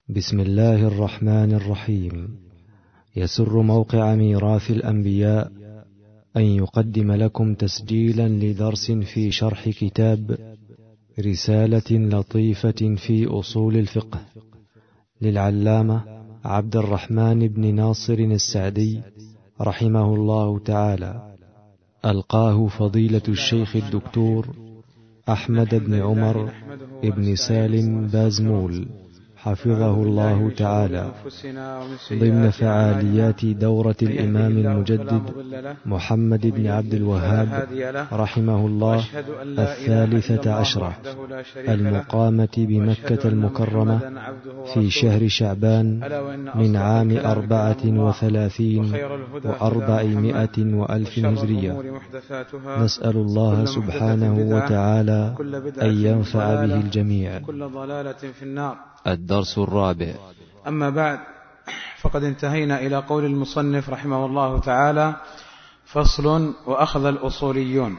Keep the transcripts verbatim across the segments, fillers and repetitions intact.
بسم الله الرحمن الرحيم. يسر موقع ميراث الأنبياء أن يقدم لكم تسجيلا لدرس في شرح كتاب رسالة لطيفة في أصول الفقه للعلامة عبد الرحمن بن ناصر السعدي رحمه الله تعالى، ألقاه فضيلة الشيخ الدكتور أحمد بن عمر بن سالم بازمول حفظه الله تعالى ضمن فعاليات دورة الإمام المجدد محمد بن عبد الوهاب رحمه الله الثالثة عشرة المقامة بمكة المكرمة في شهر شعبان من عام أربعة وثلاثين وأربعمائة وألف هجرية. نسأل الله سبحانه وتعالى أن ينفع به الجميع. كل ضلالة في النار. الدرس الرابع. أما بعد، فقد انتهينا إلى قول المصنف رحمه الله تعالى: فصل وأخذ الأصوليون.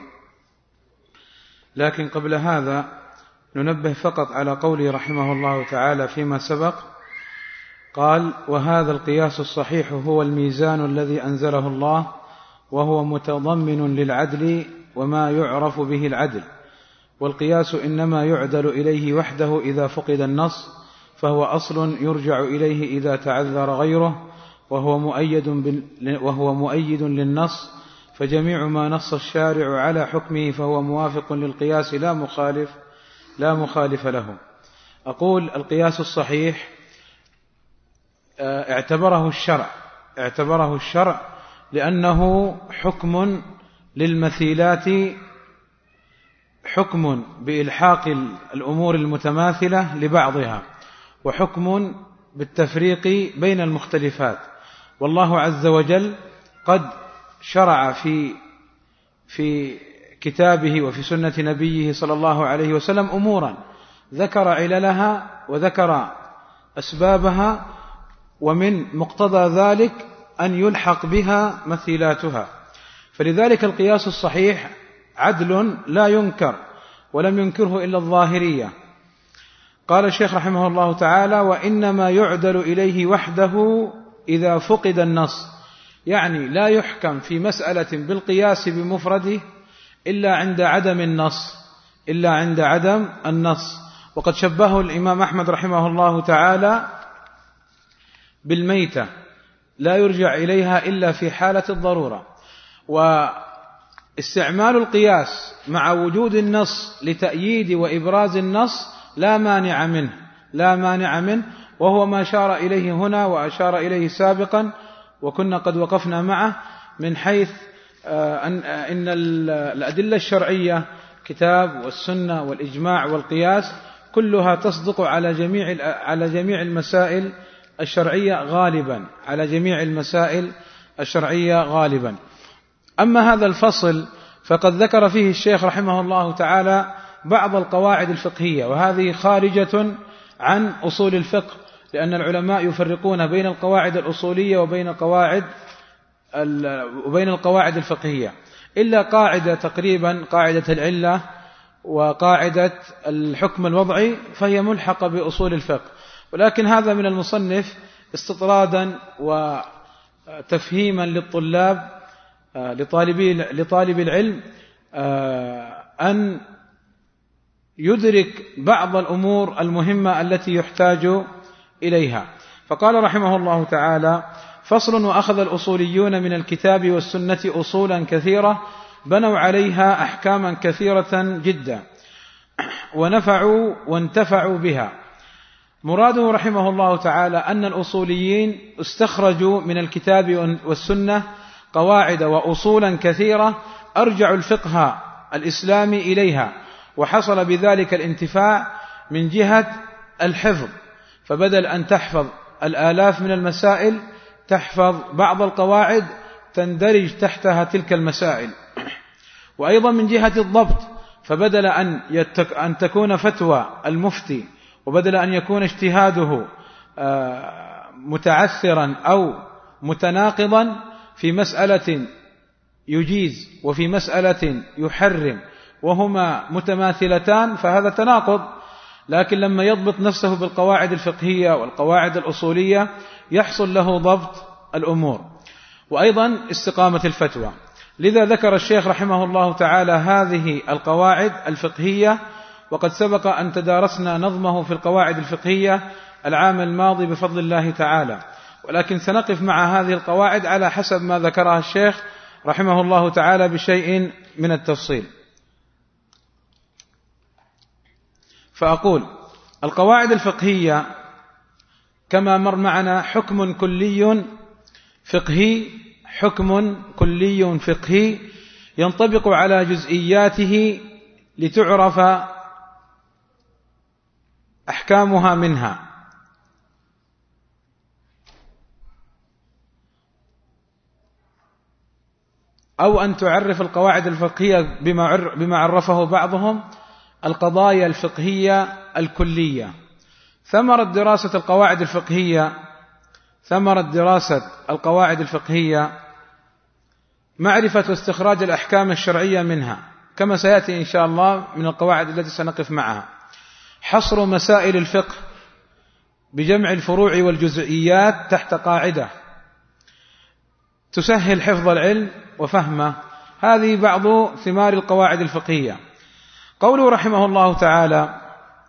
لكن قبل هذا ننبه فقط على قوله رحمه الله تعالى فيما سبق، قال: وهذا القياس الصحيح هو الميزان الذي أنزله الله، وهو متضمن للعدل وما يعرف به العدل، والقياس إنما يعدل إليه وحده إذا فقد النص، فهو أصل يرجع إليه إذا تعذر غيره، وهو مؤيد, بال... وهو مؤيد للنص، فجميع ما نص الشارع على حكمه فهو موافق للقياس لا مخالف لا مخالف له. أقول: القياس الصحيح اعتبره الشرع اعتبره الشرع لأنه حكم للمثيلات، حكم بإلحاق الأمور المتماثلة لبعضها، وحكم بالتفريق بين المختلفات. والله عز وجل قد شرع في في كتابه وفي سنة نبيه صلى الله عليه وسلم أمورا ذكر عللها وذكر أسبابها، ومن مقتضى ذلك أن يلحق بها مثيلاتها. فلذلك القياس الصحيح عدل لا ينكر، ولم ينكره إلا الظاهرية. قال الشيخ رحمه الله تعالى: وإنما يعدل إليه وحده إذا فقد النص، يعني لا يحكم في مسألة بالقياس بمفرده إلا عند عدم النص إلا عند عدم النص وقد شبهه الإمام أحمد رحمه الله تعالى بالميتة، لا يرجع إليها إلا في حالة الضرورة. واستعمال القياس مع وجود النص لتأييد وإبراز النص لا مانع منه لا مانع منه وهو ما أشار إليه هنا وأشار إليه سابقا، وكنا قد وقفنا معه، من حيث أن الأدلة الشرعية كتاب والسنة والإجماع والقياس كلها تصدق على جميع على جميع المسائل الشرعية غالبا على جميع المسائل الشرعية غالبا. أما هذا الفصل فقد ذكر فيه الشيخ رحمه الله تعالى بعض القواعد الفقهية، وهذه خارجة عن أصول الفقه، لأن العلماء يفرقون بين القواعد الأصولية وبين القواعد وبين القواعد الفقهية، إلا قاعدة تقريبا قاعدة العلة وقاعدة الحكم الوضعي فهي ملحقة بأصول الفقه. ولكن هذا من المصنف استطرادا وتفهيما للطلاب لطالبي لطالب العلم أن يدرك بعض الأمور المهمة التي يحتاج إليها. فقال رحمه الله تعالى: فصل وأخذ الأصوليون من الكتاب والسنة أصولا كثيرة بنوا عليها أحكاما كثيرة جدا ونفعوا وانتفعوا بها. مراده رحمه الله تعالى أن الأصوليين استخرجوا من الكتاب والسنة قواعد وأصولا كثيرة أرجعوا الفقه الإسلامي إليها، وحصل بذلك الانتفاع من جهة الحفظ، فبدل أن تحفظ الآلاف من المسائل تحفظ بعض القواعد تندرج تحتها تلك المسائل. وأيضا من جهة الضبط، فبدل أن, يتك أن تكون فتوى المفتي وبدل أن يكون اجتهاده متعثرا أو متناقضا في مسألة يجيز وفي مسألة يحرم وهما متماثلتان، فهذا تناقض. لكن لما يضبط نفسه بالقواعد الفقهية والقواعد الأصولية يحصل له ضبط الأمور، وأيضا استقامة الفتوى. لذا ذكر الشيخ رحمه الله تعالى هذه القواعد الفقهية، وقد سبق أن تدارسنا نظمه في القواعد الفقهية العام الماضي بفضل الله تعالى، ولكن سنقف مع هذه القواعد على حسب ما ذكرها الشيخ رحمه الله تعالى بشيء من التفصيل. فأقول القواعد الفقهية كما مر معنا حكم كلي فقهي، حكم كلي فقهي ينطبق على جزئياته لتعرف أحكامها منها، أو أن تعرف القواعد الفقهية بما عرفه بعضهم القضايا الفقهية الكلية. ثمرة دراسة القواعد الفقهية ثمرة دراسة القواعد الفقهية معرفة واستخراج الأحكام الشرعية منها، كما سيأتي إن شاء الله من القواعد التي سنقف معها. حصر مسائل الفقه بجمع الفروع والجزئيات تحت قاعدة تسهل حفظ العلم وفهمه. هذه بعض ثمار القواعد الفقهية. قوله رحمه الله تعالى: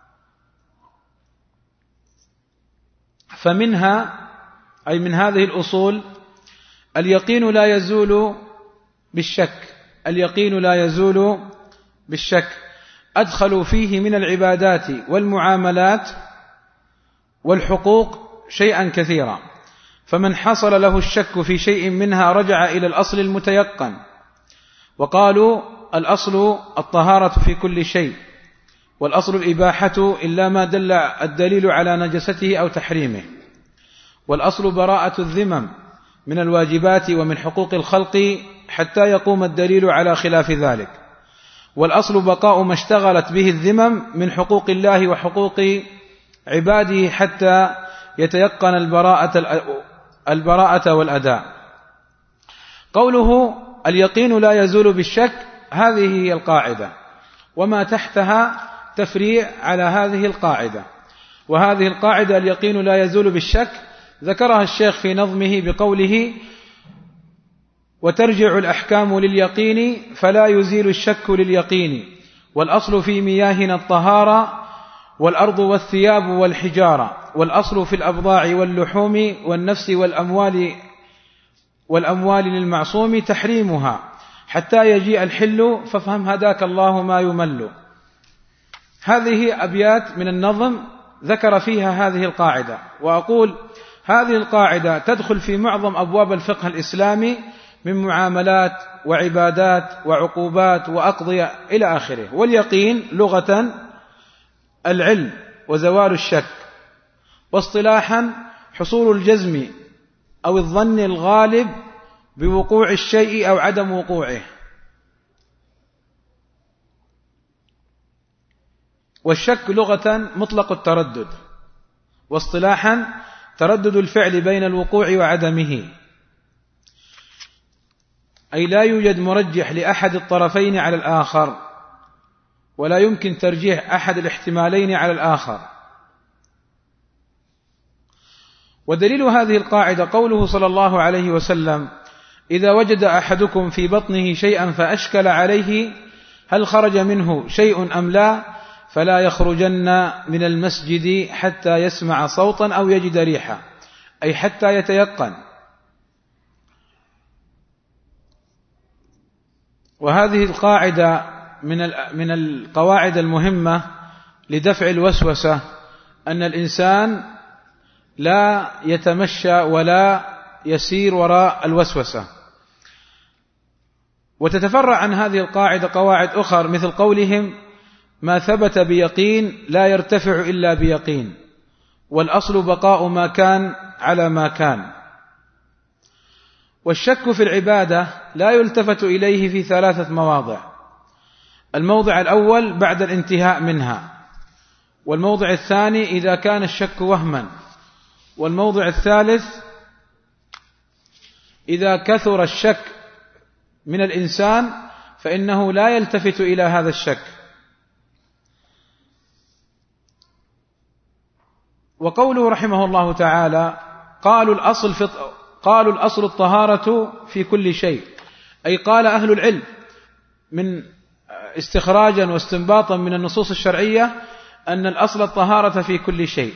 فمنها، أي من هذه الأصول، اليقين لا يزول بالشك. اليقين لا يزول بالشك. أدخلوا فيه من العبادات والمعاملات والحقوق شيئا كثيرا، فمن حصل له الشك في شيء منها رجع إلى الأصل المتيقن. وقالوا الأصل الطهارة في كل شيء، والأصل الإباحة إلا ما دل الدليل على نجسته أو تحريمه، والأصل براءة الذمم من الواجبات ومن حقوق الخلق حتى يقوم الدليل على خلاف ذلك، والأصل بقاء ما اشتغلت به الذمم من حقوق الله وحقوق عباده حتى يتيقن البراءة البراءة والأداء. قوله اليقين لا يزول بالشك، هذه هي القاعدة، وما تحتها تفريع على هذه القاعدة. وهذه القاعدة اليقين لا يزول بالشك ذكرها الشيخ في نظمه بقوله: وترجع الأحكام لليقين فلا يزيل الشك لليقين، والأصل في مياهنا الطهارة والأرض والثياب والحجارة، والأصل في الأبضاع واللحوم والنفس والأموال والأموال للمعصوم تحريمها حتى يجيء الحل فافهم هداك الله ما يمل. هذه أبيات من النظم ذكر فيها هذه القاعدة. وأقول هذه القاعدة تدخل في معظم أبواب الفقه الإسلامي من معاملات وعبادات وعقوبات وأقضية إلى آخره. واليقين لغة العلم وزوال الشك، واصطلاحا حصول الجزم أو الظن الغالب بوقوع الشيء أو عدم وقوعه. والشك لغة مطلق التردد، واصطلاحا تردد الفعل بين الوقوع وعدمه، أي لا يوجد مرجح لأحد الطرفين على الآخر، ولا يمكن ترجيح أحد الاحتمالين على الآخر. ودليل هذه القاعدة قوله صلى الله عليه وسلم: إذا وجد أحدكم في بطنه شيئا فأشكل عليه هل خرج منه شيء أم لا فلا يخرجن من المسجد حتى يسمع صوتا أو يجد ريحا، أي حتى يتيقن. وهذه القاعدة من من القواعد المهمة لدفع الوسوسة، أن الإنسان لا يتمشى ولا يسير وراء الوسوسة. وتتفرع عن هذه القاعدة قواعد أخرى مثل قولهم: ما ثبت بيقين لا يرتفع إلا بيقين، والأصل بقاء ما كان على ما كان. والشك في العبادة لا يلتفت إليه في ثلاثة مواضع: الموضع الأول بعد الانتهاء منها، والموضع الثاني إذا كان الشك وهما، والموضع الثالث إذا كثر الشك من الإنسان فإنه لا يلتفت إلى هذا الشك. وقوله رحمه الله تعالى قالوا الأصل في قالوا الأصل الطهارة في كل شيء، أي قال أهل العلم من استخراجا واستنباطا من النصوص الشرعية أن الأصل الطهارة في كل شيء،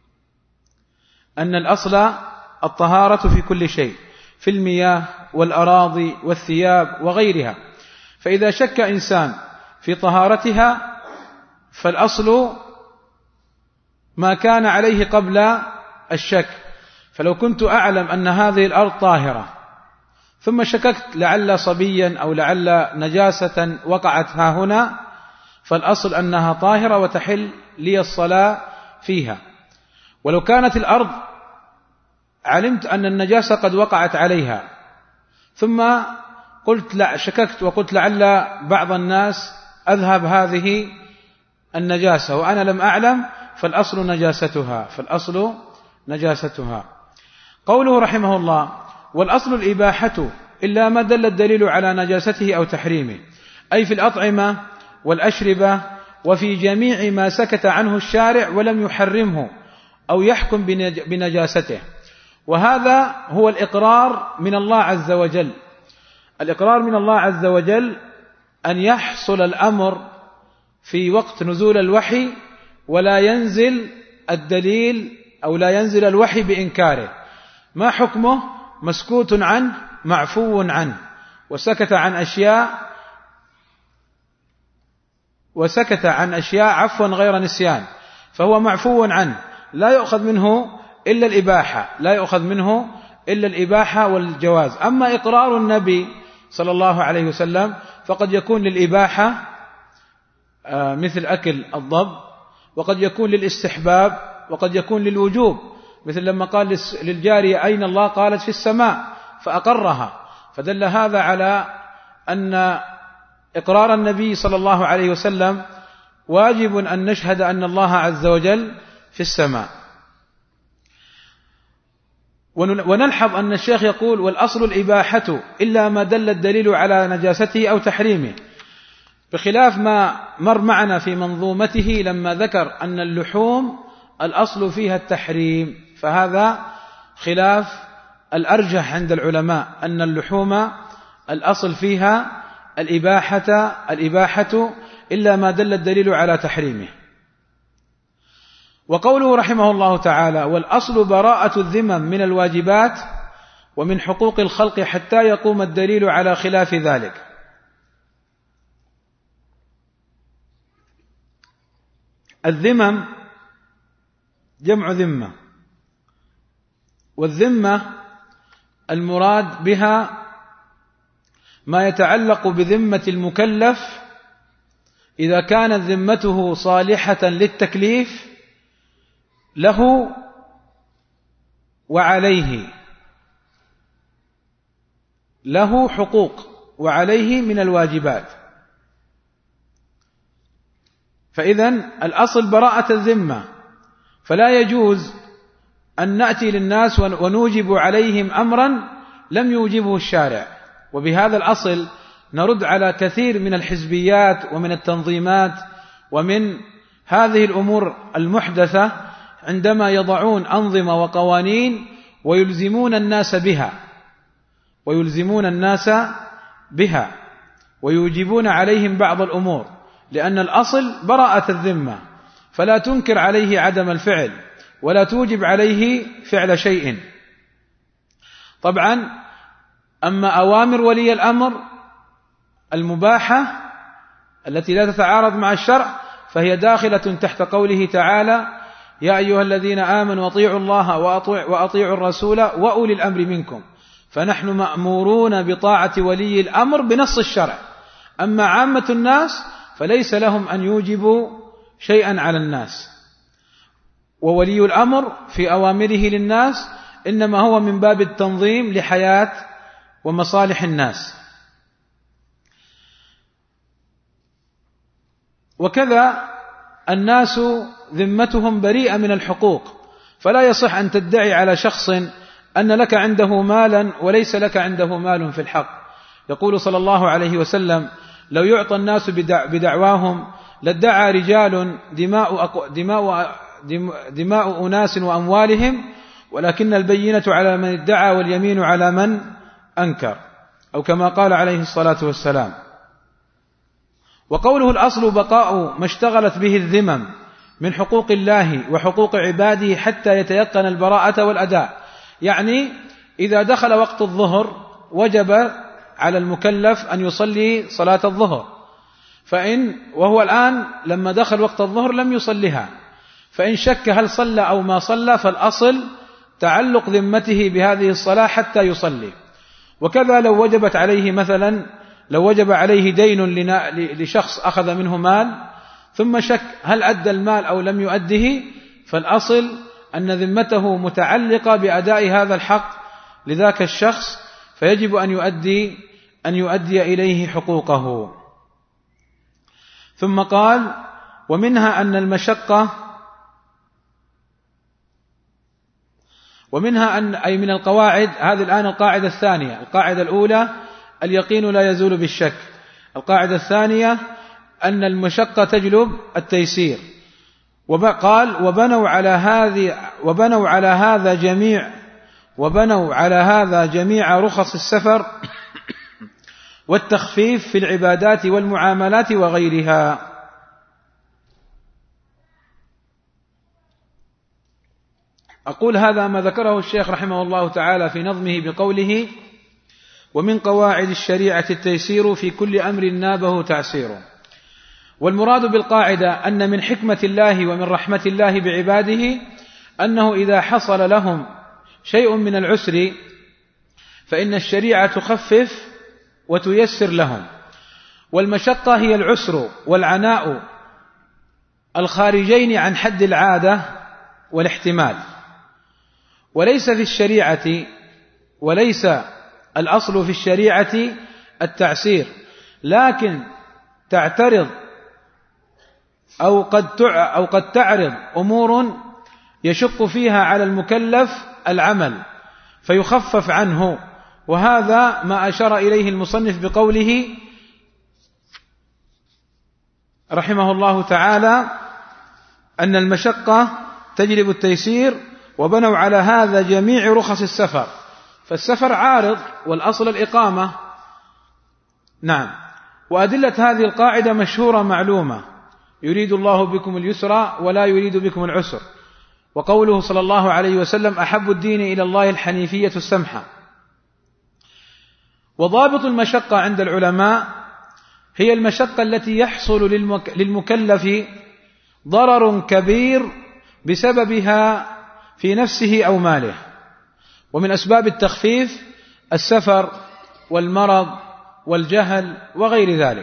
أن الأصل الطهارة في كل شيء، في المياه والأراضي والثياب وغيرها. فإذا شك إنسان في طهارتها فالأصل ما كان عليه قبل الشك. فلو كنت أعلم أن هذه الأرض طاهرة ثم شككت لعل صبيا أو لعل نجاسة وقعت ها هنا، فالأصل أنها طاهرة وتحل لي الصلاة فيها. ولو كانت الأرض علمت أن النجاسة قد وقعت عليها ثم قلت لا شككت وقلت لعل بعض الناس أذهب هذه النجاسة وأنا لم أعلم، فالأصل نجاستها فالأصل نجاستها. قوله رحمه الله والأصل الإباحة إلا ما دل الدليل على نجاسته أو تحريمه، أي في الأطعمة والأشربة وفي جميع ما سكت عنه الشارع ولم يحرمه أو يحكم بنجاسته. وهذا هو الإقرار من الله عز وجل. الإقرار من الله عز وجل أن يحصل الأمر في وقت نزول الوحي ولا ينزل الدليل أو لا ينزل الوحي بإنكاره. ما حكمه؟ مسكوت عنه معفو عنه، وسكت عن أشياء وسكت عن أشياء عفوا غير نسيان، فهو معفو عنه لا يؤخذ منه إلا الإباحة لا يؤخذ منه إلا الإباحة والجواز. أما إقرار النبي صلى الله عليه وسلم فقد يكون للإباحة مثل أكل الضب، وقد يكون للاستحباب، وقد يكون للوجوب، مثل لما قال للجارية أين الله؟ قالت في السماء فأقرها، فدل هذا على أن إقرار النبي صلى الله عليه وسلم واجب أن نشهد أن الله عز وجل في السماء. ونلحظ أن الشيخ يقول والأصل الإباحة إلا ما دل الدليل على نجاسته أو تحريمه، بخلاف ما مر معنا في منظومته لما ذكر أن اللحوم الأصل فيها التحريم، فهذا خلاف الأرجح عند العلماء أن اللحوم الأصل فيها الإباحة الإباحة إلا ما دل الدليل على تحريمه. وقوله رحمه الله تعالى والأصل براءة الذمم من الواجبات ومن حقوق الخلق حتى يقوم الدليل على خلاف ذلك. الذمم جمع ذمة، والذمة المراد بها ما يتعلق بذمة المكلف إذا كانت ذمته صالحة للتكليف له وعليه، له حقوق وعليه من الواجبات. فإذن الأصل براءة الذمة، فلا يجوز أن نأتي للناس ونوجب عليهم أمرا لم يوجبه الشارع. وبهذا الأصل نرد على كثير من الحزبيات ومن التنظيمات ومن هذه الأمور المحدثة عندما يضعون أنظمة وقوانين ويلزمون الناس بها ويلزمون الناس بها ويوجبون عليهم بعض الأمور، لأن الأصل براءة الذمة، فلا تنكر عليه عدم الفعل ولا توجب عليه فعل شيء. طبعا أما أوامر ولي الأمر المباحة التي لا تتعارض مع الشرع فهي داخلة تحت قوله تعالى يا أيها الذين آمنوا أطيعوا الله وأطيعوا الرسول وأولي الأمر منكم، فنحن مأمورون بطاعة ولي الأمر بنص الشرع. أما عامة الناس فليس لهم أن يوجبوا شيئا على الناس، وولي الأمر في أوامره للناس إنما هو من باب التنظيم لحياة ومصالح الناس. وكذا الناس ذمتهم بريئة من الحقوق، فلا يصح أن تدعي على شخص أن لك عنده مالا وليس لك عنده مال في الحق. يقول صلى الله عليه وسلم لو يعطى الناس بدعواهم لادعى رجال دماء, دماء دماء أناس وأموالهم، ولكن البينة على من ادعى واليمين على من أنكر، أو كما قال عليه الصلاة والسلام. وقوله الأصل بقاء ما اشتغلت به الذمم من حقوق الله وحقوق عباده حتى يتيقن البراءة والأداء، يعني إذا دخل وقت الظهر وجب على المكلف أن يصلي صلاة الظهر، فإن وهو الآن لما دخل وقت الظهر لم يصلها، فإن شك هل صلى أو ما صلى فالأصل تعلق ذمته بهذه الصلاة حتى يصلي. وكذا لو وجبت عليه مثلا لو وجب عليه دين لشخص أخذ منه مال ثم شك هل أدى المال أو لم يؤده، فالأصل أن ذمته متعلقة بأداء هذا الحق لذاك الشخص، فيجب أن يؤدي أن يؤدي إليه حقوقه. ثم قال: ومنها أن المشقة ومنها أن أي من القواعد، هذه الآن القاعدة الثانية. القاعدة الأولى اليقين لا يزول بالشك، القاعدة الثانية أن المشقة تجلب التيسير. وقال: وبنوا على هذه وبنوا على هذا جميع وبنوا على هذا جميع رخص السفر والتخفيف في العبادات والمعاملات وغيرها. أقول هذا ما ذكره الشيخ رحمه الله تعالى في نظمه بقوله: ومن قواعد الشريعة التيسير في كل أمر نابه تعسير. والمراد بالقاعدة أن من حكمة الله ومن رحمة الله بعباده أنه إذا حصل لهم شيء من العسر فإن الشريعة تخفف وتيسر لهم. والمشقة هي العسر والعناء الخارجين عن حد العادة والاحتمال، وليس في الشريعة وليس الأصل في الشريعة التعسير، لكن تعترض أو قد أو قد تعرض أمور يشق فيها على المكلف العمل فيخفف عنه، وهذا ما أشار إليه المصنف بقوله رحمه الله تعالى أن المشقة تجلب التيسير، وبنوا على هذا جميع رخص السفر، فالسفر عارض والأصل الإقامة. نعم. وأدلة هذه القاعدة مشهورة معلومة: يريد الله بكم اليسر ولا يريد بكم العسر. وقوله صلى الله عليه وسلم: أحب الدين إلى الله الحنيفية السمحة. وضابط المشقة عند العلماء هي المشقة التي يحصل للمكلف ضرر كبير بسببها في نفسه أو ماله. ومن أسباب التخفيف السفر والمرض والجهل وغير ذلك.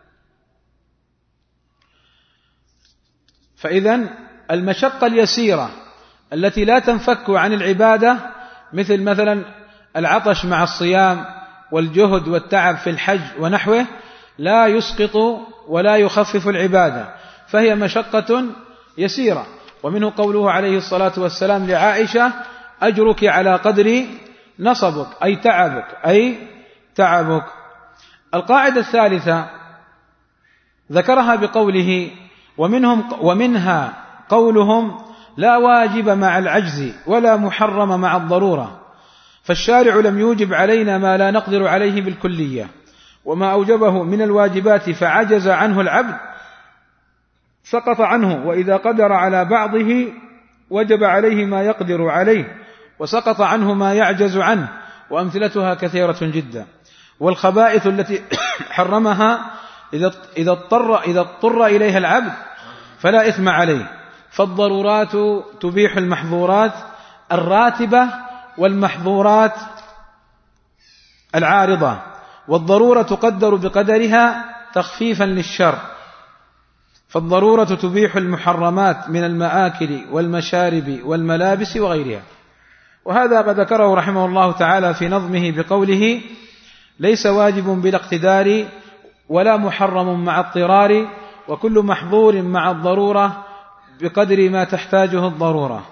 فإذن المشقة اليسيرة التي لا تنفك عن العبادة، مثل مثلا العطش مع الصيام والجهد والتعب في الحج ونحوه، لا يسقط ولا يخفف العبادة، فهي مشقة يسيرة. ومنه قوله عليه الصلاة والسلام لعائشة: أجرك على قدر نصبك، أي تعبك أي تعبك. القاعدة الثالثة ذكرها بقوله: ومنهم ومنها قولهم: لا واجب مع العجز ولا محرم مع الضرورة، فالشارع لم يوجب علينا ما لا نقدر عليه بالكلية، وما أوجبه من الواجبات فعجز عنه العبد سقط عنه، وإذا قدر على بعضه وجب عليه ما يقدر عليه وسقط عنه ما يعجز عنه، وأمثلتها كثيرة جدا. والخبائث التي حرمها إذا اضطر إذا اضطر إليها العبد فلا إثم عليه، فالضرورات تبيح المحظورات الراتبة والمحظورات العارضة، والضرورة تقدر بقدرها تخفيفا للشر، فالضرورة تبيح المحرمات من المآكل والمشارب والملابس وغيرها. وهذا قد ذكره رحمه الله تعالى في نظمه بقوله: ليس واجب بلا اقتدار ولا محرم مع اضطرار، وكل محظور مع الضرورة بقدر ما تحتاجه الضرورة.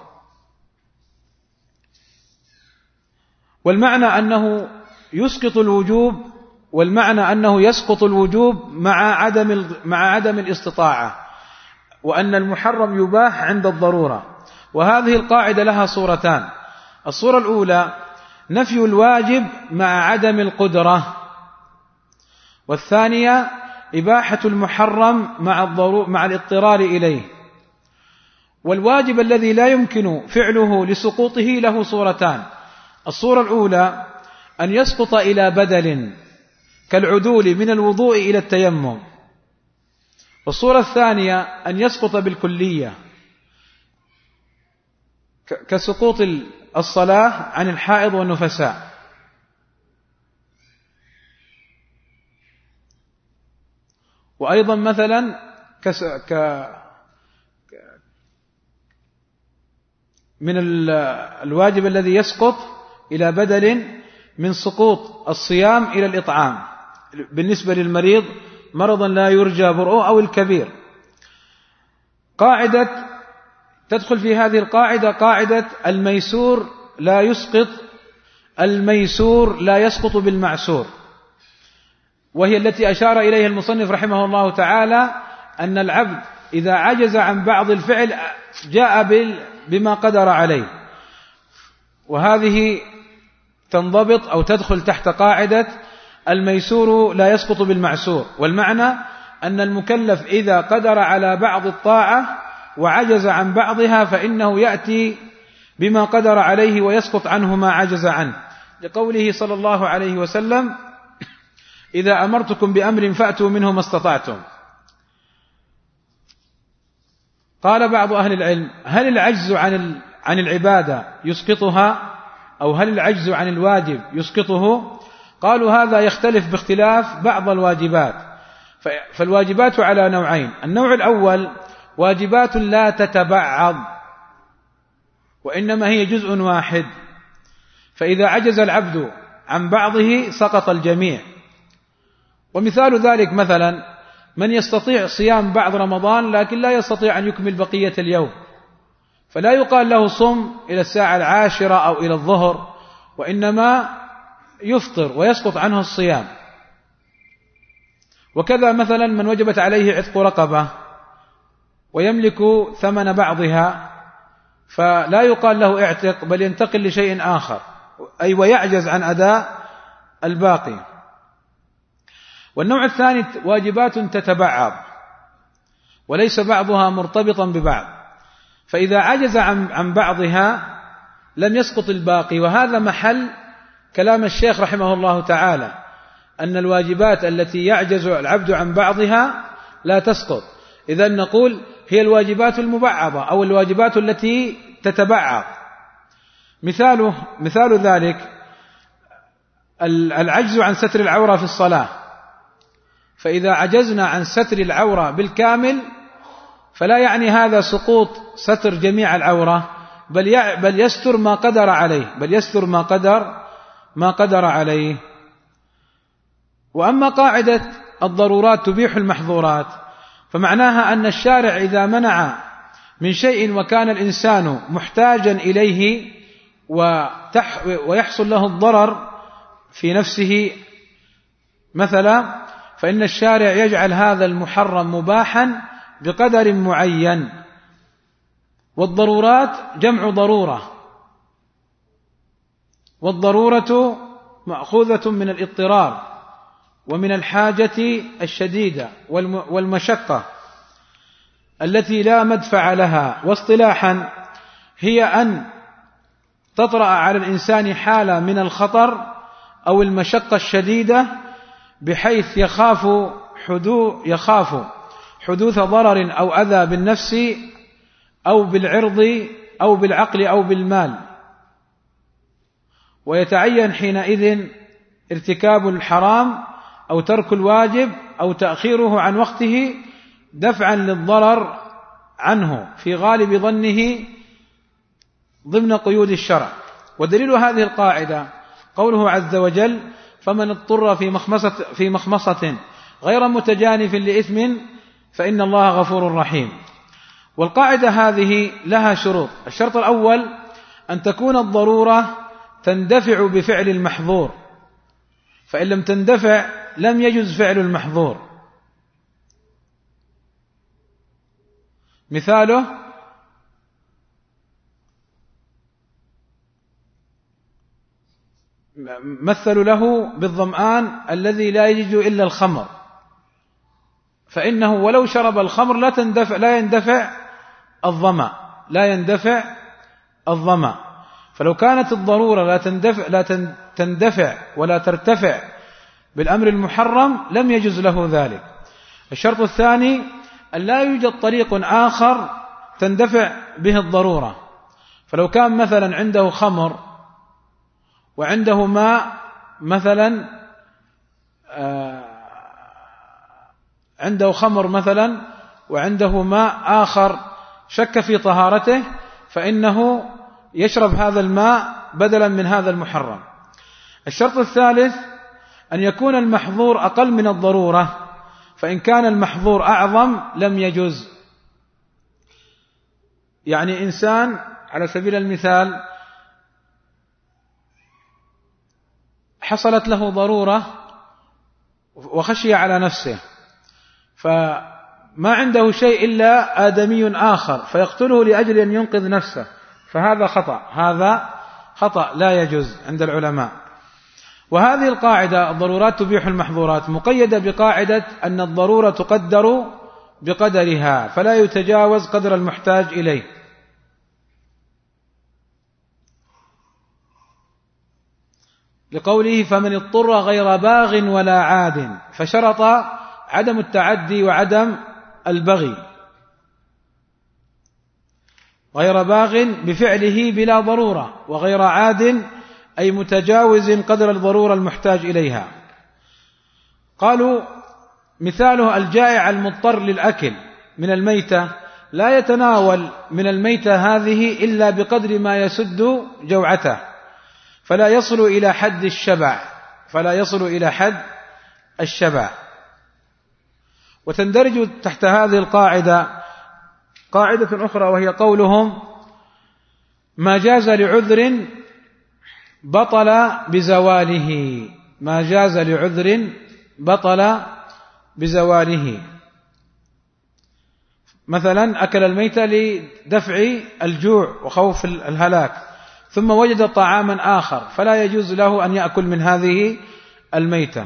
والمعنى أنه يسقط الوجوب والمعنى أنه يسقط الوجوب مع عدم مع عدم الاستطاعة. وأن المحرم يباح عند الضرورة. وهذه القاعدة لها صورتان: الصورة الأولى نفي الواجب مع عدم القدرة، والثانية إباحة المحرم مع الضرورة مع الاضطرار إليه. والواجب الذي لا يمكن فعله لسقوطه له صورتان: الصورة الأولى أن يسقط إلى بدل كالعدول من الوضوء إلى التيمم، والصورة الثانية أن يسقط بالكلية كسقوط الصلاة عن الحائض والنفساء. وأيضا مثلا كس ك من الواجب الذي يسقط إلى بدل من سقوط الصيام إلى الإطعام بالنسبة للمريض مرضا لا يرجى برؤه أو الكبير. قاعدة تدخل في هذه القاعدة قاعدة الميسور لا يسقط الميسور لا يسقط بالمعسور، وهي التي أشار إليها المصنف رحمه الله تعالى أن العبد إذا عجز عن بعض الفعل جاء بما قدر عليه، وهذه تنضبط أو تدخل تحت قاعدة الميسور لا يسقط بالمعسور. والمعنى أن المكلف إذا قدر على بعض الطاعة وعجز عن بعضها فإنه يأتي بما قدر عليه ويسقط عنه ما عجز عنه، لقوله صلى الله عليه وسلم: إذا أمرتكم بأمر فأتوا منه ما استطعتم. قال بعض أهل العلم: هل العجز عن عن العبادة يسقطها، أو هل العجز عن الواجب يسقطه؟ قالوا هذا يختلف باختلاف بعض الواجبات، فالواجبات على نوعين: النوع الأول واجبات لا تتبعض وإنما هي جزء واحد، فإذا عجز العبد عن بعضه سقط الجميع. ومثال ذلك مثلا من يستطيع صيام بعض رمضان لكن لا يستطيع أن يكمل بقية اليوم، فلا يقال له صم إلى الساعة العاشرة أو إلى الظهر، وإنما يفطر ويسقط عنه الصيام. وكذا مثلا من وجبت عليه عتق رقبة ويملك ثمن بعضها فلا يقال له اعتق، بل ينتقل لشيء آخر، أي ويعجز عن أداء الباقي. والنوع الثاني واجبات تتبعض وليس بعضها مرتبطا ببعض، فإذا عجز عن بعضها لم يسقط الباقي. وهذا محل كلام الشيخ رحمه الله تعالى، أن الواجبات التي يعجز العبد عن بعضها لا تسقط. إذن نقول هي الواجبات المبعضة أو الواجبات التي تتبعض. مثاله مثال ذلك العجز عن ستر العورة في الصلاة، فإذا عجزنا عن ستر العورة بالكامل فلا يعني هذا سقوط ستر جميع العورة، بل بل يستر ما قدر عليه بل يستر ما قدر ما قدر عليه. وأما قاعدة الضرورات تبيح المحظورات فمعناها أن الشارع إذا منع من شيء وكان الإنسان محتاجا إليه ويحصل له الضرر في نفسه مثلا، فإن الشارع يجعل هذا المحرم مباحا بقدر معين. والضرورات جمع ضرورة، والضرورة مأخوذة من الاضطرار ومن الحاجة الشديدة والمشقة التي لا مدفع لها. واصطلاحا هي أن تطرأ على الإنسان حالة من الخطر أو المشقة الشديدة بحيث يخاف حدوث يخاف حدوث ضرر أو أذى بالنفس أو بالعرض أو بالعقل أو بالمال، ويتعين حينئذ ارتكاب الحرام أو ترك الواجب أو تأخيره عن وقته دفعا للضرر عنه في غالب ظنه ضمن قيود الشرع. ودليل هذه القاعدة قوله عز وجل: فمن اضطر في مخمصة, في مخمصة غير متجانف لإثم فإن الله غفور رحيم. والقاعدة هذه لها شروط: الشرط الأول أن تكون الضرورة تندفع بفعل المحظور، فإن لم تندفع لم يجوز فعل المحظور. مثاله مثلوا له بالظمآن الذي لا يجد إلا الخمر، فإنه ولو شرب الخمر لا تندفع لا يندفع الظمأ لا يندفع الظمأ فلو كانت الضرورة لا تندفع لا تندفع ولا ترتفع بالأمر المحرم لم يجوز له ذلك. الشرط الثاني أن لا يوجد طريق آخر تندفع به الضرورة، فلو كان مثلا عنده خمر وعنده ماء مثلا آه عنده خمر مثلا وعنده ماء آخر شك في طهارته، فإنه يشرب هذا الماء بدلا من هذا المحرم. الشرط الثالث أن يكون المحظور أقل من الضرورة، فإن كان المحظور أعظم لم يجوز. يعني إنسان على سبيل المثال حصلت له ضرورة وخشي على نفسه، فما عنده شيء إلا آدمي آخر فيقتله لأجل أن ينقذ نفسه، فهذا خطأ هذا خطأ لا يجوز عند العلماء. وهذه القاعدة الضرورات تبيح المحظورات مقيدة بقاعدة أن الضرورة تقدر بقدرها فلا يتجاوز قدر المحتاج إليه. لقوله فمن اضطر غير باغ ولا عاد، فشرط عدم التعدي وعدم البغي. غير باغ بفعله بلا ضرورة، وغير عاد أي متجاوز قدر الضرورة المحتاج إليها. قالوا مثاله الجائع المضطر للأكل من الميتة لا يتناول من الميتة هذه إلا بقدر ما يسد جوعته، فلا يصل إلى حد الشبع فلا يصل إلى حد الشبع. وتندرج تحت هذه القاعدة قاعدة أخرى وهي قولهم ما جاز لعذر بطل بزواله ما جاز لعذر بطل بزواله. مثلا أكل الميتة لدفع الجوع وخوف الهلاك ثم وجد طعاما آخر فلا يجوز له أن يأكل من هذه الميتة.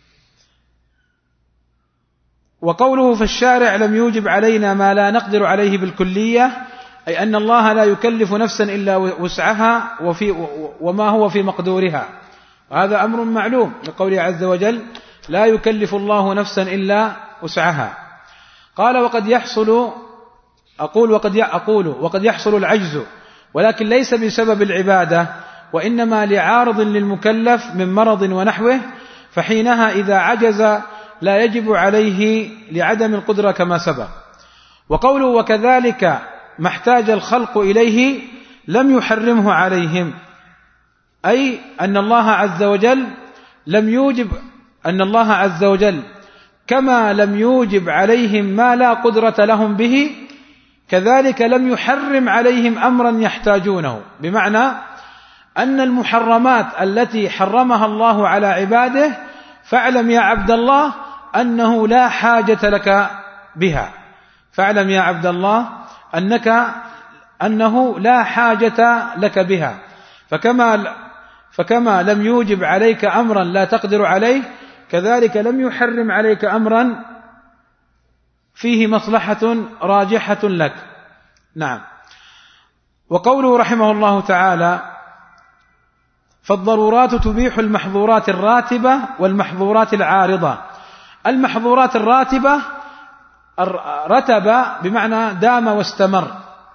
وقوله فالشارع لم يوجب علينا ما لا نقدر عليه بالكلية، أي أن الله لا يكلف نفسا إلا وسعها وفي وما هو في مقدورها، وهذا أمر معلوم لقوله عز وجل لا يكلف الله نفسا إلا وسعها. قال وقد يحصل أقول وقد أقول وقد يحصل العجز، ولكن ليس بسبب العبادة وإنما لعارض للمكلف من مرض ونحوه، فحينها إذا عجز لا يجب عليه لعدم القدرة كما سبق. وقوله وكذلك ما احتاج الخلق إليه لم يحرمه عليهم، أي أن الله عز وجل لم يوجب أن الله عز وجل كما لم يوجب عليهم ما لا قدرة لهم به كذلك لم يحرم عليهم أمرا يحتاجونه، بمعنى أن المحرمات التي حرمها الله على عباده فاعلم يا عبد الله أنه لا حاجة لك بها فاعلم يا عبد الله أنك أنه لا حاجة لك بها. فكما فكما لم يوجب عليك أمرا لا تقدر عليه كذلك لم يحرم عليك أمرا فيه مصلحة راجحة لك. نعم. وقوله رحمه الله تعالى فالضرورات تبيح المحظورات الراتبة والمحظورات العارضة. المحظورات الراتبة رتب بمعنى دام واستمر،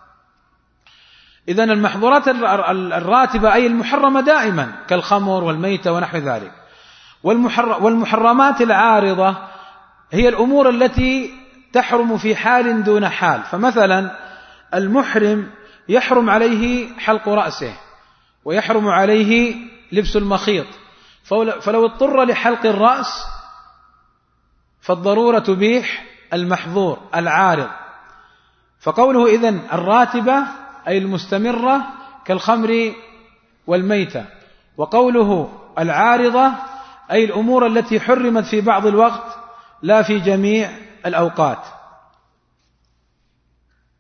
إذن المحظورات الراتبة أي المحرمة دائما كالخمر والميتة ونحو ذلك. والمحرمات العارضة هي الأمور التي تحرم في حال دون حال، فمثلا المحرم يحرم عليه حلق رأسه ويحرم عليه لبس المخيط، فلو اضطر لحلق الرأس فالضرورة تبيح المحظور العارض. فقوله إذن الراتبة أي المستمرة كالخمر والميتة، وقوله العارضة أي الأمور التي حرمت في بعض الوقت لا في جميع الأوقات.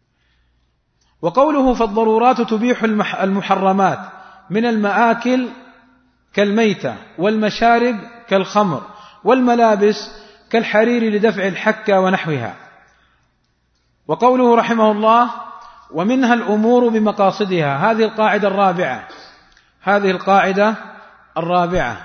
وقوله فالضرورات تبيح المحرمات من المآكل كالميتة والمشارب كالخمر والملابس كالحرير لدفع الحكة ونحوها. وقوله رحمه الله ومنها الأمور بمقاصدها، هذه القاعدة الرابعة هذه القاعدة الرابعة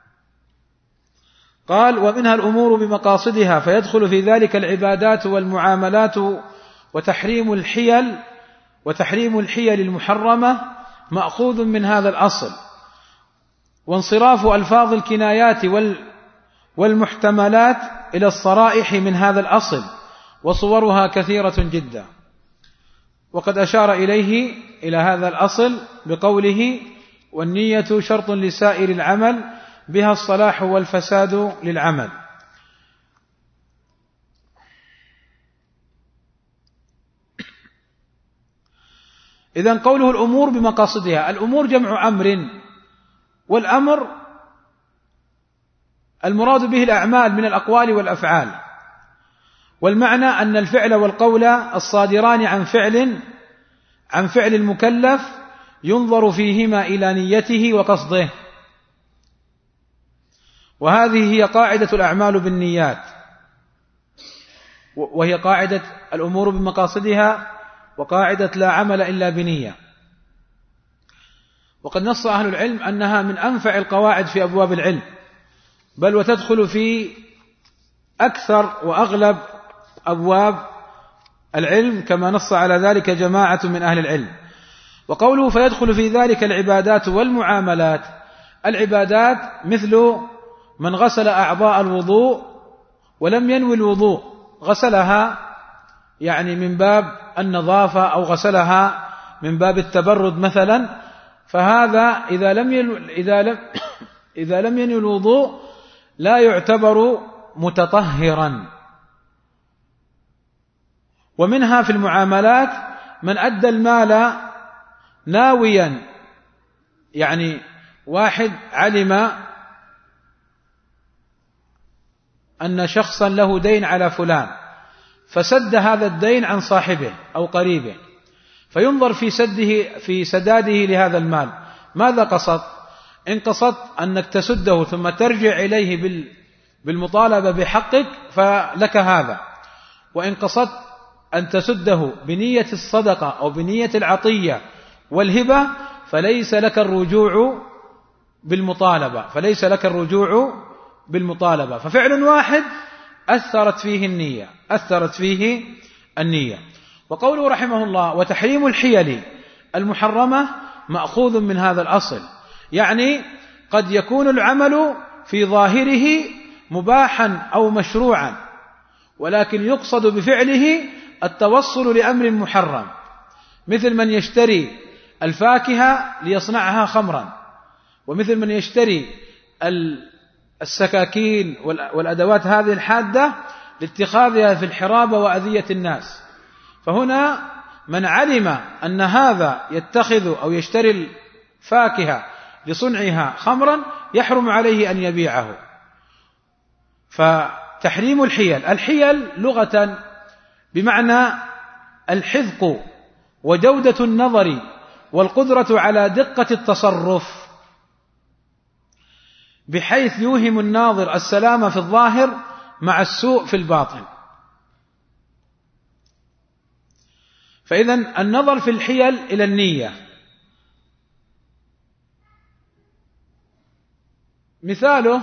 قال ومنها الأمور بمقاصدها، فيدخل في ذلك العبادات والمعاملات وتحريم الحيل وتحريم الحيل المحرمة مأخوذ من هذا الأصل، وانصراف ألفاظ الكنايات والمحتملات إلى الصرائح من هذا الأصل، وصورها كثيرة جدا. وقد أشار إليه إلى هذا الأصل بقوله والنية شرط لسائر العمل بها الصلاح والفساد للعمل. إذن قوله الأمور بمقاصدها، الأمور جمع أمر، والأمر المراد به الأعمال من الأقوال والأفعال، والمعنى أن الفعل والقول الصادران عن فعل عن فعل المكلف ينظر فيهما إلى نيته وقصده، وهذه هي قاعدة الأعمال بالنيات، وهي قاعدة الأمور بمقاصدها وقاعدة لا عمل إلا بنية. وقد نص أهل العلم أنها من أنفع القواعد في أبواب العلم، بل وتدخل في أكثر وأغلب أبواب العلم كما نص على ذلك جماعة من أهل العلم. وقوله فيدخل في ذلك العبادات والمعاملات، العبادات مثل من غسل أعضاء الوضوء ولم ينوي الوضوء، غسلها يعني من باب النظافة أو غسلها من باب التبرد مثلا، فهذا إذا لم ينوي إذا لم إذا لم ينوي الوضوء لا يعتبر متطهرا. ومنها في المعاملات من أدى المال ناويا، يعني واحد علم أن شخصا له دين على فلان فسد هذا الدين عن صاحبه أو قريبه، فينظر في سده في سداده لهذا المال ماذا قصد؟ إن قصدت أنك تسده ثم ترجع إليه بالمطالبة بحقك فلك هذا، وإن قصدت أن تسده بنية الصدقة أو بنية العطية والهبة فليس لك الرجوع بالمطالبة فليس لك الرجوع بالمطالبة ففعل واحد أثرت فيه النية أثرت فيه النية. وقوله رحمه الله وتحريم الحيل المحرمة مأخوذ من هذا الأصل، يعني قد يكون العمل في ظاهره مباحا أو مشروعا، ولكن يقصد بفعله التوصل لأمر محرم، مثل من يشتري الفاكهة ليصنعها خمرا، ومثل من يشتري السكاكين والأدوات هذه الحادة لاتخاذها في الحرابة وأذية الناس. فهنا من علم أن هذا يتخذ أو يشتري الفاكهة لصنعها خمرا يحرم عليه أن يبيعه. فتحريم الحيل، الحيل لغة بمعنى الحذق وجودة النظر والقدرة على دقة التصرف، بحيث يوهم الناظر السلام في الظاهر مع السوء في الباطن. فإذن النظر في الحيل إلى النية. مثاله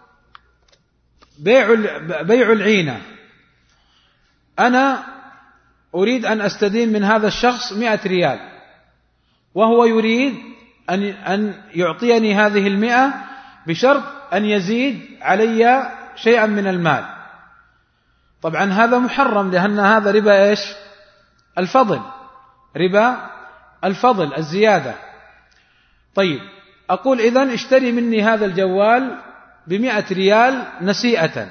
بيع بيع العينة، أنا أريد أن أستدين من هذا الشخص مئة ريال، وهو يريد أن أن يعطيني هذه المئة بشرط أن يزيد علي شيئا من المال. طبعا هذا محرم، لأن هذا ربا إيش؟ الفضل، ربا الفضل الزيادة. طيب أقول إذن اشتري مني هذا الجوال بمئة ريال نسيئة،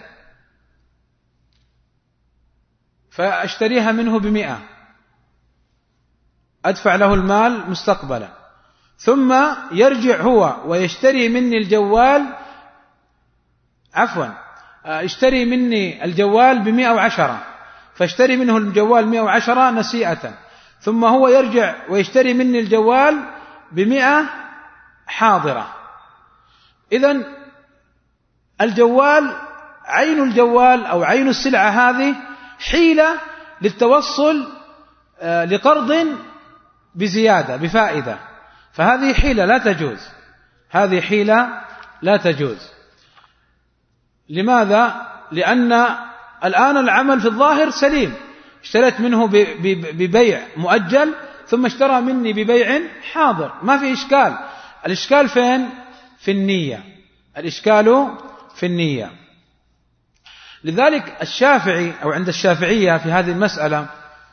فأشتريها منه بمئة، أدفع له المال مستقبلا، ثم يرجع هو ويشتري مني الجوال عفوا اشتري مني الجوال بمئة وعشرة، فاشتري منه الجوال مئة وعشرة نسيئة، ثم هو يرجع ويشتري مني الجوال بمئة حاضرة. إذن الجوال عين الجوال أو عين السلعة هذه حيلة للتوصل لقرض بزيادة بفائدة، فهذه حيلة لا تجوز، هذه حيلة لا تجوز. لماذا؟ لأن الآن العمل في الظاهر سليم، اشتريت منه ببيع مؤجل ثم اشترى مني ببيع حاضر، ما في إشكال. الإشكال فين؟ في النية، الإشكال في النية. لذلك الشافعي أو عند الشافعية في هذه المسألة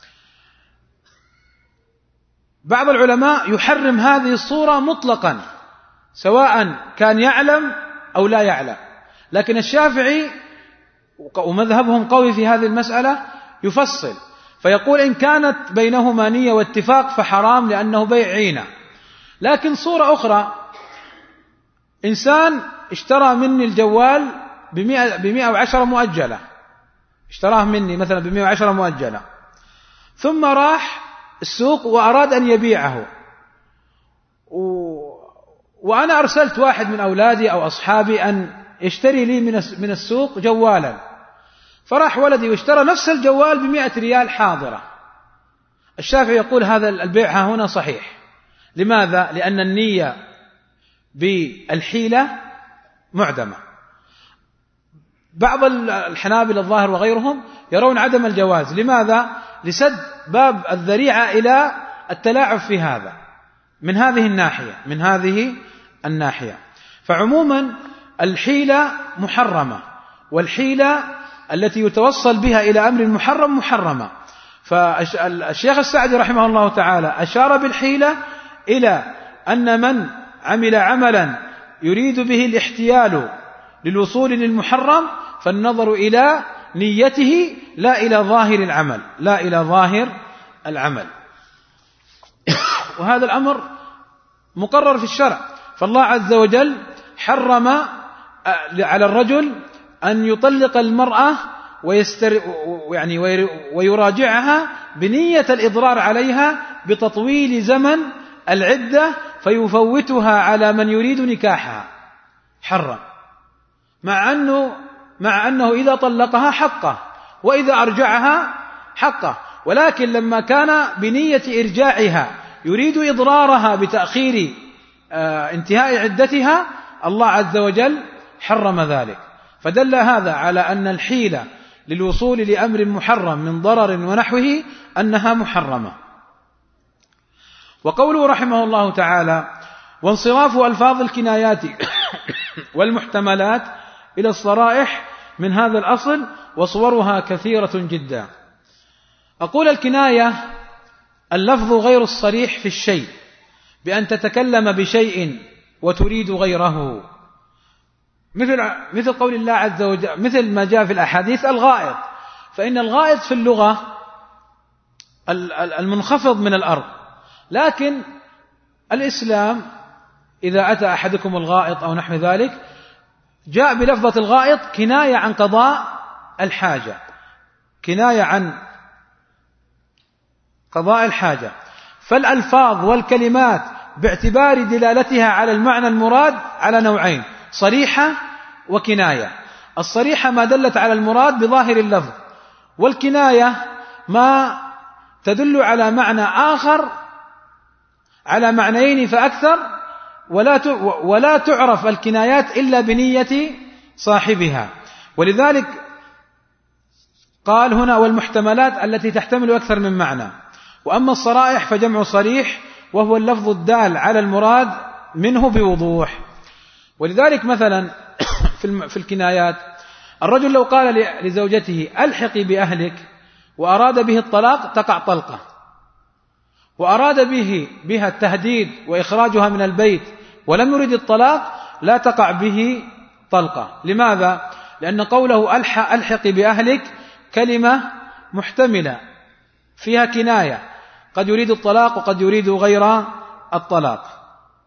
بعض العلماء يحرم هذه الصورة مطلقا سواء كان يعلم أو لا يعلم، لكن الشافعي ومذهبهم قوي في هذه المسألة يفصل فيقول إن كانت بينهما نية واتفاق فحرام لأنه بيع عينة. لكن صورة أخرى، إنسان اشترى مني الجوال بمئة, بمئة وعشرة مؤجلة، اشتراه مني مثلا بمئة وعشرة مؤجلة، ثم راح السوق وأراد أن يبيعه، و... وأنا أرسلت واحد من أولادي أو أصحابي أن يشتري لي من السوق جوالا، فراح ولدي واشترى نفس الجوال بمئة ريال حاضرة. الشافعي يقول هذا البيع هنا صحيح. لماذا؟ لأن النية بالحيلة معدمة. بعض الحنابلة الظاهر وغيرهم يرون عدم الجواز. لماذا؟ لسد باب الذريعة إلى التلاعب في هذا من هذه الناحية من هذه الناحية. فعموما الحيلة محرمة، والحيلة التي يتوصل بها إلى أمر محرم محرمة. فالشيخ السعدي رحمه الله تعالى أشار بالحيلة إلى أن من عمل عملا يريد به الاحتيال للوصول للمحرم فالنظر إلى نيته لا إلى ظاهر العمل لا إلى ظاهر العمل وهذا الأمر مقرر في الشرع. فالله عز وجل حرم على الرجل أن يطلق المرأة ويستر يعني ويراجعها بنية الإضرار عليها بتطويل زمن العدة فيفوتها على من يريد نكاحها، حرم، مع أنه مع أنه إذا طلقها حقه وإذا أرجعها حقه، ولكن لما كان بنية إرجاعها يريد إضرارها بتأخير انتهاء عدتها الله عز وجل حرم ذلك. فدل هذا على أن الحيلة للوصول لأمر محرم من ضرر ونحوه أنها محرمة. وقوله رحمه الله تعالى وانصراف ألفاظ الكنايات والمحتملات إلى الصرائح من هذا الأصل وصورها كثيرة جدا. أقول الكناية اللفظ غير الصريح في الشيء بأن تتكلم بشيء وتريد غيره، مثل مثل قول الله عز وجل، مثل ما جاء في الأحاديث الغائط، فإن الغائط في اللغة المنخفض من الأرض، لكن الإسلام إذا أتى أحدكم الغائط أو نحو ذلك جاء بلفظة الغائط كناية عن قضاء الحاجة، كناية عن قضاء الحاجة. فالألفاظ والكلمات باعتبار دلالتها على المعنى المراد على نوعين: صريحة وكناية. الصريحة ما دلت على المراد بظاهر اللفظ، والكناية ما تدل على معنى آخر على معنيين فأكثر، ولا ولا تعرف الكنايات إلا بنية صاحبها. ولذلك قال هنا والمحتملات التي تحتمل أكثر من معنى. وأما الصرائح فجمع صريح وهو اللفظ الدال على المراد منه بوضوح. ولذلك مثلا في الكنايات الرجل لو قال لزوجته ألحقي بأهلك وأراد به الطلاق تقع طلقة، وأراد به بها التهديد وإخراجها من البيت ولم يرد الطلاق لا تقع به طلقة. لماذا؟ لأن قوله ألحقي بأهلك كلمة محتملة فيها كناية، قد يريد الطلاق وقد يريد غير الطلاق.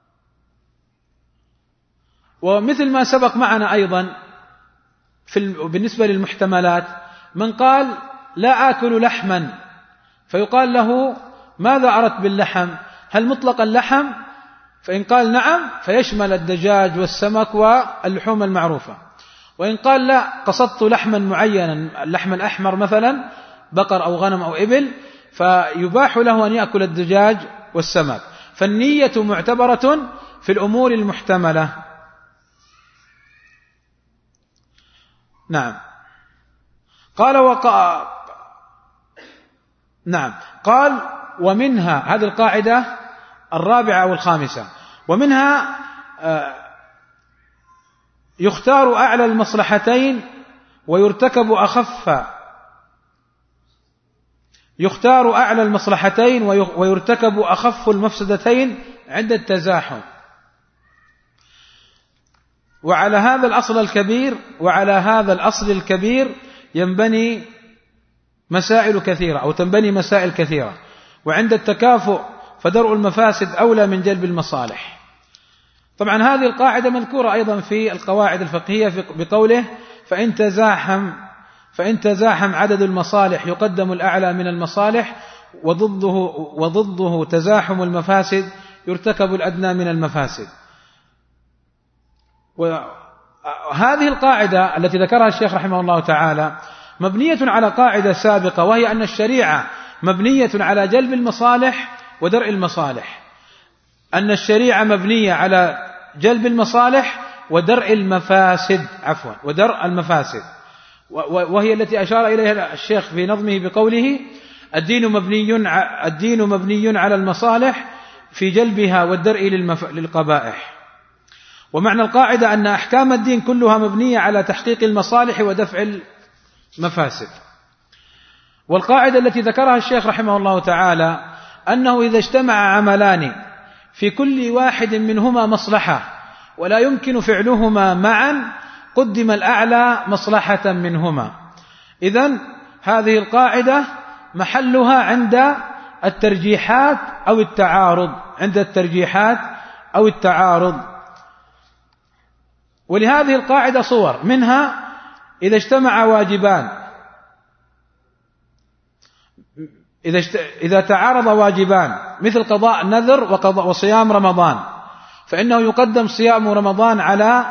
ومثل ما سبق معنا أيضا في بالنسبة للمحتملات من قال لا آكل لحما فيقال له ماذا أردت باللحم؟ هل مطلق اللحم؟ فإن قال نعم فيشمل الدجاج والسمك واللحوم المعروفة، وإن قال لا قصدت لحما معينا، اللحم الأحمر مثلا بقر أو غنم أو إبل، فيباح له أن يأكل الدجاج والسمك. فالنية معتبرة في الأمور المحتملة. نعم. قال وقع نعم قال ومنها، هذه القاعدة الرابعة أو الخامسة، ومنها يختار أعلى المصلحتين ويرتكب أخف يختار أعلى المصلحتين ويرتكب أخف المفسدتين عند التزاحم. وعلى هذا الأصل الكبير وعلى هذا الأصل الكبير ينبني مسائل كثيرة أو تنبني مسائل كثيرة. وعند التكافؤ فدرء المفاسد أولى من جلب المصالح. طبعا هذه القاعدة مذكورة أيضا في القواعد الفقهية بقوله فإن تزاحم فإن تزاحم عدد المصالح يقدم الأعلى من المصالح، وضده وضده تزاحم المفاسد يرتكب الأدنى من المفاسد. وهذه القاعدة التي ذكرها الشيخ رحمه الله تعالى مبنية على قاعدة سابقة، وهي أن الشريعة مبنية على جلب المصالح ودرء المصالح، أن الشريعة مبنية على جلب المصالح ودرء المفاسد عفوا ودرء المفاسد، وهي التي أشار إليها الشيخ في نظمه بقوله الدين مبني الدين مبني على المصالح في جلبها والدرء للقبائح. ومعنى القاعدة أن أحكام الدين كلها مبنية على تحقيق المصالح ودفع المفاسد. والقاعدة التي ذكرها الشيخ رحمه الله تعالى أنه إذا اجتمع عملان في كل واحد منهما مصلحة ولا يمكن فعلهما معا قدم الأعلى مصلحة منهما. إذن هذه القاعدة محلها عند الترجيحات أو التعارض عند الترجيحات أو التعارض. ولهذه القاعدة صور، منها إذا اجتمع واجبان إذا إذا تعارض واجبان مثل قضاء النذر وقضاء وصيام رمضان، فإنه يقدم صيام رمضان على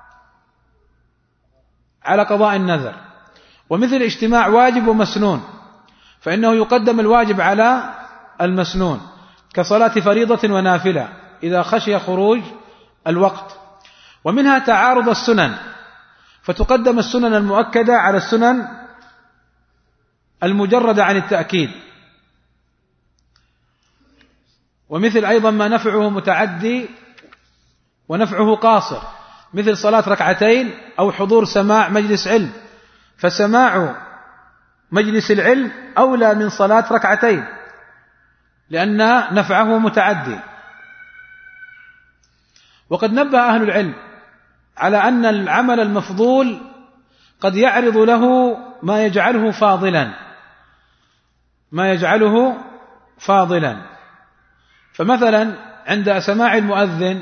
على قضاء النذر. ومثل اجتماع واجب ومسنون، فإنه يقدم الواجب على المسنون، كصلاة فريضة ونافلة إذا خشي خروج الوقت. ومنها تعارض السنن، فتقدم السنن المؤكدة على السنن المجردة عن التأكيد. ومثل أيضا ما نفعه متعدي ونفعه قاصر، مثل صلاة ركعتين أو حضور سماع مجلس علم، فسماع مجلس العلم أولى من صلاة ركعتين لأن نفعه متعدي. وقد نبه أهل العلم على أن العمل المفضول قد يعرض له ما يجعله فاضلا ما يجعله فاضلا فمثلا عند سماع المؤذن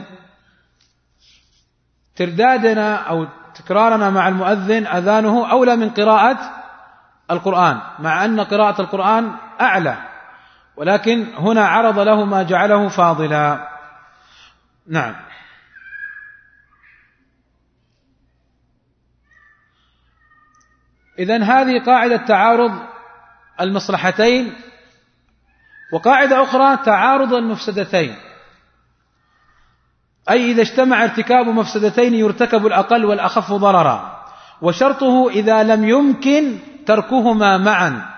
تردادنا أو تكرارنا مع المؤذن أذانه أولى من قراءة القرآن، مع أن قراءة القرآن أعلى، ولكن هنا عرض له ما جعله فاضلا. نعم. إذن هذه قاعدة تعارض المصلحتين. وقاعدة أخرى تعارض المفسدتين، أي إذا اجتمع ارتكاب مفسدتين يرتكب الأقل والأخف ضررا، وشرطه إذا لم يمكن تركهما معا.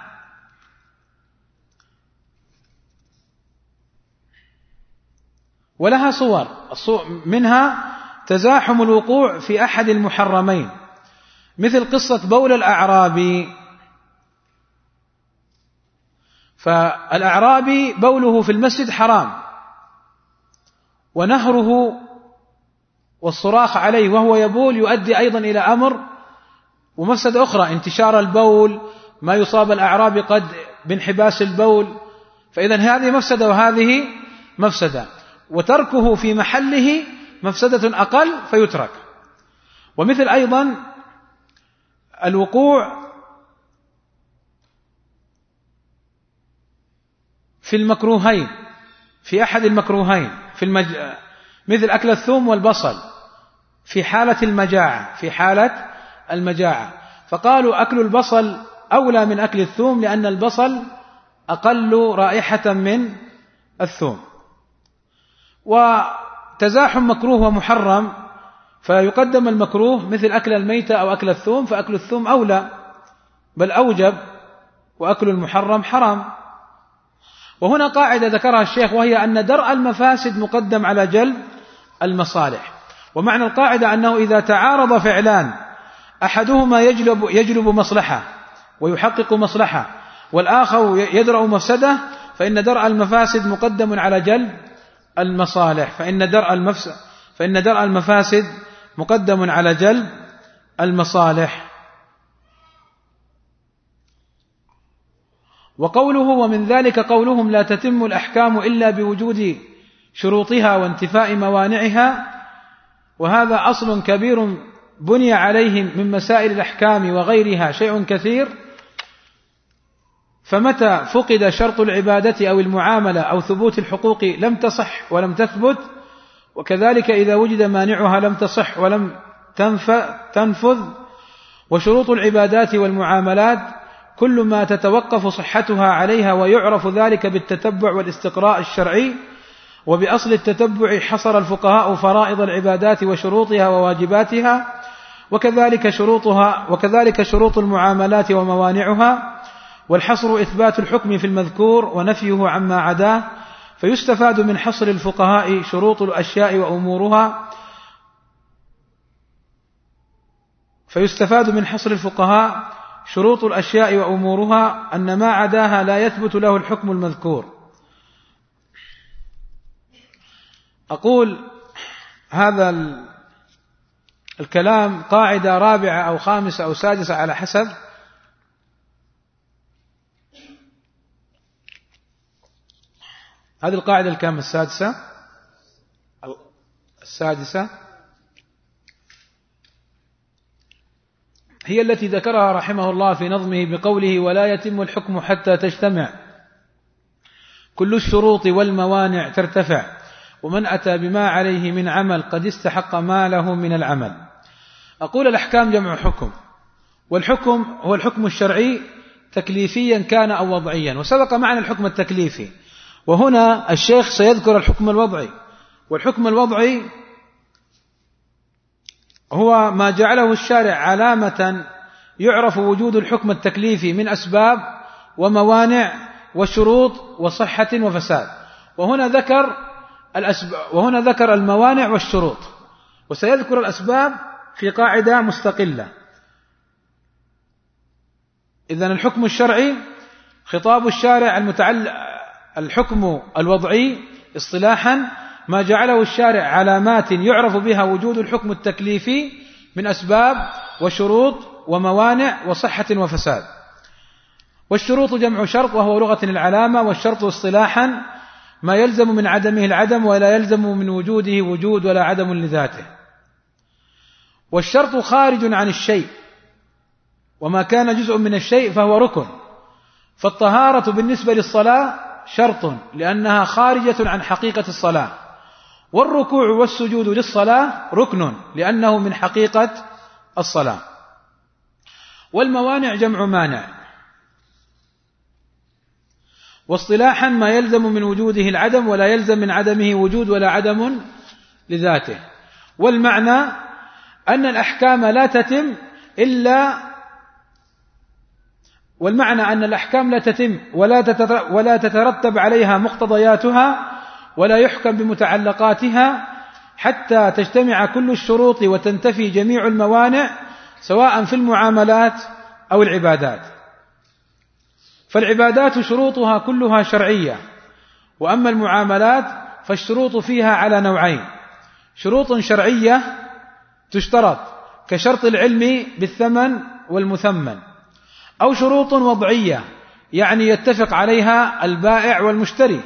ولها صور، منها تزاحم الوقوع في أحد المحرمين، مثل قصة بول الأعرابي. فالأعرابي بوله في المسجد حرام، ونهره والصراخ عليه وهو يبول يؤدي أيضا إلى أمر ومفسدة أخرى، انتشار البول، ما يصاب الأعرابي قد بانحباس البول. فإذا هذه مفسدة وهذه مفسدة، وتركه في محله مفسدة أقل فيترك. ومثل أيضا الوقوع في المكروهين، في أحد المكروهين في المج... مثل أكل الثوم والبصل في حالة المجاعة، في حالة المجاعة، فقالوا أكل البصل أولى من أكل الثوم لأن البصل أقل رائحة من الثوم. وتزاحم مكروه ومحرم فيقدم المكروه مثل أكل الميتة أو أكل الثوم، فأكل الثوم أولى بل أوجب، وأكل المحرم حرام. وهنا قاعدة ذكرها الشيخ، وهي أن درء المفاسد مقدم على جلب المصالح. ومعنى القاعدة أنه إذا تعارض فعلان أحدهما يجلب, يجلب مصلحة ويحقق مصلحة والآخر يدرأ مفسدة، فإن درء المفاسد مقدم على جلب المصالح، فإن درء المفسد فإن درء المفاسد مقدم على جلب المصالح. وقوله ومن ذلك قولهم لا تتم الأحكام إلا بوجود شروطها وانتفاء موانعها، وهذا أصل كبير بني عليه من مسائل الأحكام وغيرها شيء كثير، فمتى فقد شرط العبادة أو المعاملة أو ثبوت الحقوق لم تصح ولم تثبت، وكذلك إذا وجد مانعها لم تصح ولم تنفذ. وشروط العبادات والمعاملات كل ما تتوقف صحتها عليها، ويعرف ذلك بالتتبع والاستقراء الشرعي. وبأصل التتبع حصر الفقهاء فرائض العبادات وشروطها وواجباتها، وكذلك شروطها وكذلك شروط المعاملات وموانعها، والحصر إثبات الحكم في المذكور ونفيه عما عداه. فيستفاد من حصر الفقهاء شروط الأشياء وأمورها فيستفاد من حصر الفقهاء شروط الأشياء وأمورها أن ما عداها لا يثبت له الحكم المذكور. أقول هذا الكلام قاعدة رابعة أو خامسة أو سادسة على حسب هذه القاعدة الكام السادسة السادسة هي التي ذكرها رحمه الله في نظمه بقوله ولا يتم الحكم حتى تجتمع كل الشروط والموانع ترتفع، ومن أتى بما عليه من عمل قد استحق ما له من العمل. أقول الأحكام جمع حكم، والحكم هو الحكم الشرعي تكليفيا كان أو وضعيا، وسبق معنا الحكم التكليفي، وهنا الشيخ سيذكر الحكم الوضعي. والحكم الوضعي هو ما جعله الشارع علامة يعرف وجود الحكم التكليفي من أسباب وموانع وشروط وصحة وفساد. وهنا ذكر الأسباب وهنا ذكر الموانع والشروط، وسيذكر الأسباب في قاعدة مستقلة. إذن الحكم الشرعي خطاب الشارع المتعلق الحكم الوضعي اصطلاحا ما جعله الشارع علامات يعرف بها وجود الحكم التكليفي من أسباب وشروط وموانع وصحة وفساد. والشروط جمع شرط وهو لغة العلامة، والشرط اصطلاحا ما يلزم من عدمه العدم ولا يلزم من وجوده وجود ولا عدم لذاته. والشرط خارج عن الشيء، وما كان جزء من الشيء فهو ركن. فالطهارة بالنسبة للصلاة شرط لأنها خارجة عن حقيقة الصلاة، والركوع والسجود للصلاة ركن لأنه من حقيقة الصلاة. والموانع جمع مانع، واصطلاحا ما يلزم من وجوده العدم ولا يلزم من عدمه وجود ولا عدم لذاته. والمعنى أن الأحكام لا تتم إلا والمعنى أن الأحكام لا تتم ولا تترتب عليها مقتضياتها ولا يحكم بمتعلقاتها حتى تجتمع كل الشروط وتنتفي جميع الموانع، سواء في المعاملات أو العبادات. فالعبادات شروطها كلها شرعية، وأما المعاملات فالشروط فيها على نوعين: شروط شرعية تشترط كشرط العلم بالثمن والمثمن، أو شروط وضعية يعني يتفق عليها البائع والمشتري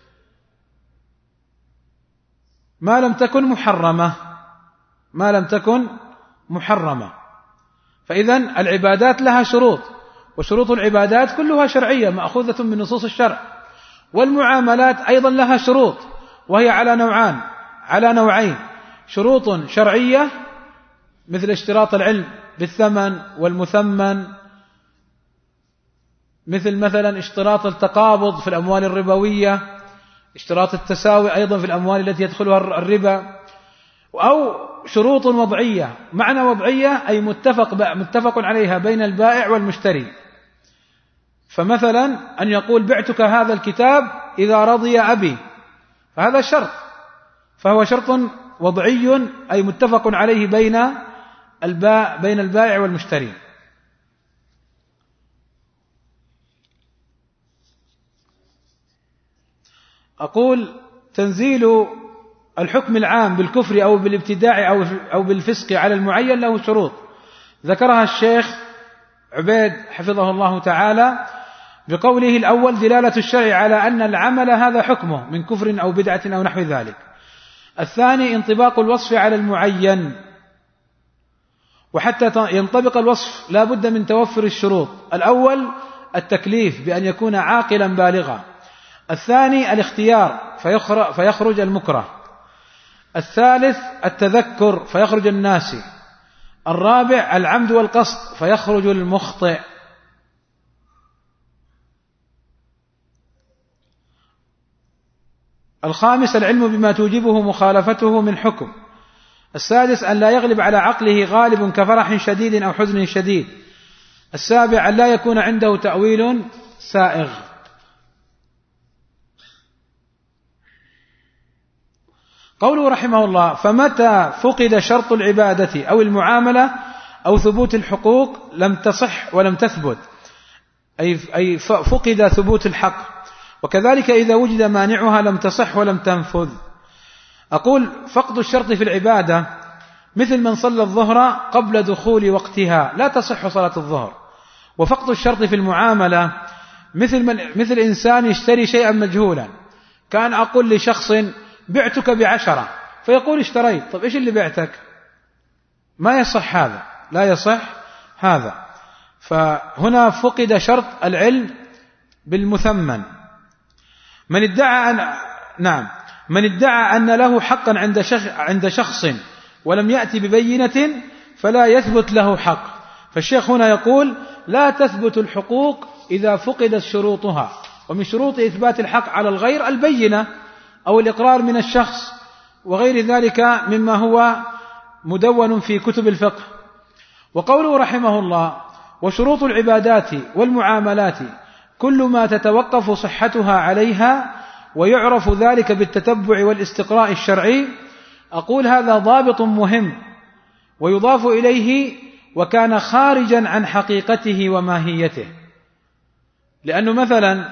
ما لم تكن محرمة ما لم تكن محرمة فإذن العبادات لها شروط، وشروط العبادات كلها شرعية مأخوذة من نصوص الشرع. والمعاملات أيضا لها شروط، وهي على نوعان على نوعين شروط شرعية مثل اشتراط العلم بالثمن والمثمن، مثل مثلا اشتراط التقابض في الأموال الربوية، اشتراط التساوي أيضا في الأموال التي يدخلها الربا، أو شروط وضعية. معنى وضعية أي متفق متفق عليها بين البائع والمشتري. فمثلا أن يقول بعتك هذا الكتاب إذا رضي أبي، فهذا شرط، فهو شرط وضعي أي متفق عليه بين البائع بين البائع والمشتري. أقول تنزيل الحكم العام بالكفر أو بالابتداع أو أو بالفسق على المعين له شروط ذكرها الشيخ عبيد حفظه الله تعالى بقوله: الأول دلالة الشرع على أن العمل هذا حكمه من كفر أو بدعة أو نحو ذلك. الثاني انطباق الوصف على المعين، وحتى ينطبق الوصف لا بد من توفر الشروط. الأول التكليف بأن يكون عاقلا بالغا، الثاني الاختيار فيخرج المكره، الثالث التذكر فيخرج الناسي، الرابع العمد والقصد فيخرج المخطئ. الخامس العلم بما توجبه مخالفته من حكم. السادس أن لا يغلب على عقله غالب كفرح شديد أو حزن شديد. السابع أن لا يكون عنده تأويل سائغ. قوله رحمه الله: فمتى فقد شرط العبادة أو المعاملة أو ثبوت الحقوق لم تصح ولم تثبت، أي فقد ثبوت الحق، وكذلك إذا وجد مانعها لم تصح ولم تنفذ. أقول فقد الشرط في العبادة مثل من صلى الظهر قبل دخول وقتها لا تصح صلاة الظهر، وفقد الشرط في المعاملة مثل من مثل إنسان يشتري شيئا مجهولا، كان أقول لشخص بعتك بعشرة فيقول اشتريت، طب إيش اللي بعتك؟ ما يصح هذا، لا يصح هذا. فهنا فقد شرط العلم بالمثمن. من ادعى أن نعم من ادعى أن له حقا عند شخص عند شخص ولم يأتي ببينة فلا يثبت له حق. فالشيخ هنا يقول: لا تثبت الحقوق إذا فقدت شروطها، ومن شروط إثبات الحق على الغير البينة أو الإقرار من الشخص وغير ذلك مما هو مدون في كتب الفقه. وقوله رحمه الله: وشروط العبادات والمعاملات كل ما تتوقف صحتها عليها ويعرف ذلك بالتتبع والاستقراء الشرعي. أقول هذا ضابط مهم ويضاف إليه وكان خارجا عن حقيقته وماهيته، لأنه مثلا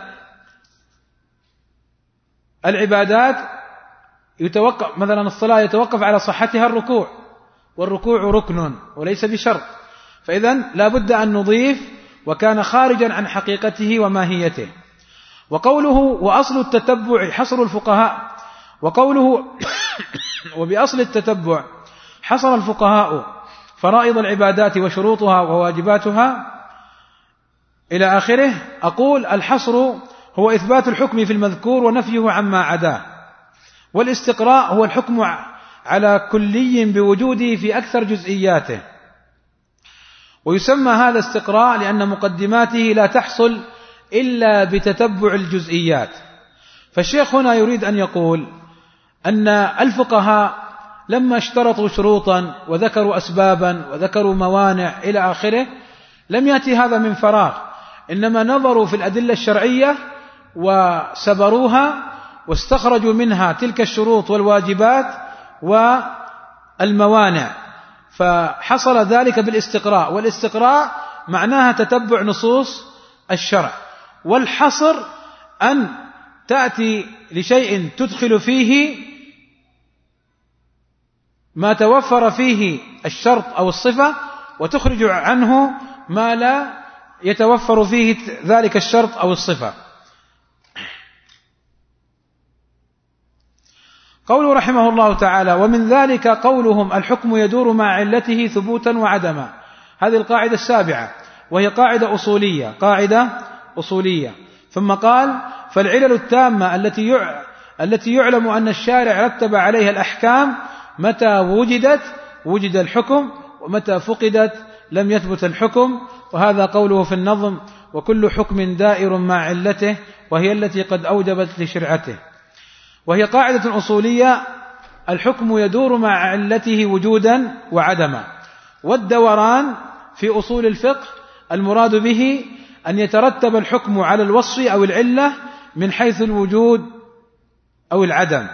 العبادات يتوقف مثلا الصلاة يتوقف على صحتها الركوع، والركوع ركن وليس بشرط، فإذن لا بد أن نضيف وكان خارجا عن حقيقته وماهيته. وقوله: وأصل التتبع حصر الفقهاء، وقوله وبأصل التتبع حصر الفقهاء فرائض العبادات وشروطها وواجباتها إلى آخره. أقول الحصر هو إثبات الحكم في المذكور ونفيه عما عداه، والاستقراء هو الحكم على كلي بوجوده في أكثر جزئياته، ويسمى هذا استقراء لأن مقدماته لا تحصل إلا بتتبع الجزئيات. فالشيخ هنا يريد أن يقول أن الفقهاء لما اشترطوا شروطا وذكروا أسبابا وذكروا موانع إلى آخره لم يأتي هذا من فراغ، إنما نظروا في الأدلة الشرعية وسبروها واستخرجوا منها تلك الشروط والواجبات والموانع، فحصل ذلك بالاستقراء. والاستقراء معناها تتبع نصوص الشرع، والحصر أن تأتي لشيء تدخل فيه ما توفر فيه الشرط أو الصفة وتخرج عنه ما لا يتوفر فيه ذلك الشرط أو الصفة. قوله رحمه الله تعالى: ومن ذلك قولهم الحكم يدور مع علته ثبوتا وعدما. هذه القاعدة السابعة، وهي قاعدة أصولية قاعدة أصولية ثم قال: فالعلل التامة التي يع... التي يعلم أن الشارع رتب عليها الأحكام متى وجدت وجد الحكم، ومتى فقدت لم يثبت الحكم. وهذا قوله في النظم: وكل حكم دائر مع علته وهي التي قد أوجبت لشرعته. وهي قاعدة أصولية: الحكم يدور مع علته وجودا وعدما. والدوران في أصول الفقه المراد به أن يترتب الحكم على الوصف أو العلة من حيث الوجود أو العدم.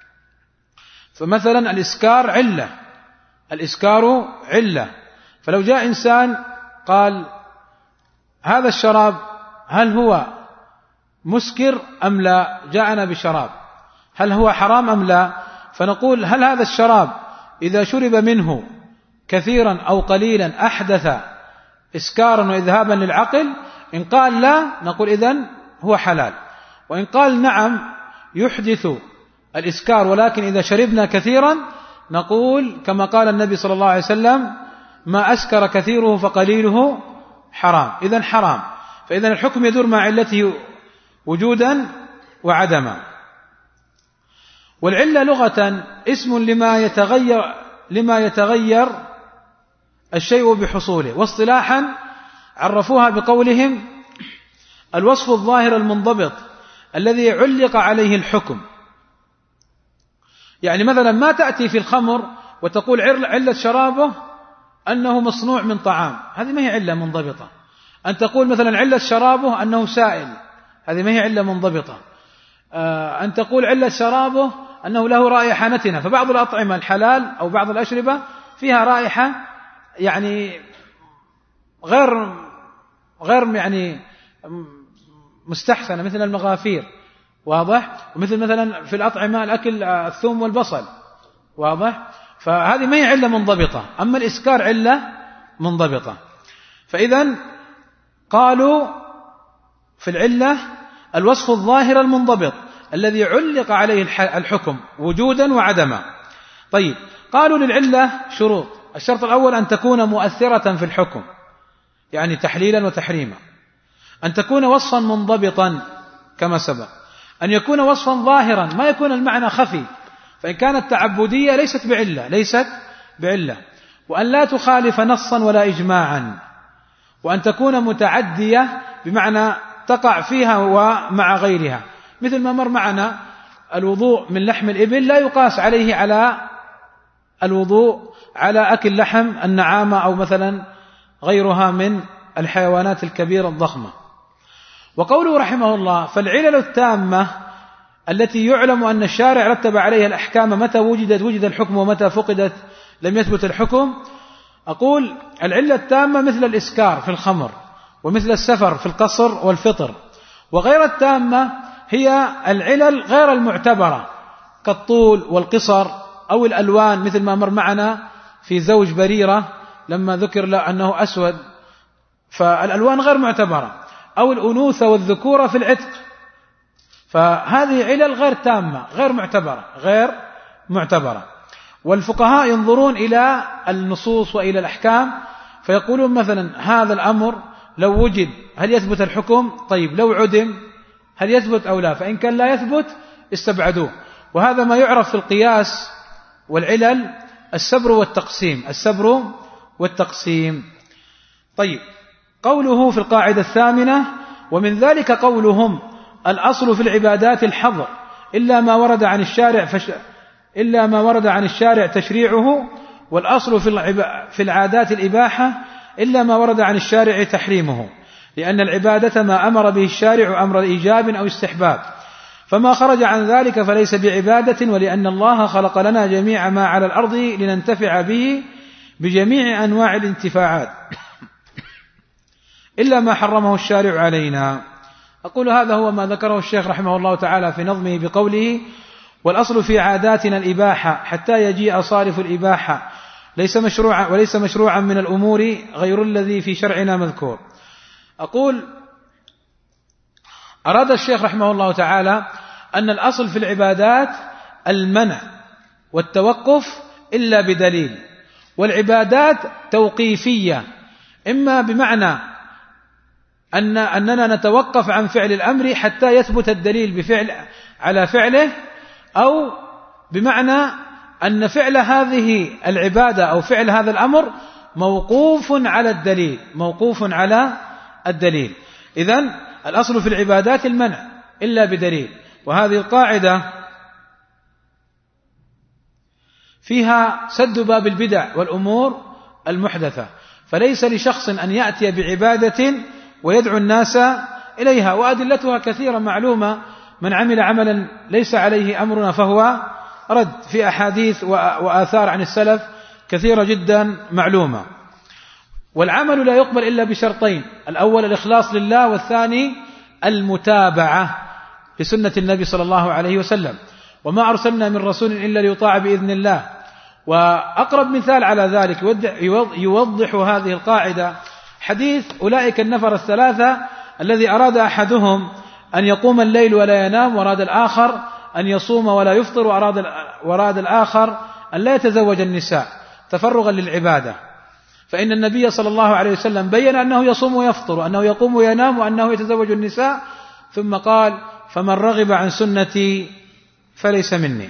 فمثلا الإسكار علة، الإسكار علة، فلو جاء إنسان قال: هذا الشراب هل هو مسكر أم لا؟ جاءنا بشراب، هل هو حرام أم لا؟ فنقول: هل هذا الشراب إذا شرب منه كثيرا أو قليلا أحدث إسكارا وإذهابا للعقل؟ إن قال لا نقول إذن هو حلال. وإن قال نعم يحدث الإسكار ولكن إذا شربنا كثيرا نقول كما قال النبي صلى الله عليه وسلم: ما أسكر كثيره فقليله حرام. إذن حرام. فإذن الحكم يدور مع علته وجودا وعدما. والعلة لغة اسم لما يتغير لما يتغير الشيء بحصوله. واصطلاحا عرفوها بقولهم: الوصف الظاهر المنضبط الذي علق عليه الحكم. يعني مثلا ما تأتي في الخمر وتقول علة شرابه أنه مصنوع من طعام، هذه ما هي علة منضبطة. أن تقول مثلا علة شرابه أنه سائل، هذه ما هي علة منضبطة. أن تقول علة شرابه أنه له رائحة نتنة. فبعض الأطعمة الحلال أو بعض الأشربة فيها رائحة يعني غير غير يعني مستحسنة، مثل المغافير، واضح؟ ومثل مثلا في الأطعمة الأكل الثوم والبصل، واضح؟ فهذه ما هي علة منضبطة. أما الإسكار علة منضبطة. فإذا قالوا في العلة الوصف الظاهر المنضبط الذي علق عليه الحكم وجودا وعدما. طيب، قالوا للعلة شروط. الشرط الأول أن تكون مؤثرة في الحكم، يعني تحليلا وتحريما. أن تكون وصفا منضبطا كما سبق. أن يكون وصفا ظاهرا، ما يكون المعنى خفي، فإن كانت تعبدية ليست بعلة ليست بعلة. وأن لا تخالف نصا ولا إجماعا. وأن تكون متعدية بمعنى تقع فيها ومع غيرها، مثل ما مر معنا الوضوء من لحم الإبل لا يقاس عليه على الوضوء على أكل لحم النعامة أو مثلا غيرها من الحيوانات الكبيرة الضخمة. وقوله رحمه الله: فالعلل التامة التي يعلم أن الشارع رتب عليها الأحكام متى وجدت وجد الحكم ومتى فقدت لم يثبت الحكم. أقول العلة التامة مثل الإسكار في الخمر، ومثل السفر في القصر والفطر. وغير التامة هي العلل غير المعتبرة كالطول والقصر أو الألوان، مثل ما مر معنا في زوج بريرة لما ذكر له أنه أسود، فالألوان غير معتبرة. أو الأنوثة والذكورة في العتق، فهذه علل غير تامة غير معتبرة غير معتبرة. والفقهاء ينظرون إلى النصوص وإلى الأحكام فيقولون مثلا هذا الأمر لو وجد هل يثبت الحكم؟ طيب لو عدم هل يثبت أو لا؟ فإن كان لا يثبت استبعدوه. وهذا ما يعرف في القياس والعلل السبر والتقسيم السبر والتقسيم. طيب، قوله في القاعدة الثامنة: ومن ذلك قولهم الأصل في العبادات الحظر إلا ما ورد عن الشارع فش... إلا ما ورد عن الشارع تشريعه، والأصل في العب... في العادات الإباحة إلا ما ورد عن الشارع تحريمه، لأن العبادة ما أمر به الشارع أمر إيجاب أو استحباب، فما خرج عن ذلك فليس بعبادة، ولأن الله خلق لنا جميع ما على الأرض لننتفع به بجميع أنواع الانتفاعات إلا ما حرمه الشارع علينا. أقول هذا هو ما ذكره الشيخ رحمه الله تعالى في نظمه بقوله: والأصل في عاداتنا الإباحة حتى يجيء صارف الإباحة، ليس مشروعا وليس مشروعا من الأمور غير الذي في شرعنا مذكور. أقول أراد الشيخ رحمه الله تعالى أن الأصل في العبادات المنع والتوقف إلا بدليل، والعبادات توقيفية، إما بمعنى أن أننا نتوقف عن فعل الأمر حتى يثبت الدليل بفعل على فعله، أو بمعنى أن فعل هذه العبادة أو فعل هذا الأمر موقوف على الدليل موقوف على الدليل. إذن الأصل في العبادات المنع إلا بدليل، وهذه القاعدة فيها سد باب البدع والأمور المحدثة، فليس لشخص أن يأتي بعبادة ويدعو الناس إليها، وأدلتها كثيرة معلومة: من عمل عملا ليس عليه أمرنا فهو رد، في أحاديث وآثار عن السلف كثيرة جدا معلومة. والعمل لا يقبل إلا بشرطين: الأول الإخلاص لله، والثاني المتابعة لسنة النبي صلى الله عليه وسلم، وما أرسلنا من رسول إلا ليطاع بإذن الله. وأقرب مثال على ذلك يوضح هذه القاعدة حديث أولئك النفر الثلاثة الذي أراد أحدهم أن يقوم الليل ولا ينام، وأراد الآخر أن يصوم ولا يفطر، وأراد وأراد الآخر أن لا يتزوج النساء تفرغا للعبادة. فإن النبي صلى الله عليه وسلم بين أنه يصوم ويفطر، وأنه يقوم وينام، وأنه يتزوج النساء، ثم قال: فمن رغب عن سنتي فليس مني.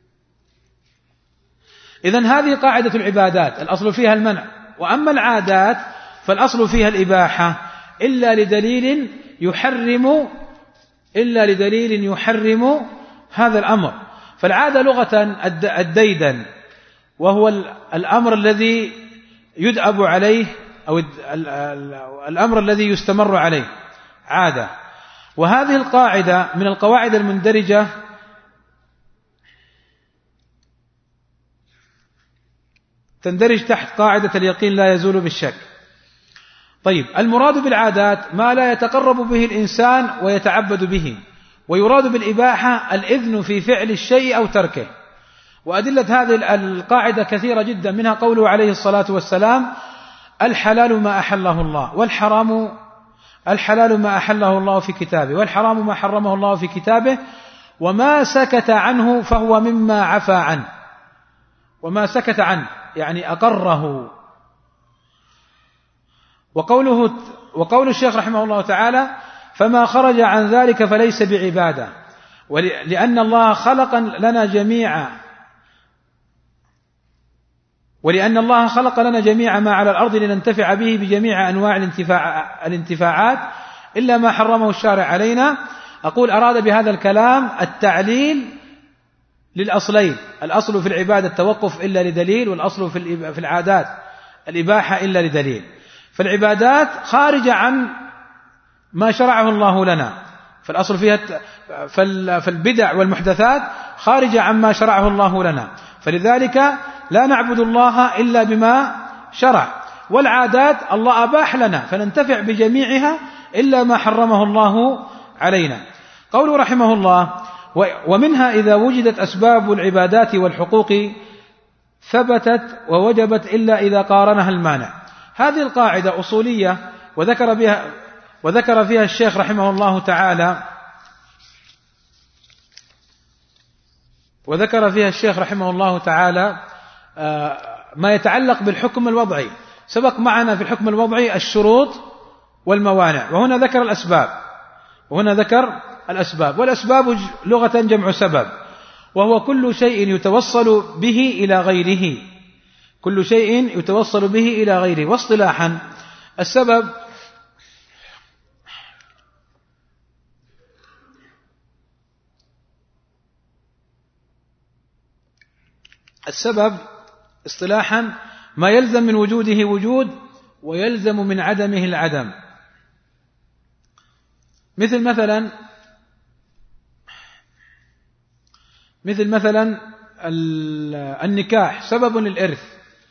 إذن هذه قاعدة العبادات، الأصل فيها المنع. وأما العادات فالأصل فيها الإباحة إلا لدليل يحرم إلا لدليل يحرم هذا الأمر. فالعادة لغة الديدن، وهو الأمر الذي يدأب عليه أو الأمر الذي يستمر عليه عادة. وهذه القاعدة من القواعد المندرجة تندرج تحت قاعدة اليقين لا يزول بالشك. طيب، المراد بالعادات ما لا يتقرب به الإنسان ويتعبد به، ويراد بالإباحة الإذن في فعل الشيء أو تركه. وأدلة هذه القاعدة كثيرة جدا، منها قوله عليه الصلاة والسلام: الحلال ما أحله الله، والحرام الحلال ما أحله الله في كتابه، والحرام ما حرمه الله في كتابه، وما سكت عنه فهو مما عفى عنه. وما سكت عنه يعني أقره. وقوله وقول الشيخ رحمه الله تعالى: فما خرج عن ذلك فليس بعبادة، ولأن الله خلق لنا جميعا ولأن الله خلق لنا جميع ما على الأرض لننتفع به بجميع أنواع الانتفاع الانتفاعات إلا ما حرمه الشارع علينا. أقول أراد بهذا الكلام التعليل للأصلين: الأصل في العبادة التوقف إلا لدليل، والأصل في العادات الإباحة إلا لدليل. فالعبادات خارجة عن ما شرعه الله لنا، فالأصل فيها فالبدع والمحدثات خارجة عن ما شرعه الله لنا، فلذلك لا نعبد الله إلا بما شرع. والعادات الله أباح لنا فننتفع بجميعها إلا ما حرمه الله علينا. قوله رحمه الله: ومنها إذا وجدت أسباب العبادات والحقوق ثبتت ووجبت إلا إذا قارنها المانع. هذه القاعدة أصولية، وذكر بها وذكر فيها الشيخ رحمه الله تعالى وذكر فيها الشيخ رحمه الله تعالى ما يتعلق بالحكم الوضعي. سبق معنا في الحكم الوضعي الشروط والموانع، وهنا ذكر الأسباب وهنا ذكر الأسباب والأسباب لغة جمع سبب، وهو كل شيء يتوصل به إلى غيره كل شيء يتوصل به إلى غيره. واصطلاحا السبب السبب اصطلاحا ما يلزم من وجوده وجود ويلزم من عدمه العدم. مثل مثلا مثل مثلا النكاح سبب للإرث،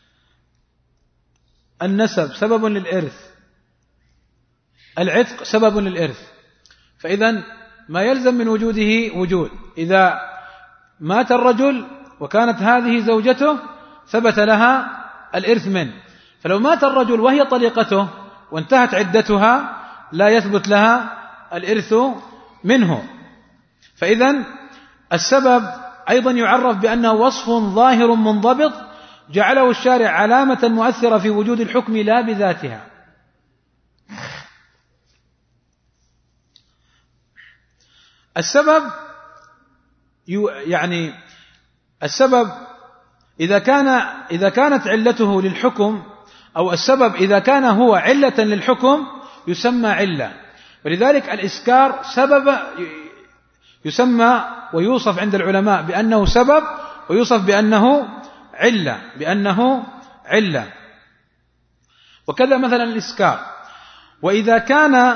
النسب سبب للإرث، العتق سبب للإرث. فإذا ما يلزم من وجوده وجود. إذا مات الرجل وكانت هذه زوجته ثبت لها الإرث منه، فلو مات الرجل وهي طليقته وانتهت عدتها لا يثبت لها الإرث منه. فإذا السبب أيضا يعرف بأنه وصف ظاهر منضبط جعله الشارع علامة مؤثرة في وجود الحكم لا بذاتها. السبب يعني السبب إذا كان إذا كانت علته للحكم، أو السبب إذا كان هو علة للحكم يسمى علة. ولذلك الإسكار سبب يسمى ويوصف عند العلماء بأنه سبب، ويوصف بأنه علة بأنه علة وكذا مثلا الإسكار. وإذا كان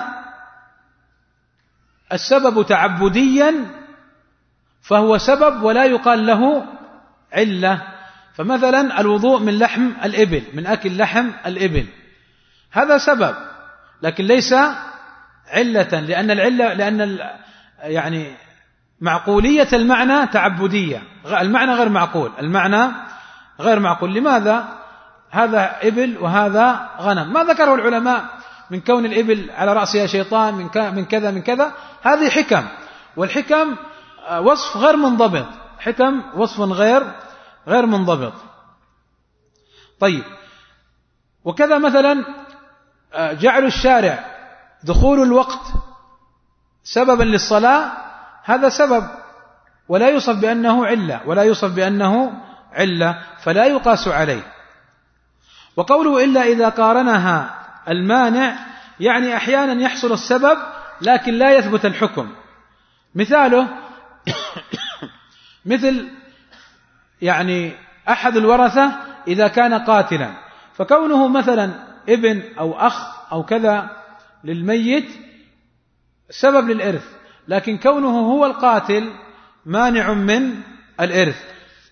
السبب تعبديا فهو سبب ولا يقال له علة. فمثلا الوضوء من لحم الإبل، من أكل لحم الإبل، هذا سبب لكن ليس علة، لأن العلة لأن يعني معقولية المعنى تعبدية، المعنى غير معقول، المعنى غير معقول. لماذا؟ هذا إبل وهذا غنم، ما ذكره العلماء من كون الإبل على رأسها شيطان، من كذا من كذا، هذه حكم، والحكم وصف غير منضبط، حكم وصف غير غير منضبط. طيب، وكذا مثلا جعل الشارع دخول الوقت سببا للصلاة، هذا سبب ولا يوصف بأنه علة، ولا يوصف بأنه علة، فلا يقاس عليه. وقوله إلا إذا قارنها المانع، يعني أحيانا يحصل السبب لكن لا يثبت الحكم. مثاله مثل يعني أحد الورثة إذا كان قاتلا، فكونه مثلا ابن أو أخ أو كذا للميت سبب للإرث، لكن كونه هو القاتل مانع من الإرث.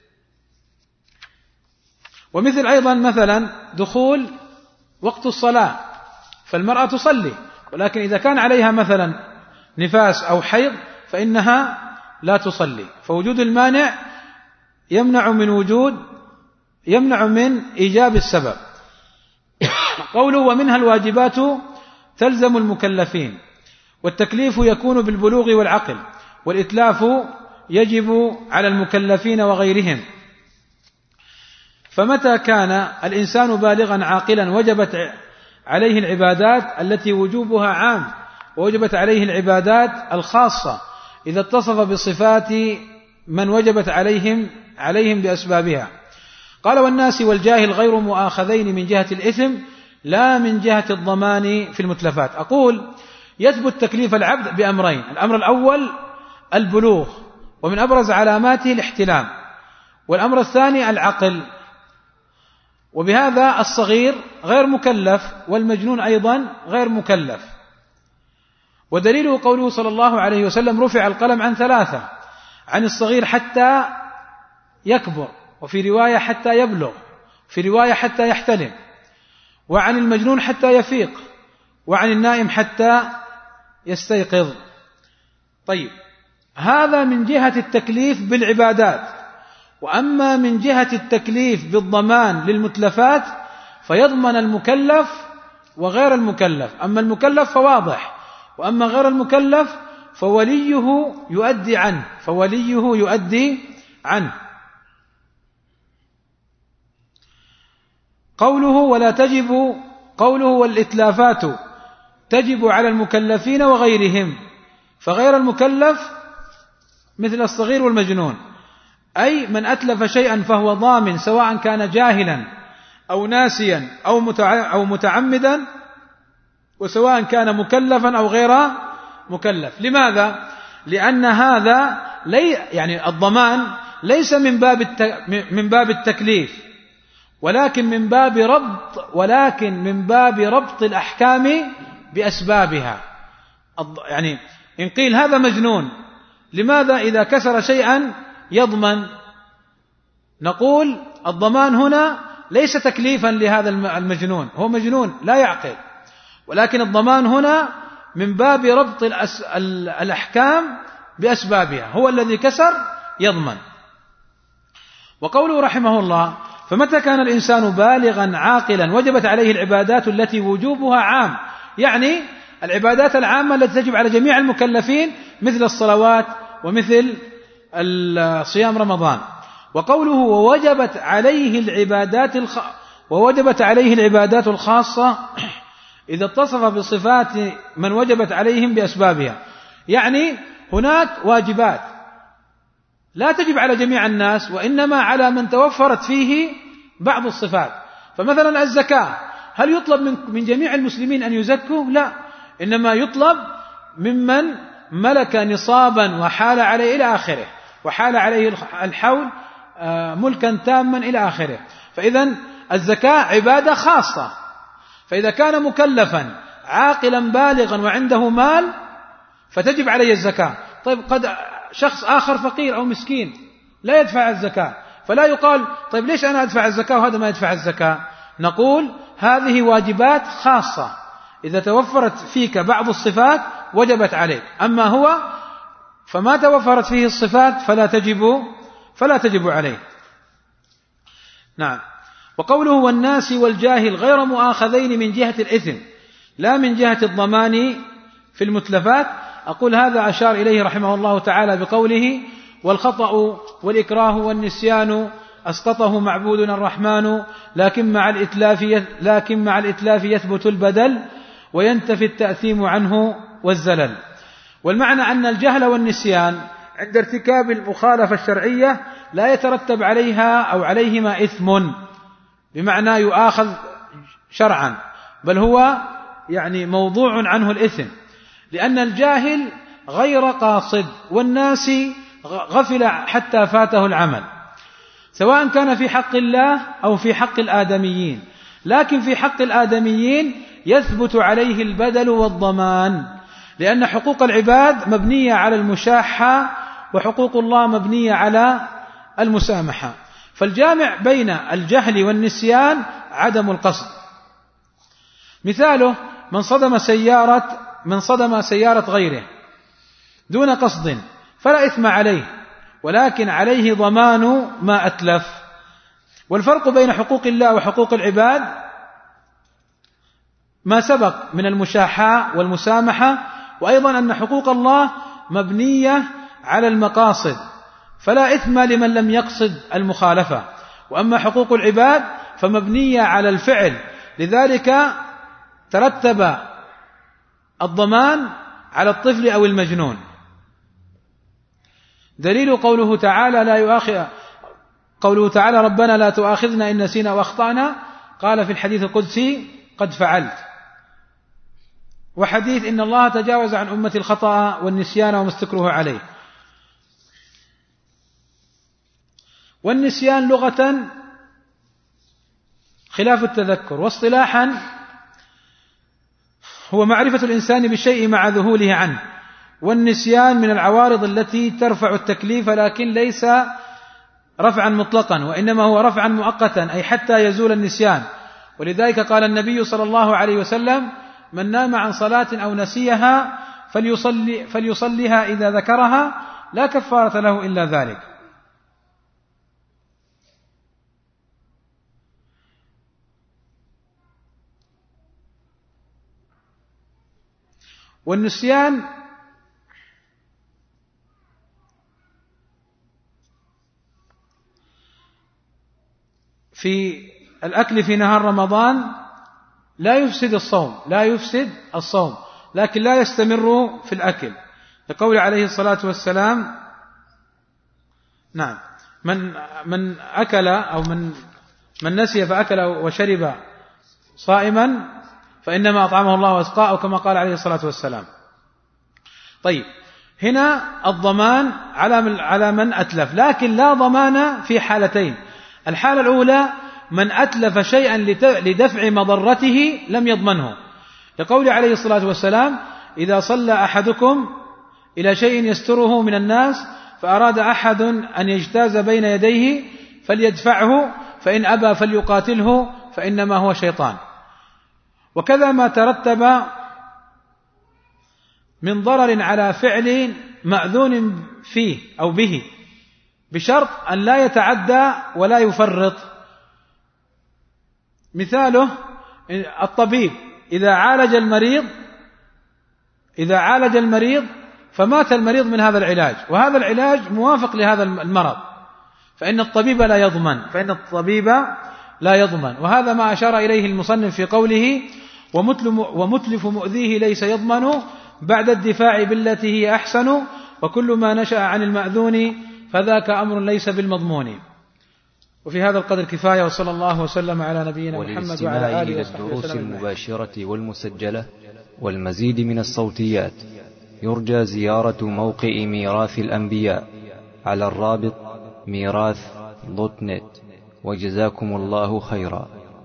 ومثل أيضا مثلا دخول وقت الصلاة، فالمرأة تصلي، ولكن إذا كان عليها مثلا نفاس أو حيض فإنها لا تصلي، فوجود المانع يمنع من وجود يمنع من إيجاب السبب. قوله ومنها الواجبات تلزم المكلفين، والتكليف يكون بالبلوغ والعقل، والإتلاف يجب على المكلفين وغيرهم. فمتى كان الإنسان بالغا عاقلا وجبت عليه العبادات التي وجوبها عام، ووجبت عليه العبادات الخاصة إذا اتصف بصفات من وجبت عليهم عليهم بأسبابها. قال والناس والجاهل غير مؤاخذين من جهة الإثم لا من جهة الضمان في المتلفات. أقول يثبت تكليف العبد بأمرين: الأمر الأول البلوغ، ومن أبرز علاماته الاحتلام، والأمر الثاني العقل. وبهذا الصغير غير مكلف، والمجنون أيضا غير مكلف. ودليله قوله صلى الله عليه وسلم رفع القلم عن ثلاثة: عن الصغير حتى يكبر، وفي رواية حتى يبلغ، في رواية حتى يحتلم، وعن المجنون حتى يفيق، وعن النائم حتى يستيقظ. طيب، هذا من جهة التكليف بالعبادات. وأما من جهة التكليف بالضمان للمتلفات فيضمن المكلف وغير المكلف. أما المكلف فواضح، وأما غير المكلف فوليه يؤدي عنه فوليه يؤدي عنه. قوله ولا تجب قوله والإتلافات تجب على المكلفين وغيرهم، فغير المكلف مثل الصغير والمجنون، أي من أتلف شيئا فهو ضامن، سواء كان جاهلا أو ناسيا أو متعمدا، وسواء كان مكلفا أو غير مكلف. لماذا؟ لأن هذا لي يعني الضمان ليس من باب من باب التكليف، ولكن من باب ربط ولكن من باب ربط الأحكام بأسبابها. يعني إن قيل هذا مجنون، لماذا إذا كسر شيئا يضمن؟ نقول الضمان هنا ليس تكليفا لهذا المجنون، هو مجنون لا يعقل، ولكن الضمان هنا من باب ربط الأحكام بأسبابها، هو الذي كسر يضمن. وقوله رحمه الله فمتى كان الإنسان بالغا عاقلا وجبت عليه العبادات التي وجوبها عام، يعني العبادات العامة التي تجب على جميع المكلفين مثل الصلوات ومثل صيام رمضان. وقوله ووجبت عليه العبادات الخ... ووجبت عليه العبادات الخاصة إذا اتصف بصفات من وجبت عليهم بأسبابها، يعني هناك واجبات لا تجب على جميع الناس، وإنما على من توفرت فيه بعض الصفات. فمثلا الزكاة، هل يطلب من من جميع المسلمين أن يزكوا؟ لا، إنما يطلب ممن ملك نصابا وحال عليه إلى آخره، وحال عليه الحول ملكا تاما إلى آخره. فإذا الزكاة عبادة خاصة، فإذا كان مكلفا عاقلا بالغا وعنده مال فتجب عليه الزكاة. طيب قد شخص آخر فقير أو مسكين لا يدفع الزكاة، فلا يقال طيب ليش أنا أدفع الزكاة وهذا ما يدفع الزكاة؟ نقول هذه واجبات خاصة، إذا توفرت فيك بعض الصفات وجبت عليك، أما هو فما توفرت فيه الصفات فلا تجب فلا تجب عليه. نعم. وقوله والناس والجاهل غير مؤاخذين من جهة الإثم لا من جهة الضمان في المتلفات، أقول هذا أشار إليه رحمه الله تعالى بقوله والخطأ والإكراه والنسيان أسقطه معبودنا الرحمن، لكن مع الإتلاف لكن مع الإتلاف يثبت البدل وينتفي التأثيم عنه والزلل. والمعنى أن الجهل والنسيان عند ارتكاب المخالفة الشرعية لا يترتب عليها أو عليهما إثم بمعنى يؤاخذ شرعا، بل هو يعني موضوع عنه الإثم، لأن الجاهل غير قاصد والناس غفل حتى فاته العمل، سواء كان في حق الله أو في حق الآدميين. لكن في حق الآدميين يثبت عليه البدل والضمان، لأن حقوق العباد مبنية على المشاحة وحقوق الله مبنية على المسامحة. فالجامع بين الجهل والنسيان عدم القصد. مثاله من صدم سيارة من صدم سيارة غيره دون قصد فلا إثم عليه، ولكن عليه ضمان ما أتلف. والفرق بين حقوق الله وحقوق العباد ما سبق من المشاحة والمسامحة، وأيضا أن حقوق الله مبنية على المقاصد فلا إثم لمن لم يقصد المخالفة، وأما حقوق العباد فمبنية على الفعل، لذلك ترتب الضمان على الطفل أو المجنون. دليل قوله تعالى لا يؤاخذ قوله تعالى ربنا لا تؤاخذنا إن نسينا وأخطأنا، قال في الحديث القدسي قد فعلت. وحديث إن الله تجاوز عن أمتي الخطأ والنسيان وما استكره عليه. والنسيان لغة خلاف التذكر، واصطلاحا هو معرفة الإنسان بالشيء مع ذهوله عنه. والنسيان من العوارض التي ترفع التكليف، لكن ليس رفعا مطلقا، وإنما هو رفعا مؤقتا، أي حتى يزول النسيان. ولذلك قال النبي صلى الله عليه وسلم من نام عن صلاة أو نسيها فليصلي فليصليها إذا ذكرها لا كفارة له إلا ذلك. والنسيان في الأكل في نهار رمضان لا يفسد الصوم لا يفسد الصوم لكن لا يستمر في الأكل، لقول عليه الصلاة والسلام نعم من من أكل أو من من نسي فأكل وشرب صائما فإنما أطعمه الله وأسقاه، أو كما قال عليه الصلاة والسلام. طيب هنا الضمان على على من أتلف، لكن لا ضمان في حالتين. الحالة الأولى من أتلف شيئا لدفع مضرته لم يضمنه، لقول عليه الصلاة والسلام إذا صلى أحدكم إلى شيء يستره من الناس فأراد أحد أن يجتاز بين يديه فليدفعه، فإن أبى فليقاتله فإنما هو شيطان. وكذا ما ترتب من ضرر على فعل مأذون فيه أو به بشرط أن لا يتعدى ولا يفرط. مثاله الطبيب إذا عالج المريض إذا عالج المريض فمات المريض من هذا العلاج، وهذا العلاج موافق لهذا المرض، فإن الطبيب لا يضمن فإن الطبيب لا يضمن. وهذا ما أشار إليه المصنف في قوله ومتلف مؤذيه ليس يضمن بعد الدفاع بالتي هي أحسن، وكل ما نشأ عن المأذون فذاك أمر ليس بالمضمون. وفي هذا القدر كفاية، وصلى الله وسلم على نبينا محمد وعلى آله وصحبه وسلم. الدروس المباشرة والمسجلة والمزيد من الصوتيات يرجى زيارة موقع ميراث الأنبياء على الرابط ميراث دوت نت، وجزاكم الله خيرا.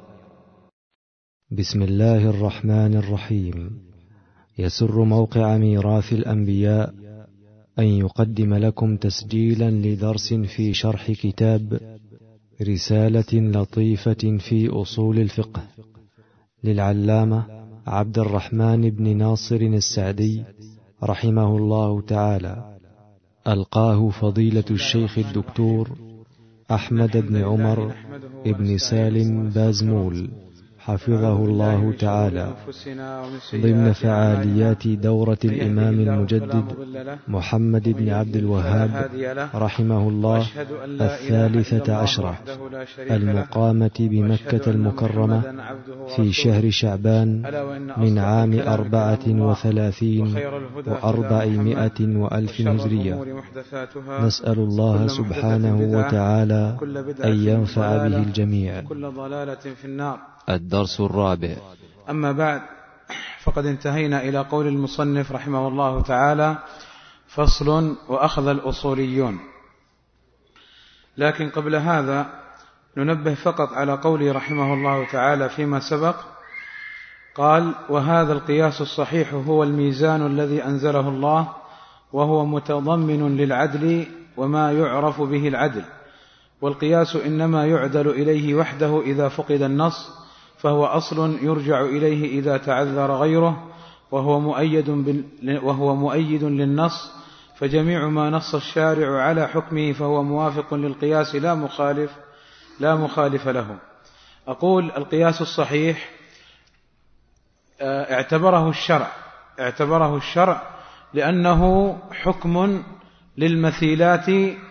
بسم الله الرحمن الرحيم. يسر موقع ميراث الأنبياء أن يقدم لكم تسجيلا لدرس في شرح كتاب رسالة لطيفة في أصول الفقه للعلامة عبد الرحمن بن ناصر السعدي رحمه الله تعالى، ألقاه فضيلة الشيخ الدكتور أحمد بن عمر بن سالم بازمول حفظه الله تعالى، ضمن فعاليات دورة الإمام المجدد محمد بن عبد الوهاب رحمه الله الثالثة عشرة، المقامة بمكة المكرمة في شهر شعبان من عام أربعة وثلاثين وأربعمائة وألف هجرية. نسأل الله سبحانه وتعالى أن ينفع به الجميع. الدرس الرابع. أما بعد، فقد انتهينا إلى قول المصنف رحمه الله تعالى: فصل وأخذ الأصوليون. لكن قبل هذا ننبه فقط على قوله رحمه الله تعالى فيما سبق، قال: وهذا القياس الصحيح هو الميزان الذي أنزله الله، وهو متضمن للعدل وما يعرف به العدل، والقياس إنما يعدل إليه وحده إذا فقد النص، فهو أصل يرجع إليه إذا تعذر غيره، وهو مؤيد, وهو مؤيد للنص، فجميع ما نص الشارع على حكمه فهو موافق للقياس لا مخالف لا مخالف له. أقول: القياس الصحيح اعتبره الشرع اعتبره الشرع لأنه حكم للمثيلات،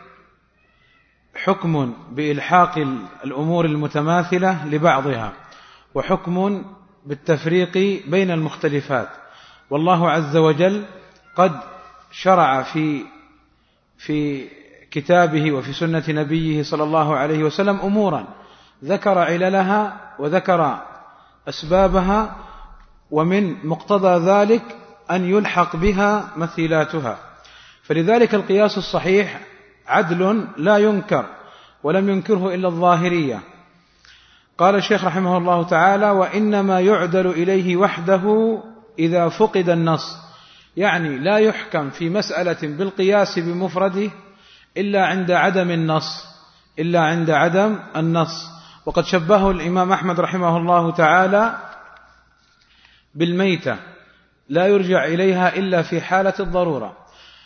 حكم بإلحاق الأمور المتماثلة لبعضها، وحكم بالتفريق بين المختلفات. والله عز وجل قد شرع في في كتابه وفي سنة نبيه صلى الله عليه وسلم أمورا ذكر عللها وذكر أسبابها، ومن مقتضى ذلك أن يلحق بها مثيلاتها. فلذلك القياس الصحيح عدل لا ينكر، ولم ينكره إلا الظاهرية. قال الشيخ رحمه الله تعالى: وإنما يعدل إليه وحده إذا فقد النص، يعني لا يحكم في مسألة بالقياس بمفرده إلا عند عدم النص إلا عند عدم النص. وقد شبهه الإمام أحمد رحمه الله تعالى بالميتة، لا يرجع إليها إلا في حالة الضرورة.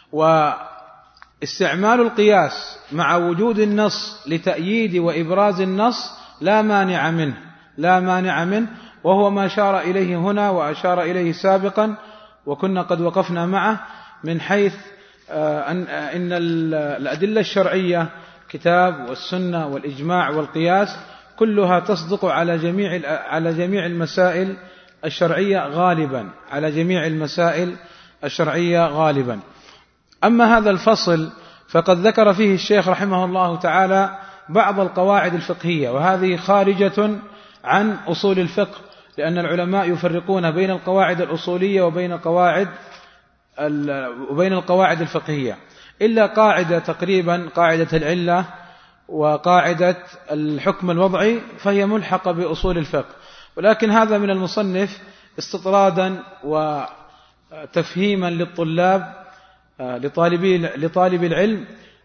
واستعمال القياس مع وجود النص لتأييد وإبراز النص لا مانع منه لا مانع منه وهو ما أشار إليه هنا وأشار إليه سابقا، وكنا قد وقفنا معه من حيث أن الأدلة الشرعية كتاب والسنة والإجماع والقياس كلها تصدق على جميع على جميع المسائل الشرعية غالبا على جميع المسائل الشرعية غالبا. أما هذا الفصل فقد ذكر فيه الشيخ رحمه الله تعالى بعض القواعد الفقهية، وهذه خارجة عن أصول الفقه، لأن العلماء يفرقون بين القواعد الأصولية وبين القواعد وبين القواعد الفقهية، إلا قاعدة تقريبا قاعدة العلة وقاعدة الحكم الوضعي فهي ملحقة بأصول الفقه. ولكن هذا من المصنف استطرادا وتفهيما للطلاب لطالبي لطالب العلم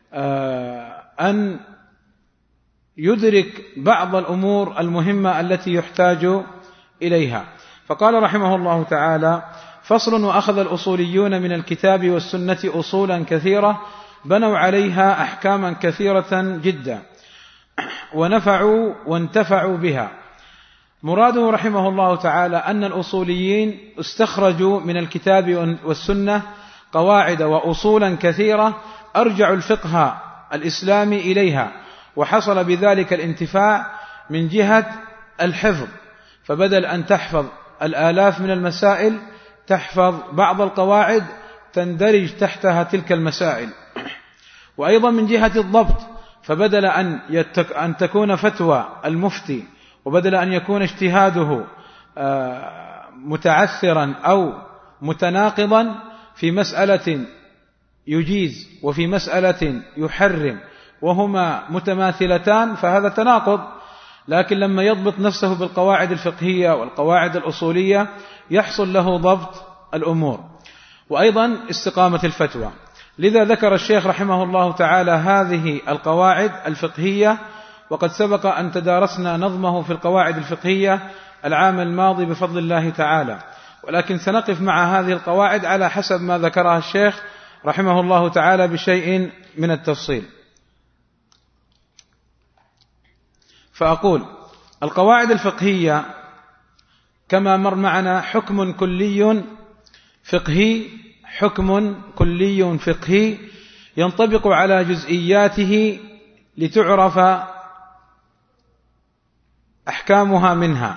أن يدرك بعض الأمور المهمة التي يحتاج إليها. فقال رحمه الله تعالى: فصل وأخذ الأصوليون من الكتاب والسنة أصولا كثيرة بنوا عليها أحكاما كثيرة جدا ونفعوا وانتفعوا بها. مراده رحمه الله تعالى أن الأصوليين استخرجوا من الكتاب والسنة قواعد وأصولا كثيرة أرجعوا الفقه الإسلامي إليها، وحصل بذلك الانتفاع من جهة الحفظ، فبدل أن تحفظ الآلاف من المسائل تحفظ بعض القواعد تندرج تحتها تلك المسائل. وأيضا من جهة الضبط، فبدل أن, يتك أن تكون فتوى المفتي وبدل أن يكون اجتهاده متعثرا أو متناقضا في مسألة يجيز وفي مسألة يحرم وهما متماثلتان، فهذا تناقض. لكن لما يضبط نفسه بالقواعد الفقهية والقواعد الأصولية يحصل له ضبط الأمور، وأيضا استقامة الفتوى. لذا ذكر الشيخ رحمه الله تعالى هذه القواعد الفقهية، وقد سبق أن تدارسنا نظمه في القواعد الفقهية العام الماضي بفضل الله تعالى، ولكن سنقف مع هذه القواعد على حسب ما ذكرها الشيخ رحمه الله تعالى بشيء من التفصيل. فأقول القواعد الفقهية كما مر معنا حكم كلي فقهي، حكم كلي فقهي ينطبق على جزئياته لتعرف أحكامها منها.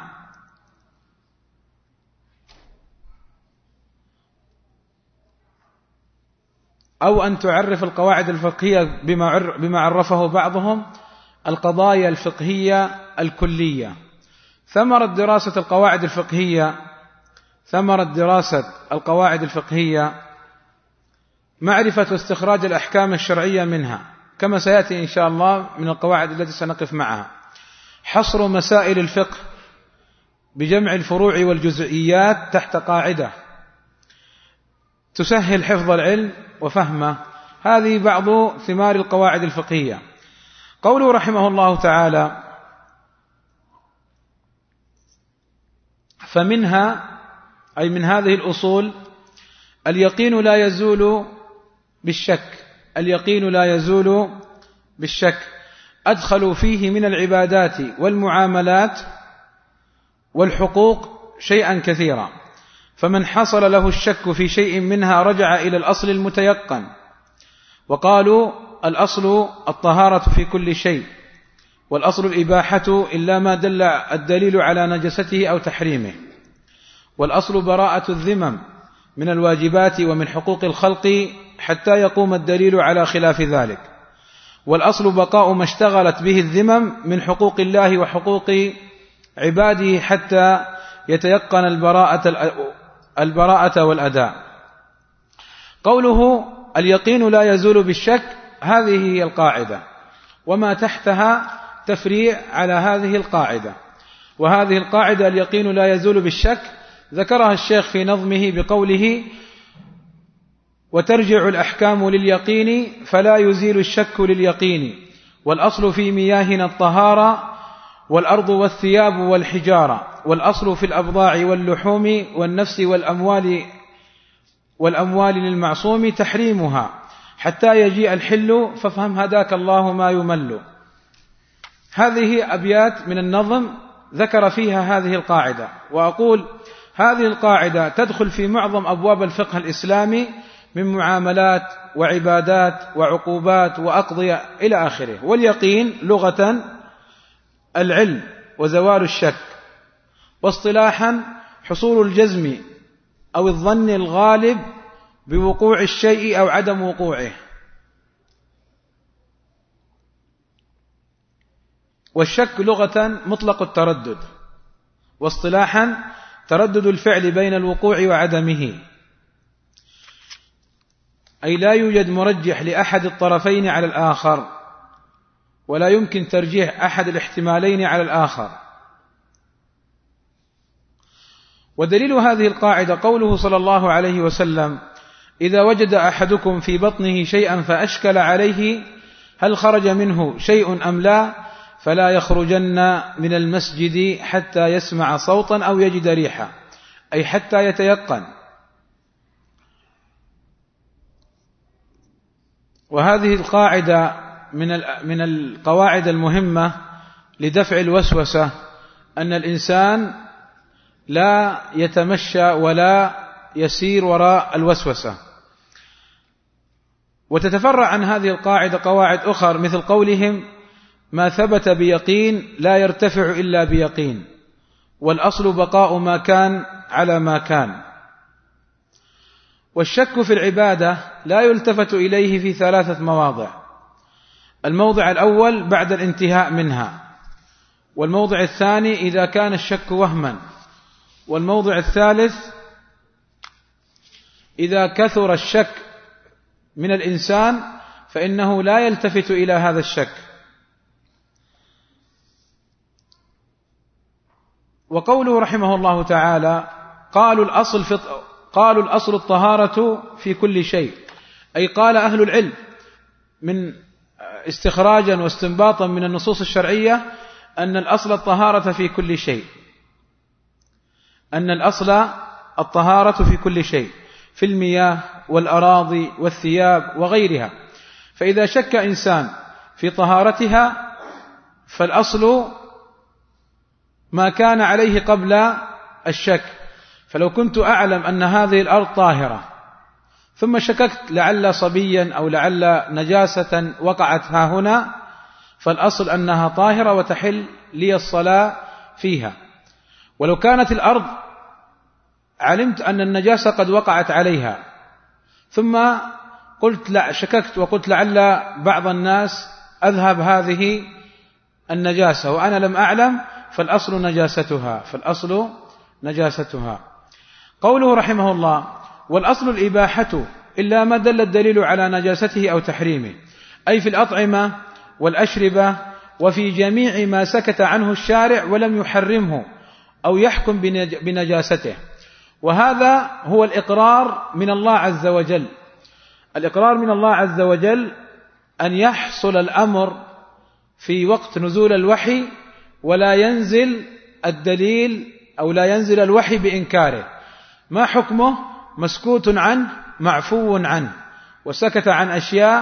أو أن تعرف القواعد الفقهية بما عرفه بعضهم القضايا الفقهية الكلية. ثمرة دراسة القواعد الفقهية ثمرة دراسة القواعد الفقهية معرفة واستخراج الأحكام الشرعية منها، كما سيأتي إن شاء الله من القواعد التي سنقف معها. حصر مسائل الفقه بجمع الفروع والجزئيات تحت قاعدة تسهل حفظ العلم وفهمه. هذه بعض ثمار القواعد الفقهية. قوله رحمه الله تعالى: فمنها أي من هذه الأصول اليقين لا يزول بالشك. اليقين لا يزول بالشك. أدخلوا فيه من العبادات والمعاملات والحقوق شيئا كثيرا، فمن حصل له الشك في شيء منها رجع إلى الأصل المتيقن. وقالوا الأصل الطهارة في كل شيء، والأصل الإباحة إلا ما دل الدليل على نجسته أو تحريمه، والأصل براءة الذمم من الواجبات ومن حقوق الخلق حتى يقوم الدليل على خلاف ذلك، والأصل بقاء ما اشتغلت به الذمم من حقوق الله وحقوق عباده حتى يتيقن البراءة البراءة والأداء. قوله اليقين لا يزول بالشك، هذه هي القاعدة، وما تحتها تفريع على هذه القاعدة. وهذه القاعدة اليقين لا يزول بالشك ذكرها الشيخ في نظمه بقوله: وترجع الأحكام لليقين فلا يزيل الشك لليقين، والأصل في مياهنا الطهارة والأرض والثياب والحجارة، والأصل في الأبضاع واللحوم والنفس والأموال والأموال للمعصوم تحريمها حتى يجيء الحل، فافهم هداك الله ما يمل. هذه أبيات من النظم ذكر فيها هذه القاعدة. وأقول هذه القاعدة تدخل في معظم أبواب الفقه الإسلامي من معاملات وعبادات وعقوبات وأقضية إلى آخره. واليقين لغة العلم وزوال الشك، واصطلاحا حصول الجزم أو الظن الغالب بوقوع الشيء أو عدم وقوعه. والشك لغة مطلق التردد، واصطلاحا تردد الفعل بين الوقوع وعدمه، أي لا يوجد مرجح لأحد الطرفين على الآخر، ولا يمكن ترجيح أحد الاحتمالين على الآخر. ودليل هذه القاعدة قوله صلى الله عليه وسلم: إذا وجد أحدكم في بطنه شيئا فأشكل عليه هل خرج منه شيء أم لا فلا يخرجن من المسجد حتى يسمع صوتا أو يجد ريحا، أي حتى يتيقن. وهذه القاعدة من من القواعد المهمة لدفع الوسوسة، أن الإنسان لا يتمشى ولا يسير وراء الوسوسة. وتتفرع عن هذه القاعدة قواعد أخرى مثل قولهم: ما ثبت بيقين لا يرتفع إلا بيقين، والأصل بقاء ما كان على ما كان. والشك في العبادة لا يلتفت إليه في ثلاثة مواضع: الموضع الأول بعد الانتهاء منها، والموضع الثاني إذا كان الشك وهما، والموضع الثالث إذا كثر الشك من الإنسان فإنه لا يلتفت إلى هذا الشك. وقوله رحمه الله تعالى: قالوا الأصل في قالوا الأصل الطهارة في كل شيء، أي قال أهل العلم من استخراجا واستنباطا من النصوص الشرعية أن الأصل الطهارة في كل شيء، أن الأصل الطهارة في كل شيء، في المياه والأراضي والثياب وغيرها. فإذا شك إنسان في طهارتها فالأصل ما كان عليه قبل الشك. فلو كنت أعلم أن هذه الأرض طاهرة ثم شككت لعل صبيا أو لعل نجاسة وقعت ها هنا، فالأصل أنها طاهرة وتحل لي الصلاة فيها. ولو كانت الأرض علمت أن النجاسة قد وقعت عليها ثم قلت لا شككت وقلت لعل بعض الناس أذهب هذه النجاسة وأنا لم أعلم، فالأصل نجاستها فالأصل نجاستها. قوله رحمه الله: والأصل الإباحة إلا ما دل الدليل على نجاسته أو تحريمه، أي في الأطعمة والأشربة وفي جميع ما سكت عنه الشارع ولم يحرمه أو يحكم بنجاسته. وهذا هو الإقرار من الله عز وجل. الإقرار من الله عز وجل أن يحصل الأمر في وقت نزول الوحي ولا ينزل الدليل أو لا ينزل الوحي بإنكاره. ما حكمه؟ مسكوت عنه معفو عنه، وسكت عن أشياء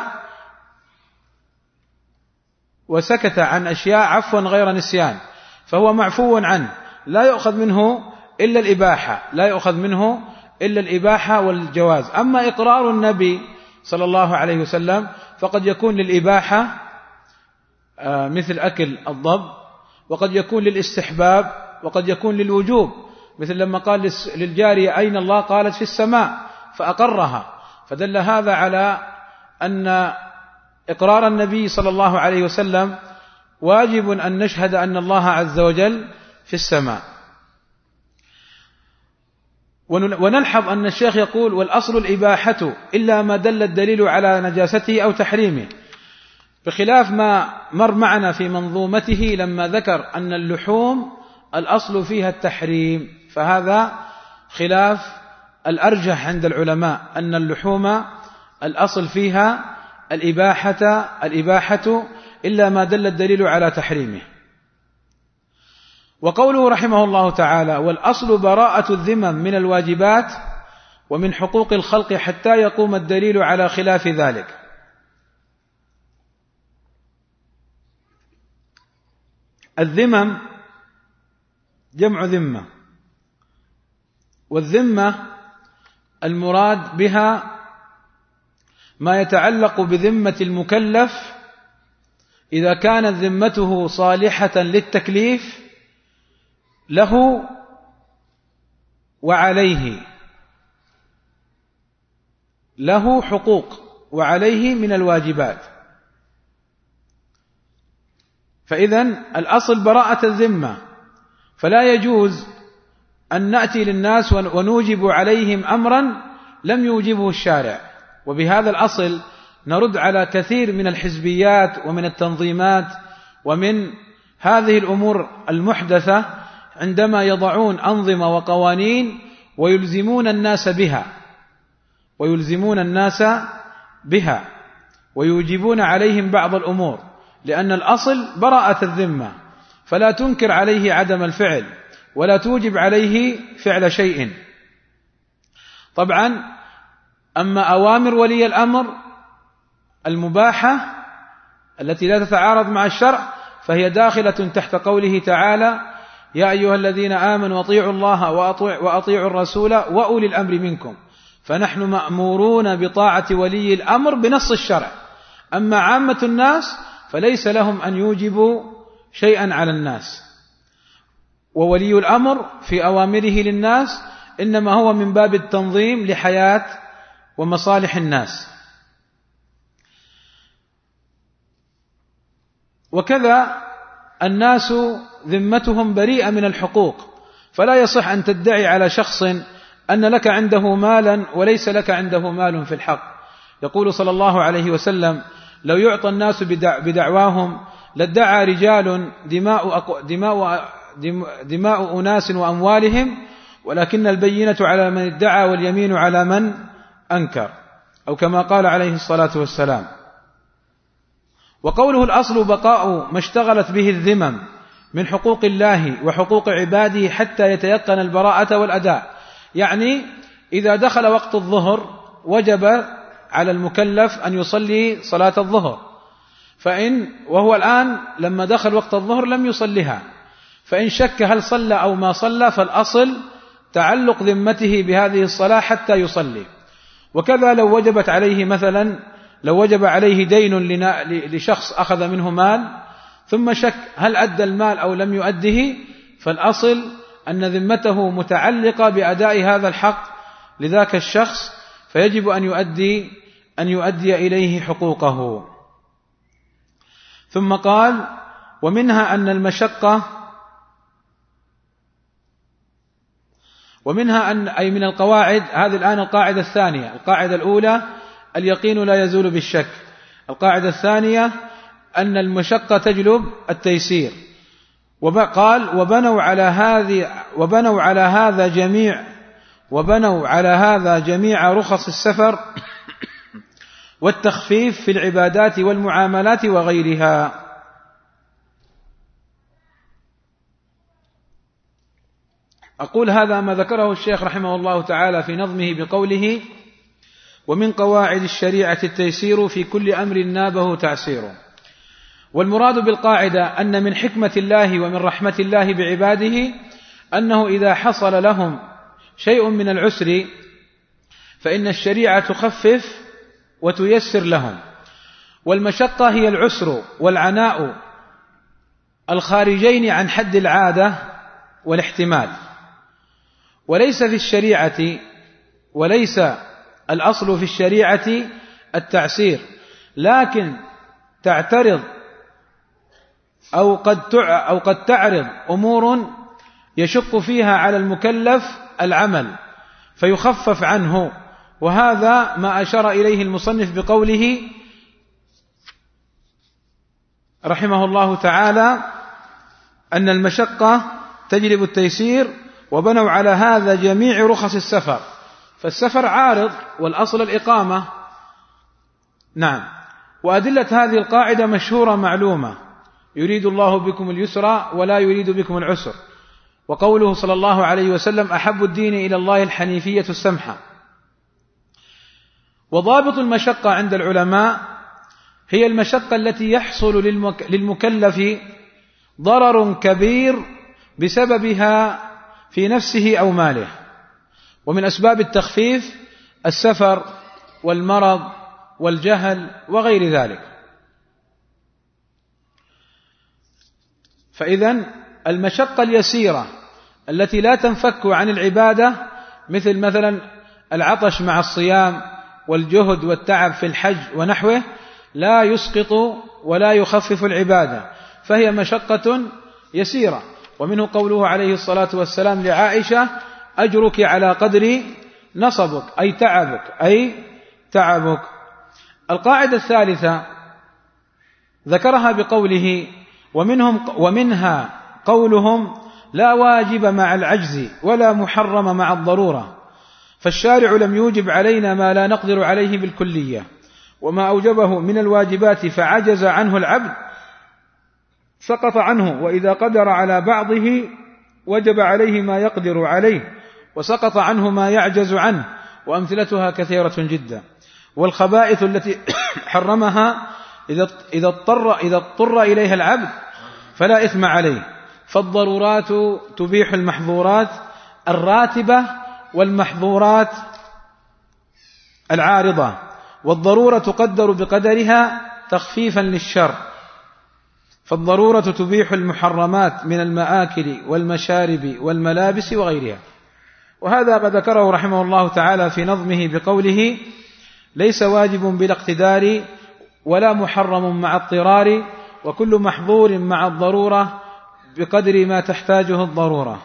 وسكت عن أشياء عفوا غير نسيان، فهو معفو عنه، لا يؤخذ منه إلا الإباحة لا يؤخذ منه إلا الإباحة والجواز. أما إقرار النبي صلى الله عليه وسلم فقد يكون للإباحة مثل أكل الضب، وقد يكون للاستحباب، وقد يكون للوجوب، مثل لما قال للجارية أين الله؟ قالت في السماء فأقرها. فدل هذا على أن إقرار النبي صلى الله عليه وسلم واجب أن نشهد أن الله عز وجل في السماء. ونلحظ أن الشيخ يقول: والأصل الإباحة إلا ما دل الدليل على نجاسته أو تحريمه، بخلاف ما مر معنا في منظومته لما ذكر أن اللحوم الأصل فيها التحريم، فهذا خلاف الأرجح عند العلماء أن اللحوم الأصل فيها الإباحة الإباحة إلا ما دل الدليل على تحريمه. وقوله رحمه الله تعالى: والأصل براءة الذمم من الواجبات ومن حقوق الخلق حتى يقوم الدليل على خلاف ذلك. الذمم جمع ذمة، والذمة المراد بها ما يتعلق بذمة المكلف إذا كانت ذمته صالحة للتكليف له وعليه، له حقوق وعليه من الواجبات. فإذن الأصل براءة الذمة، فلا يجوز أن نأتي للناس ونوجب عليهم أمرا لم يوجبه الشارع. وبهذا الأصل نرد على كثير من الحزبيات ومن التنظيمات ومن هذه الأمور المحدثة عندما يضعون أنظمة وقوانين ويلزمون الناس بها ويلزمون الناس بها ويوجبون عليهم بعض الأمور، لأن الأصل براءة الذمة، فلا تنكر عليه عدم الفعل ولا توجب عليه فعل شيء. طبعا أما أوامر ولي الأمر المباحة التي لا تتعارض مع الشرع فهي داخلة تحت قوله تعالى: يا أيها الذين آمنوا أطيعوا الله وأطيعوا الرسول وأولي الأمر منكم. فنحن مأمورون بطاعة ولي الأمر بنص الشرع. أما عامة الناس فليس لهم أن يوجبوا شيئا على الناس، وولي الأمر في أوامره للناس إنما هو من باب التنظيم لحياة ومصالح الناس. وكذا الناس ذمتهم بريئة من الحقوق، فلا يصح أن تدعي على شخص أن لك عنده مالا وليس لك عنده مال في الحق. يقول صلى الله عليه وسلم: لو يعطى الناس بدعواهم لادعى رجال دماء, دماء, دماء أناس وأموالهم، ولكن البينة على من ادعى واليمين على من أنكر، أو كما قال عليه الصلاة والسلام. وقوله: الأصل بقاء ما اشتغلت به الذمم من حقوق الله وحقوق عباده حتى يتيقن البراءة والأداء، يعني إذا دخل وقت الظهر وجب على المكلف أن يصلي صلاة الظهر، فإن وهو الآن لما دخل وقت الظهر لم يصلها، فإن شك هل صلى أو ما صلى فالأصل تعلق ذمته بهذه الصلاة حتى يصلي. وكذا لو وجبت عليه مثلا لو وجب عليه دين لشخص أخذ منه مال ثم شك هل أدى المال أو لم يؤده، فالأصل أن ذمته متعلقة بأداء هذا الحق لذاك الشخص، فيجب أن يؤدي أن يؤدي إليه حقوقه. ثم قال: ومنها أن المشقة ومنها أن أي من القواعد، هذه الآن القاعدة الثانية. القاعدة الأولى: اليقين لا يزول بالشك. القاعدة الثانية: أن المشقة تجلب التيسير. وقال: وبنوا على هذه وبنوا على هذا جميع وبنوا على هذا جميع رخص السفر والتخفيف في العبادات والمعاملات وغيرها. أقول هذا ما ذكره الشيخ رحمه الله تعالى في نظمه بقوله: ومن قواعد الشريعة التيسير في كل أمر نابه تعسير. والمراد بالقاعدة أن من حكمة الله ومن رحمة الله بعباده أنه إذا حصل لهم شيء من العسر فإن الشريعة تخفف وتيسر لهم. والمشقة هي العسر والعناء الخارجين عن حد العادة والاحتمال، وليس في الشريعة وليس الأصل في الشريعة التعسير، لكن تعترض أو قد أو قد تعرض أمور يشق فيها على المكلف العمل فيخفف عنه، وهذا ما أشار إليه المصنف بقوله رحمه الله تعالى أن المشقة تجلب التيسير، وبنوا على هذا جميع رخص السفر. فالسفر عارض والأصل الإقامة. نعم. وأدلة هذه القاعدة مشهورة معلومة: يريد الله بكم اليسر ولا يريد بكم العسر. وقوله صلى الله عليه وسلم: أحب الدين إلى الله الحنيفية السمحة. وضابط المشقة عند العلماء هي المشقة التي يحصل للمكلف ضرر كبير بسببها في نفسه أو ماله. ومن أسباب التخفيف السفر والمرض والجهل وغير ذلك. فإذن المشقة اليسيرة التي لا تنفك عن العبادة، مثل مثلا العطش مع الصيام والجهد والتعب في الحج ونحوه، لا يسقط ولا يخفف العبادة، فهي مشقة يسيرة. ومنه قوله عليه الصلاة والسلام لعائشة: أجرك على قدر نصبك، أي تعبك أي تعبك. القاعدة الثالثة ذكرها بقوله: ومنهم ومنها قولهم: لا واجب مع العجز ولا محرم مع الضرورة، فالشارع لم يوجب علينا ما لا نقدر عليه بالكلية، وما أوجبه من الواجبات فعجز عنه العبد سقط عنه، وإذا قدر على بعضه وجب عليه ما يقدر عليه وسقط عنه ما يعجز عنه، وأمثلتها كثيرة جدا. والخبائث التي حرمها إذا اضطر إذا اضطر إليها العبد فلا إثم عليه، فالضرورات تبيح المحظورات الراتبة والمحظورات العارضة، والضرورة تقدر بقدرها تخفيفا للشر، فالضرورة تبيح المحرمات من المآكل والمشارب والملابس وغيرها. وهذا ما ذكره رحمه الله تعالى في نظمه بقوله: ليس واجب بلا اقتدار ولا محرم مع اضطرار، وكل محظور مع الضرورة بقدر ما تحتاجه الضرورة.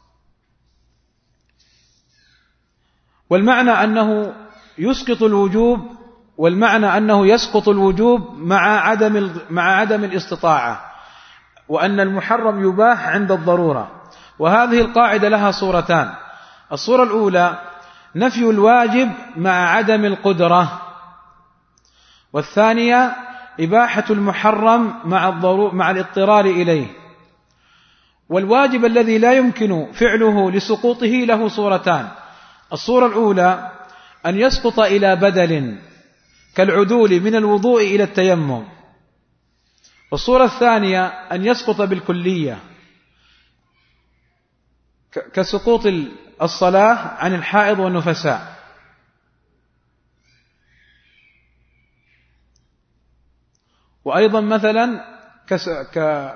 والمعنى أنه يسقط الوجوب، والمعنى أنه يسقط الوجوب مع عدم مع عدم الاستطاعة، وأن المحرم يباح عند الضرورة. وهذه القاعدة لها صورتان: الصورة الأولى نفي الواجب مع عدم القدرة، والثانية إباحة المحرم مع الضرورة مع الاضطرار إليه. والواجب الذي لا يمكن فعله لسقوطه له صورتان: الصورة الأولى أن يسقط إلى بدل كالعدول من الوضوء إلى التيمم، والصورة الثانية أن يسقط بالكلية كسقوط الصلاة عن الحائض والنفساء. وأيضا مثلا كس ك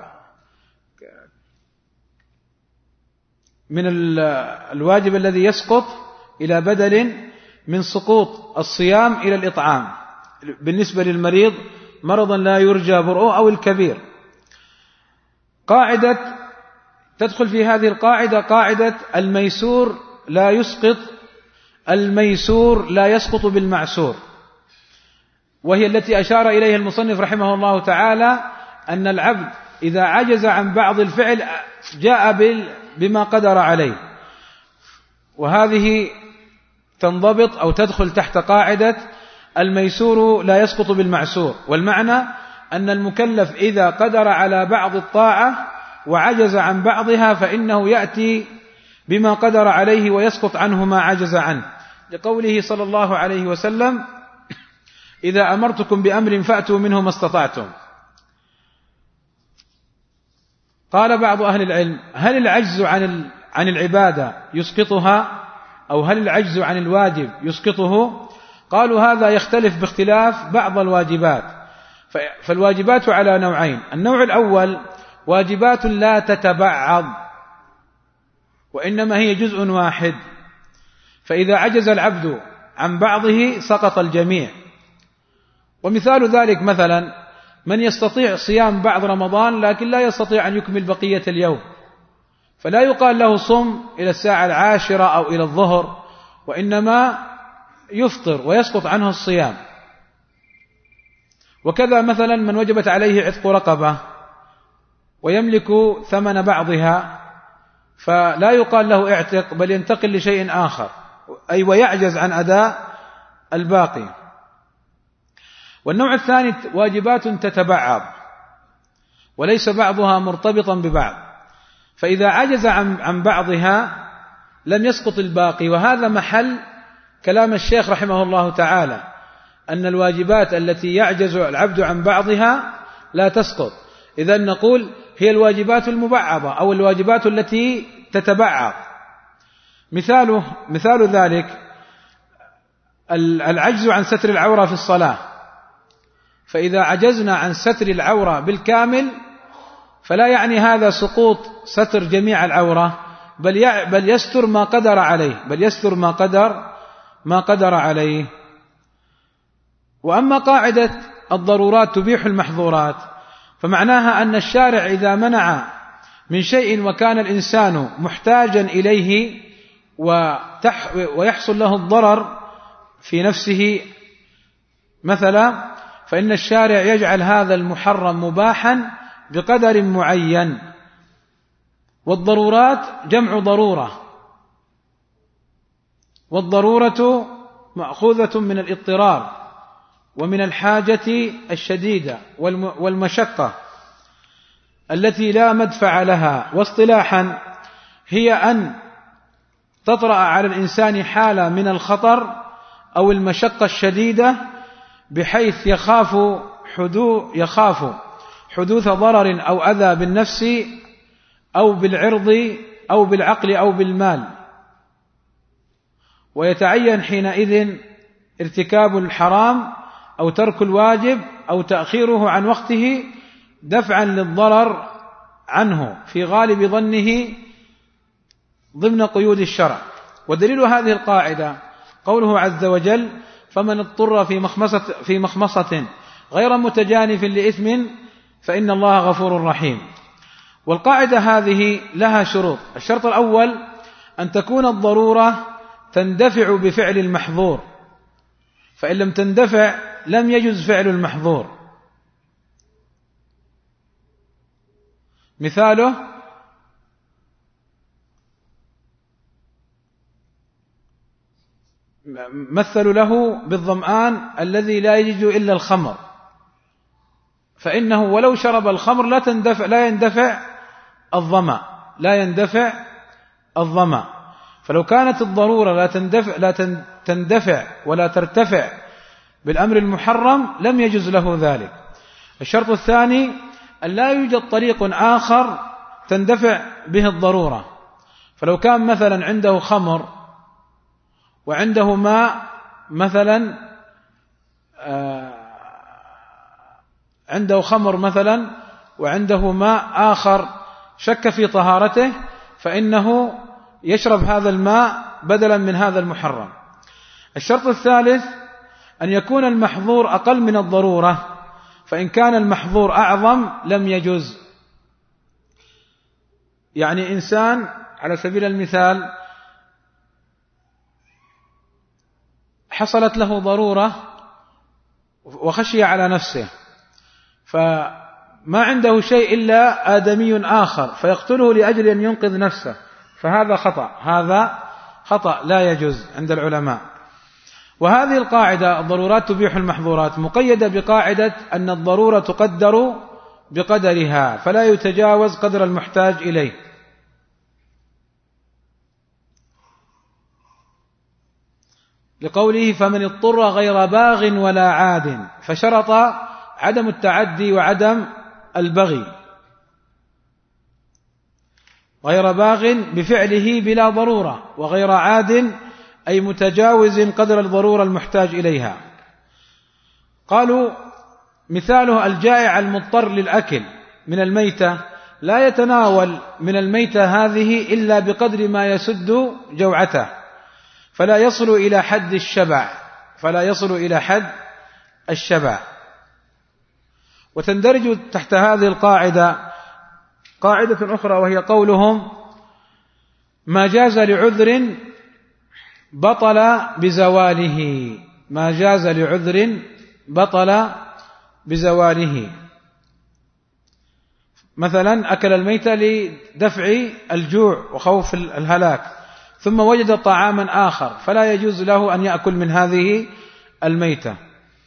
من الواجب الذي يسقط إلى بدل من سقوط الصيام إلى الإطعام بالنسبة للمريض مرضا لا يرجى برؤه أو الكبير. قاعدة تدخل في هذه القاعدة قاعدة الميسور لا يسقط الميسور لا يسقط بالمعسور، وهي التي أشار إليها المصنف رحمه الله تعالى، أن العبد إذا عجز عن بعض الفعل جاء بما قدر عليه، وهذه تنضبط أو تدخل تحت قاعدة الميسور لا يسقط بالمعسور. والمعنى أن المكلف إذا قدر على بعض الطاعة وعجز عن بعضها فإنه يأتي بما قدر عليه ويسقط عنه ما عجز عنه، لقوله صلى الله عليه وسلم: إذا أمرتكم بأمر فأتوا منه ما استطعتم. قال بعض أهل العلم: هل العجز عن عن العبادة يسقطها، أو هل العجز عن الواجب يسقطه؟ قالوا هذا يختلف باختلاف بعض الواجبات، فالواجبات على نوعين: النوع الأول واجبات لا تتبعض وإنما هي جزء واحد، فإذا عجز العبد عن بعضه سقط الجميع. ومثال ذلك مثلا من يستطيع صيام بعض رمضان لكن لا يستطيع أن يكمل بقية اليوم، فلا يقال له صم إلى الساعة العاشرة أو إلى الظهر، وإنما يفطر ويسقط عنه الصيام. وكذا مثلا من وجبت عليه عتق رقبة ويملك ثمن بعضها فلا يقال له اعتق، بل ينتقل لشيء آخر، أي ويعجز عن أداء الباقي. والنوع الثاني واجبات تتبعض وليس بعضها مرتبطا ببعض، فإذا عجز عن عن بعضها لم يسقط الباقي. وهذا محل كلام الشيخ رحمه الله تعالى، أن الواجبات التي يعجز العبد عن بعضها لا تسقط. إذن نقول هي الواجبات المبعضة أو الواجبات التي تتبعض. مثاله مثال ذلك العجز عن ستر العورة في الصلاة، فإذا عجزنا عن ستر العورة بالكامل فلا يعني هذا سقوط ستر جميع العورة، بل بل يستر ما قدر عليه بل يستر ما قدر ما قدر عليه. وأما قاعدة الضرورات تبيح المحظورات فمعناها أن الشارع إذا منع من شيء وكان الإنسان محتاجا إليه ويحصل له الضرر في نفسه مثلا، فإن الشارع يجعل هذا المحرم مباحا بقدر معين. والضرورات جمع ضرورة، والضرورة مأخوذة من الاضطرار ومن الحاجة الشديدة والمشقة التي لا مدفع لها. واصطلاحا هي أن تطرأ على الإنسان حالة من الخطر أو المشقة الشديدة بحيث يخاف حدوث يخاف حدوث ضرر أو أذى بالنفس أو بالعرض أو بالعقل أو بالمال، ويتعين حينئذ ارتكاب الحرام أو ترك الواجب أو تأخيره عن وقته دفعا للضرر عنه في غالب ظنه ضمن قيود الشرع. ودليل هذه القاعدة قوله عز وجل: فمن اضطر في مخمصة, في مخمصة غير متجانف لإثم فإن الله غفور رحيم. والقاعدة هذه لها شروط. الشرط الأول أن تكون الضرورة تندفع بفعل المحظور، فإن لم تندفع لم يجز فعل المحظور. مثاله مثلوا له بالظمآن الذي لا يجد إلا الخمر، فإنه ولو شرب الخمر لا تندفع لا يندفع الظمأ لا يندفع الظمأ. فلو كانت الضرورة لا تندفع لا تندفع ولا ترتفع بالأمر المحرم لم يجز له ذلك. الشرط الثاني أن لا يوجد طريق آخر تندفع به الضرورة. فلو كان مثلا عنده خمر وعنده ماء مثلا عنده خمر مثلا وعنده ماء آخر شك في طهارته، فإنه يشرب هذا الماء بدلا من هذا المحرم. الشرط الثالث أن يكون المحظور أقل من الضرورة، فإن كان المحظور أعظم لم يجز. يعني إنسان على سبيل المثال حصلت له ضرورة وخشي على نفسه، فما عنده شيء إلا آدمي آخر فيقتله لأجل أن ينقذ نفسه، فهذا خطأ هذا خطأ لا يجوز عند العلماء. وهذه القاعدة الضرورات تبيح المحظورات مقيدة بقاعدة أن الضرورة تقدر بقدرها فلا يتجاوز قدر المحتاج إليه. لقوله فمن اضطر غير باغ ولا عاد، فشرط عدم التعدي وعدم البغي. غير باغ بفعله بلا ضرورة، وغير عاد أي متجاوز قدر الضرورة المحتاج إليها. قالوا مثاله الجائع المضطر للأكل من الميتة لا يتناول من الميتة هذه إلا بقدر ما يسد جوعته، فلا يصل إلى حد الشبع فلا يصل إلى حد الشبع. وتندرج تحت هذه القاعدة قاعدة أخرى، وهي قولهم ما جاز لعذر بطل بزواله. ما جاز لعذر بطل بزواله. مثلا أكل الميتة لدفع الجوع وخوف الهلاك، ثم وجد طعاما آخر فلا يجوز له أن يأكل من هذه الميتة.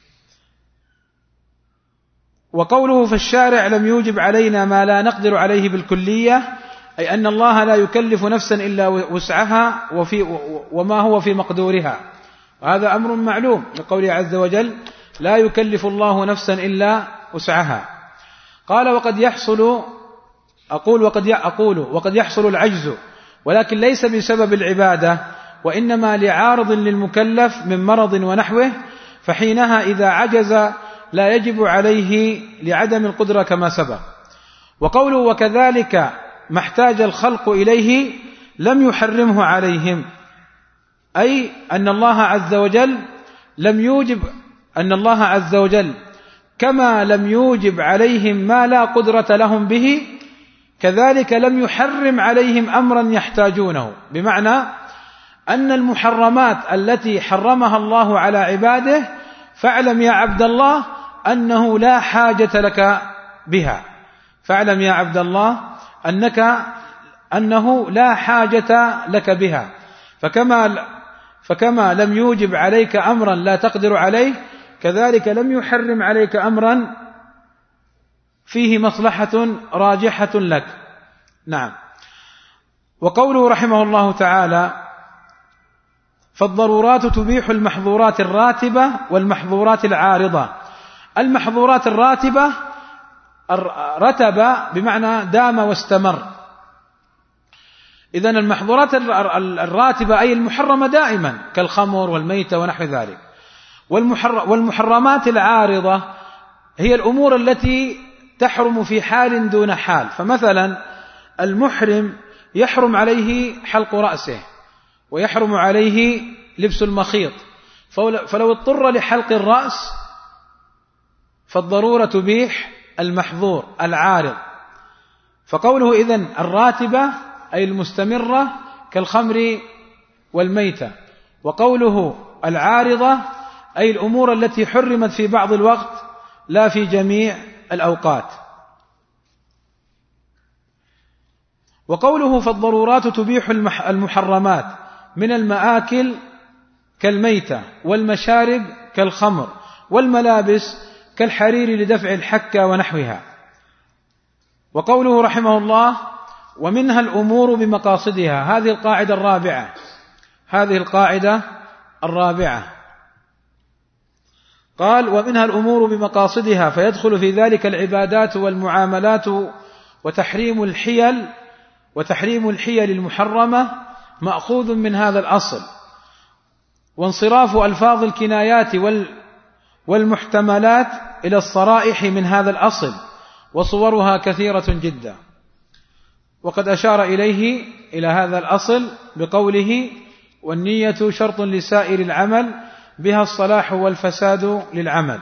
وقوله فالشارع لم يوجب علينا ما لا نقدر عليه بالكلية، أي أن الله لا يكلف نفسا إلا وسعها وفي وما هو في مقدورها، وهذا أمر معلوم لقوله عز وجل لا يكلف الله نفسا إلا وسعها. قال وقد يحصل أقول وقد أقول وقد يحصل العجز، ولكن ليس بسبب العبادة، وإنما لعارض للمكلف من مرض ونحوه، فحينها إذا عجز لا يجب عليه لعدم القدرة كما سبق. وقوله وكذلك ما احتاج الخلق إليه لم يحرمه عليهم، أي أن الله عز وجل لم يوجب أن الله عز وجل كما لم يوجب عليهم ما لا قدرة لهم به، كذلك لم يحرم عليهم أمرا يحتاجونه. بمعنى أن المحرمات التي حرمها الله على عباده فاعلم يا عبد الله أنه لا حاجة لك بها، فاعلم يا عبد الله أنك أنه لا حاجة لك بها. فكما فكما لم يوجب عليك أمرا لا تقدر عليه، كذلك لم يحرم عليك أمرا فيه مصلحة راجحة لك. نعم. وقوله رحمه الله تعالى فالضرورات تبيح المحظورات الراتبة والمحظورات العارضة. المحظورات الراتبة رتب بمعنى دام واستمر، إذن المحظورات الراتبة أي المحرمة دائما كالخمر والميتة ونحو ذلك. والمحرمات العارضة هي الأمور التي تحرم في حال دون حال. فمثلا المحرم يحرم عليه حلق رأسه، ويحرم عليه لبس المخيط، فلو اضطر لحلق الرأس فالضرورة تبيح المحظور العارض. فقوله إذن الراتبة أي المستمرة كالخمر والميتة، وقوله العارضة أي الأمور التي حرمت في بعض الوقت لا في جميع الأوقات. وقوله فالضرورات تبيح المحرمات من المآكل كالميتة والمشارب كالخمر والملابس كالحرير لدفع الحكة ونحوها. وقوله رحمه الله ومنها الأمور بمقاصدها، هذه القاعدة الرابعة هذه القاعدة الرابعة قال ومنها الأمور بمقاصدها، فيدخل في ذلك العبادات والمعاملات وتحريم الحيل وتحريم الحيل المحرمة مأخوذ من هذا الأصل، وانصراف ألفاظ الكنايات والمحتملات إلى الصرائح من هذا الأصل، وصورها كثيرة جدا. وقد أشار إليه إلى هذا الأصل بقوله والنية شرط لسائر العمل بها الصلاح والفساد للعمل.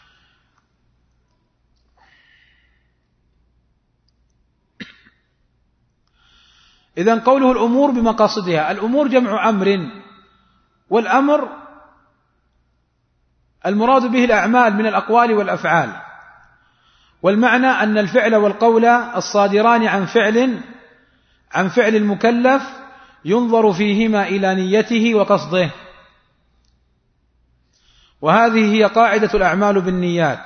إذن قوله الأمور بمقاصدها، الأمور جمع أمر، والأمر المراد به الأعمال من الأقوال والأفعال، والمعنى أن الفعل والقول الصادران عن فعل عن فعل المكلف ينظر فيهما إلى نيته وقصده، وهذه هي قاعدة الأعمال بالنيات،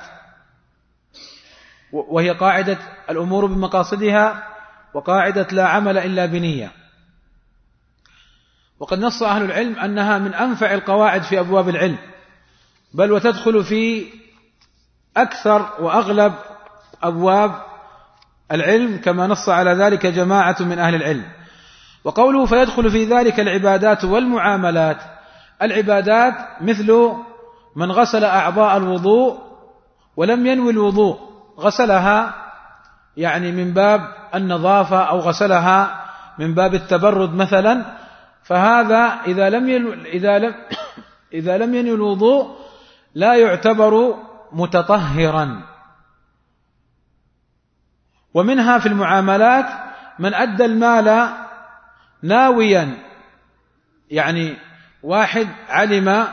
وهي قاعدة الأمور بمقاصدها وقاعدة لا عمل إلا بنية. وقد نص أهل العلم أنها من أنفع القواعد في أبواب العلم، بل وتدخل في أكثر وأغلب أبواب العلم كما نص على ذلك جماعة من أهل العلم. وقوله فيدخل في ذلك العبادات والمعاملات، العبادات مثل من غسل أعضاء الوضوء ولم ينوي الوضوء، غسلها يعني من باب النظافة أو غسلها من باب التبرد مثلا، فهذا إذا لم إذا لم إذا لم ينوي الوضوء لا يعتبر متطهرا. ومنها في المعاملات من أدى المال ناويا، يعني واحد علم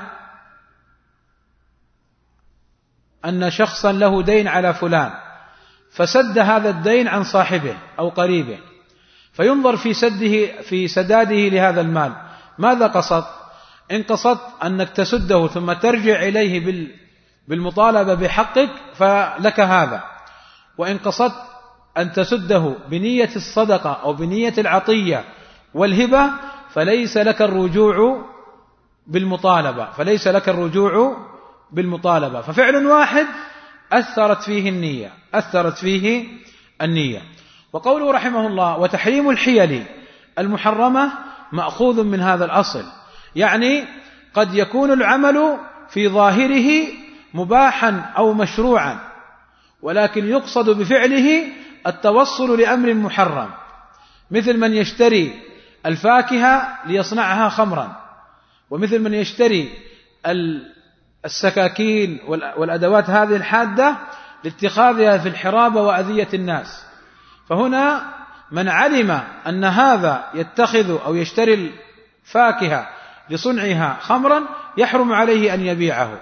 أن شخصا له دين على فلان فسد هذا الدين عن صاحبه أو قريبه، فينظر في سده في سداده لهذا المال ماذا قصد؟ إن قصدت أنك تسده ثم ترجع إليه بالمطالبة بحقك فلك هذا، وإن قصدت أن تسده بنية الصدقة أو بنية العطية والهبة فليس لك الرجوع بالمطالبة فليس لك الرجوع بالمطالبة ففعل واحد أثرت فيه النية أثرت فيه النية. وقوله رحمه الله وتحريم الحيل المحرمة مأخوذ من هذا الأصل، يعني قد يكون العمل في ظاهره مباحا أو مشروعا، ولكن يقصد بفعله التوصل لأمر محرم، مثل من يشتري الفاكهة ليصنعها خمرا، ومثل من يشتري السكاكين والأدوات هذه الحادة لاتخاذها في الحرابة وأذية الناس. فهنا من علم أن هذا يتخذ أو يشتري الفاكهة لصنعها خمرا يحرم عليه أن يبيعه.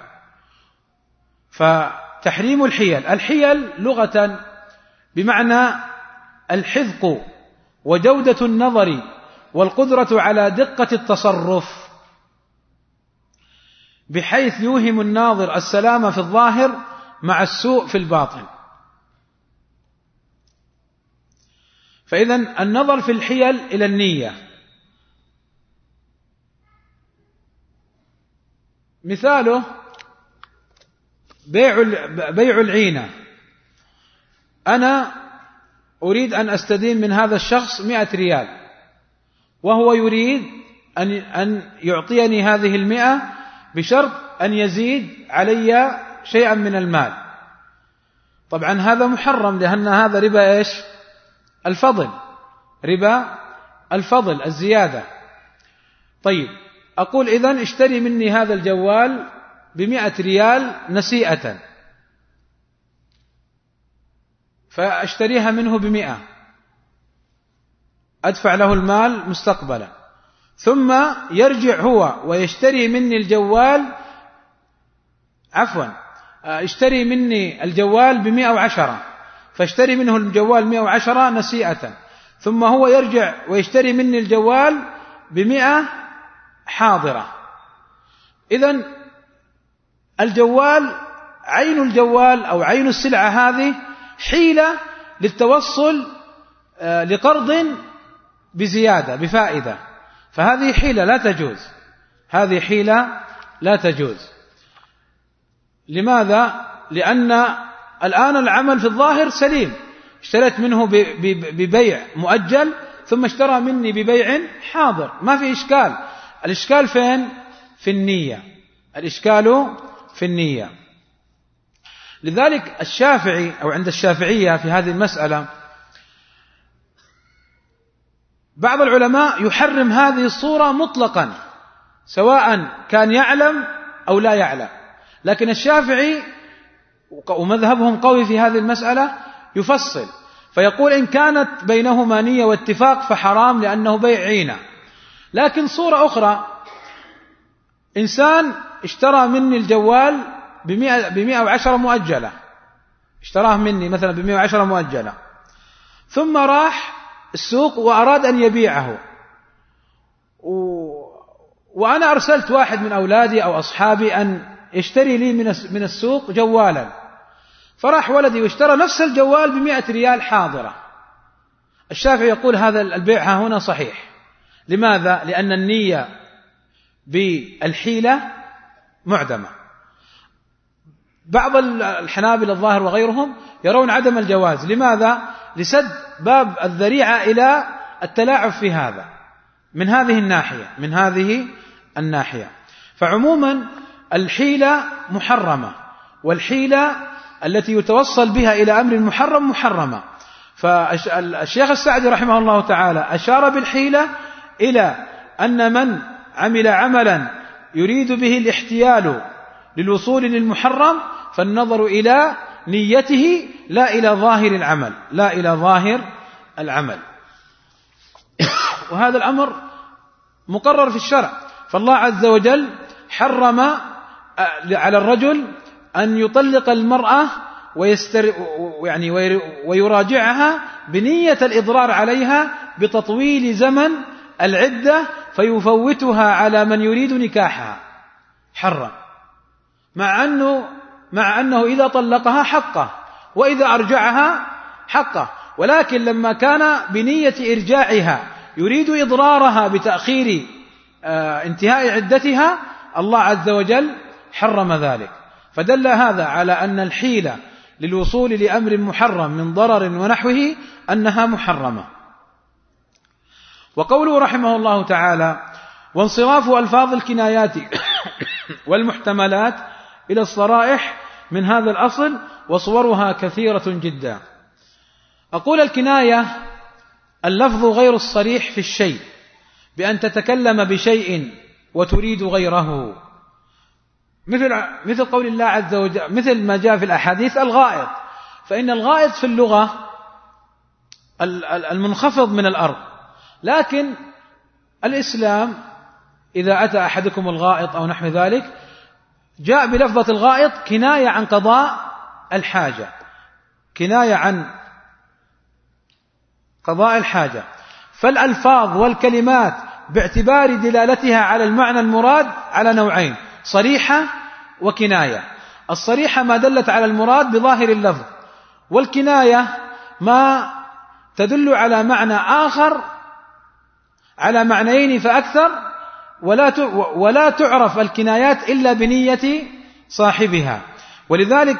فتحريم الحيل، الحيل لغة بمعنى الحذق وجودة النظر والقدرة على دقة التصرف، بحيث يوهم الناظر السلامة في الظاهر مع السوء في الباطن. فإذن النظر في الحيل إلى النية. مثاله بيع بيع العينة، أنا أريد أن أستدين من هذا الشخص مئة ريال، وهو يريد أن أن يعطيني هذه المئة بشرط أن يزيد علي شيئا من المال. طبعا هذا محرم، لأن هذا ربا إيش؟ الفضل، ربا الفضل الزيادة. طيب أقول إذن اشتري مني هذا الجوال بمئة ريال نسيئة، فأشتريها منه بمئة، أدفع له المال مستقبلا، ثم يرجع هو ويشتري مني الجوال، عفوا اشتري مني الجوال بمئة وعشرة، فاشتري منه الجوال مئة وعشرة نسيئة، ثم هو يرجع ويشتري مني الجوال بمئة حاضرة. إذن الجوال، عين الجوال أو عين السلعة هذه حيلة للتوصل لقرض بزيادة بفائدة، فهذه حيلة لا تجوز، هذه حيلة لا تجوز. لماذا؟ لأن الآن العمل في الظاهر سليم، اشتريت منه ببيع مؤجل ثم اشترى مني ببيع حاضر، ما في إشكال. الإشكال فين؟ في النية، الإشكال في النية. لذلك الشافعي أو عند الشافعية في هذه المسألة بعض العلماء يحرم هذه الصورة مطلقا، سواء كان يعلم أو لا يعلم، لكن الشافعي ومذهبهم قوي في هذه المسألة يفصل فيقول إن كانت بينهما نية واتفاق فحرام لأنه بيع عينة. لكن صورة أخرى، إنسان اشترى مني الجوال بمئة, بمئة وعشرة مؤجلة، اشتراه مني مثلا بمئة وعشرة مؤجلة، ثم راح السوق وأراد أن يبيعه، و... وأنا أرسلت واحد من أولادي أو أصحابي أن يشتري لي من السوق جوالا، فراح ولدي واشترى نفس الجوال بمئة ريال حاضرة. الشافعي يقول هذا البيع هنا صحيح. لماذا؟ لأن النية بالحيلة معدمة. بعض الحنابلة الظاهر وغيرهم يرون عدم الجواز. لماذا؟ لسد باب الذريعة إلى التلاعب في هذا، من هذه الناحية من هذه الناحية. فعموما الحيلة محرمة، والحيلة التي يتوصل بها إلى أمر محرم محرمة. فالشيخ السعدي رحمه الله تعالى أشار بالحيلة إلى أن من عمل عملا يريد به الاحتيال للوصول للمحرم فالنظر إلى نيته لا إلى ظاهر العمل، لا إلى ظاهر العمل. وهذا الأمر مقرر في الشرع، فالله عز وجل حرم على الرجل أن يطلق المرأة ويستر يعني ويراجعها بنية الإضرار عليها بتطويل زمن العدة فيفوتها على من يريد نكاحها، حرم، مع أنه مع أنه إذا طلقها حقه وإذا أرجعها حقه، ولكن لما كان بنية إرجاعها يريد إضرارها بتأخير انتهاء عدتها الله عز وجل حرم ذلك. فدل هذا على أن الحيلة للوصول لأمر محرم من ضرر ونحوه أنها محرمة. وقوله رحمه الله تعالى وانصراف ألفاظ الكنايات والمحتملات إلى الصرائح من هذا الأصل وصورها كثيرة جدا. أقول الكناية اللفظ غير الصريح في الشيء بأن تتكلم بشيء وتريد غيره، مثل مثل قول الله عز وجل، مثل ما جاء في الأحاديث الغائط، فإن الغائط في اللغة المنخفض من الأرض، لكن الإسلام إذا أتى أحدكم الغائط أو نحو ذلك جاء بلفظة الغائط كناية عن قضاء الحاجة، كناية عن قضاء الحاجة. فالألفاظ والكلمات باعتبار دلالتها على المعنى المراد على نوعين: صريحة وكناية. الصريحة ما دلت على المراد بظاهر اللفظ، والكناية ما تدل على معنى آخر، على معنيين فأكثر، ولا ولا تعرف الكنايات إلا بنية صاحبها. ولذلك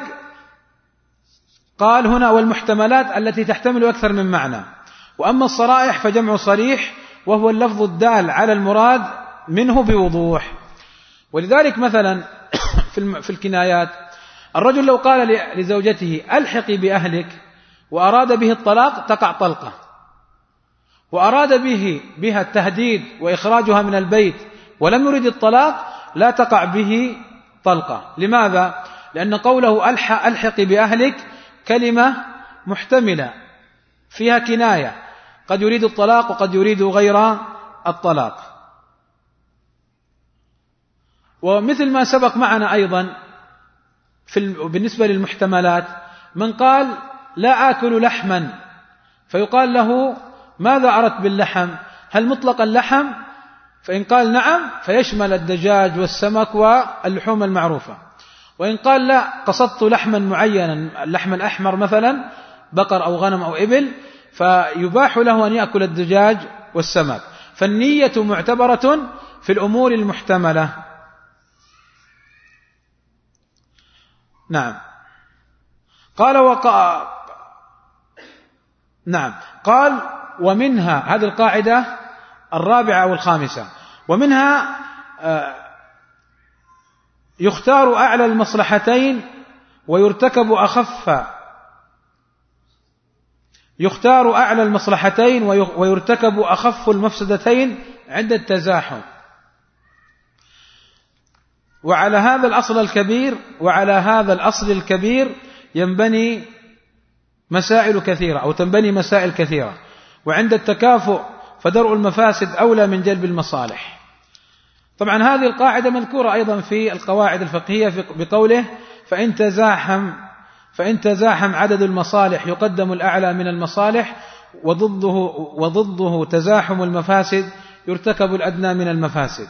قال هنا والمحتملات التي تحتمل أكثر من معنى. وأما الصرائح فجمع صريح، وهو اللفظ الدال على المراد منه بوضوح. ولذلك مثلا في الكنايات الرجل لو قال لزوجته ألحقي بأهلك وأراد به الطلاق تقع طلقة، وأراد به بها التهديد وإخراجها من البيت ولم يرد الطلاق لا تقع به طلقة. لماذا؟ لأن قوله ألحق, ألحق بأهلك كلمة محتملة فيها كناية، قد يريد الطلاق وقد يريد غير الطلاق. ومثل ما سبق معنا أيضا في بالنسبة للمحتملات، من قال لا آكل لحما فيقال له ماذا أردت باللحم؟ هل مطلق اللحم؟ فإن قال نعم فيشمل الدجاج والسمك واللحوم المعروفة، وإن قال لا قصدت لحما معينا، اللحم الأحمر مثلا بقر أو غنم أو إبل، فيباح له أن يأكل الدجاج والسمك. فالنية معتبرة في الأمور المحتملة. نعم. قال وقع نعم قال ومنها، هذه القاعدة الرابعة والخامسة، ومنها يختار أعلى المصلحتين ويرتكب أخف يختار أعلى المصلحتين ويرتكب أخف المفسدتين عند التزاحم. وعلى هذا الأصل الكبير وعلى هذا الأصل الكبير ينبني مسائل كثيرة أو تنبني مسائل كثيرة. وعند التكافؤ فدرء المفاسد أولى من جلب المصالح. طبعا هذه القاعدة مذكورة أيضا في القواعد الفقهية بقوله فإن تزاحم فإن تزاحم عدد المصالح يقدم الأعلى من المصالح، وضده وضده تزاحم المفاسد يرتكب الأدنى من المفاسد.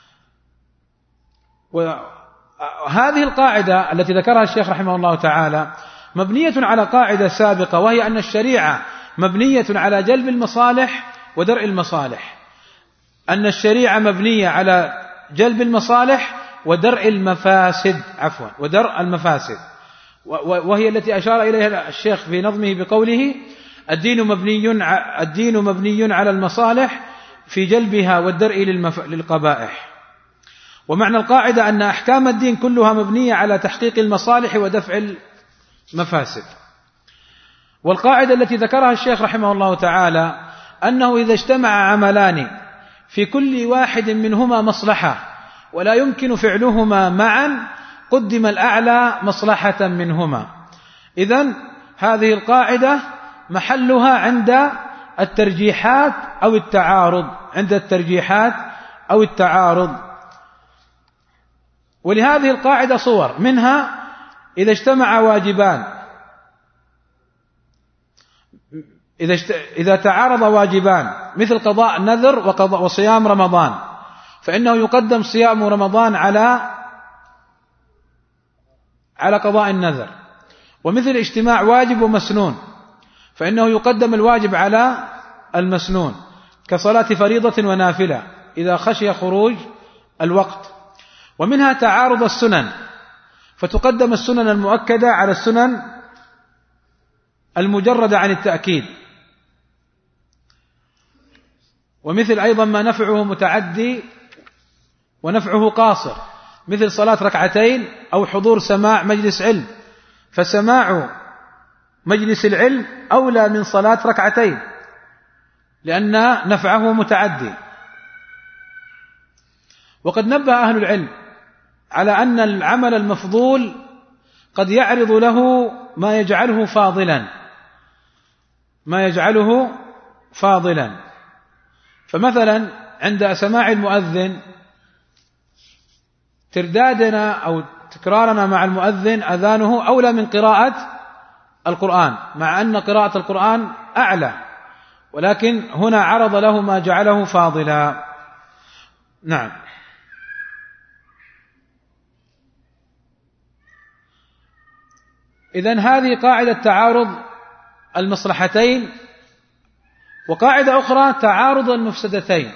وهذه القاعدة التي ذكرها الشيخ رحمه الله تعالى مبنية على قاعدة سابقة، وهي أن الشريعة مبنية على جلب المصالح ودرء المصالح، أن الشريعة مبنية على جلب المصالح ودرء المفاسد عفوا ودرء المفاسد، وهي التي أشار إليها الشيخ في نظمه بقوله الدين مبني الدين مبني على المصالح في جلبها والدرء للقبائح. ومعنى القاعدة أن أحكام الدين كلها مبنية على تحقيق المصالح ودفع المفاسد. والقاعدة التي ذكرها الشيخ رحمه الله تعالى أنه إذا اجتمع عملان في كل واحد منهما مصلحة ولا يمكن فعلهما معا قدم الأعلى مصلحة منهما. إذن هذه القاعدة محلها عند الترجيحات أو التعارض عند الترجيحات أو التعارض. ولهذه القاعدة صور، منها إذا اجتمع واجبان إذا اجت... إذا تعارض واجبان مثل قضاء نذر وقضاء وصيام رمضان، فإنه يقدم صيام رمضان على على قضاء النذر. ومثل اجتماع واجب ومسنون فإنه يقدم الواجب على المسنون، كصلاة فريضة ونافلة إذا خشي خروج الوقت. ومنها تعارض السنن، فتقدم السنن المؤكدة على السنن المجردة عن التأكيد. ومثل أيضا ما نفعه متعدي ونفعه قاصر، مثل صلاة ركعتين أو حضور سماع مجلس علم، فسماع مجلس العلم أولى من صلاة ركعتين لأن نفعه متعدي. وقد نبه أهل العلم على أن العمل المفضول قد يعرض له ما يجعله فاضلا ما يجعله فاضلا فمثلا عند سماع المؤذن تردادنا أو تكرارنا مع المؤذن أذانه أولى من قراءة القرآن، مع أن قراءة القرآن أعلى، ولكن هنا عرض له ما جعله فاضلا. نعم. إذن هذه قاعدة تعارض المصلحتين. وقاعدة أخرى تعارض المفسدتين،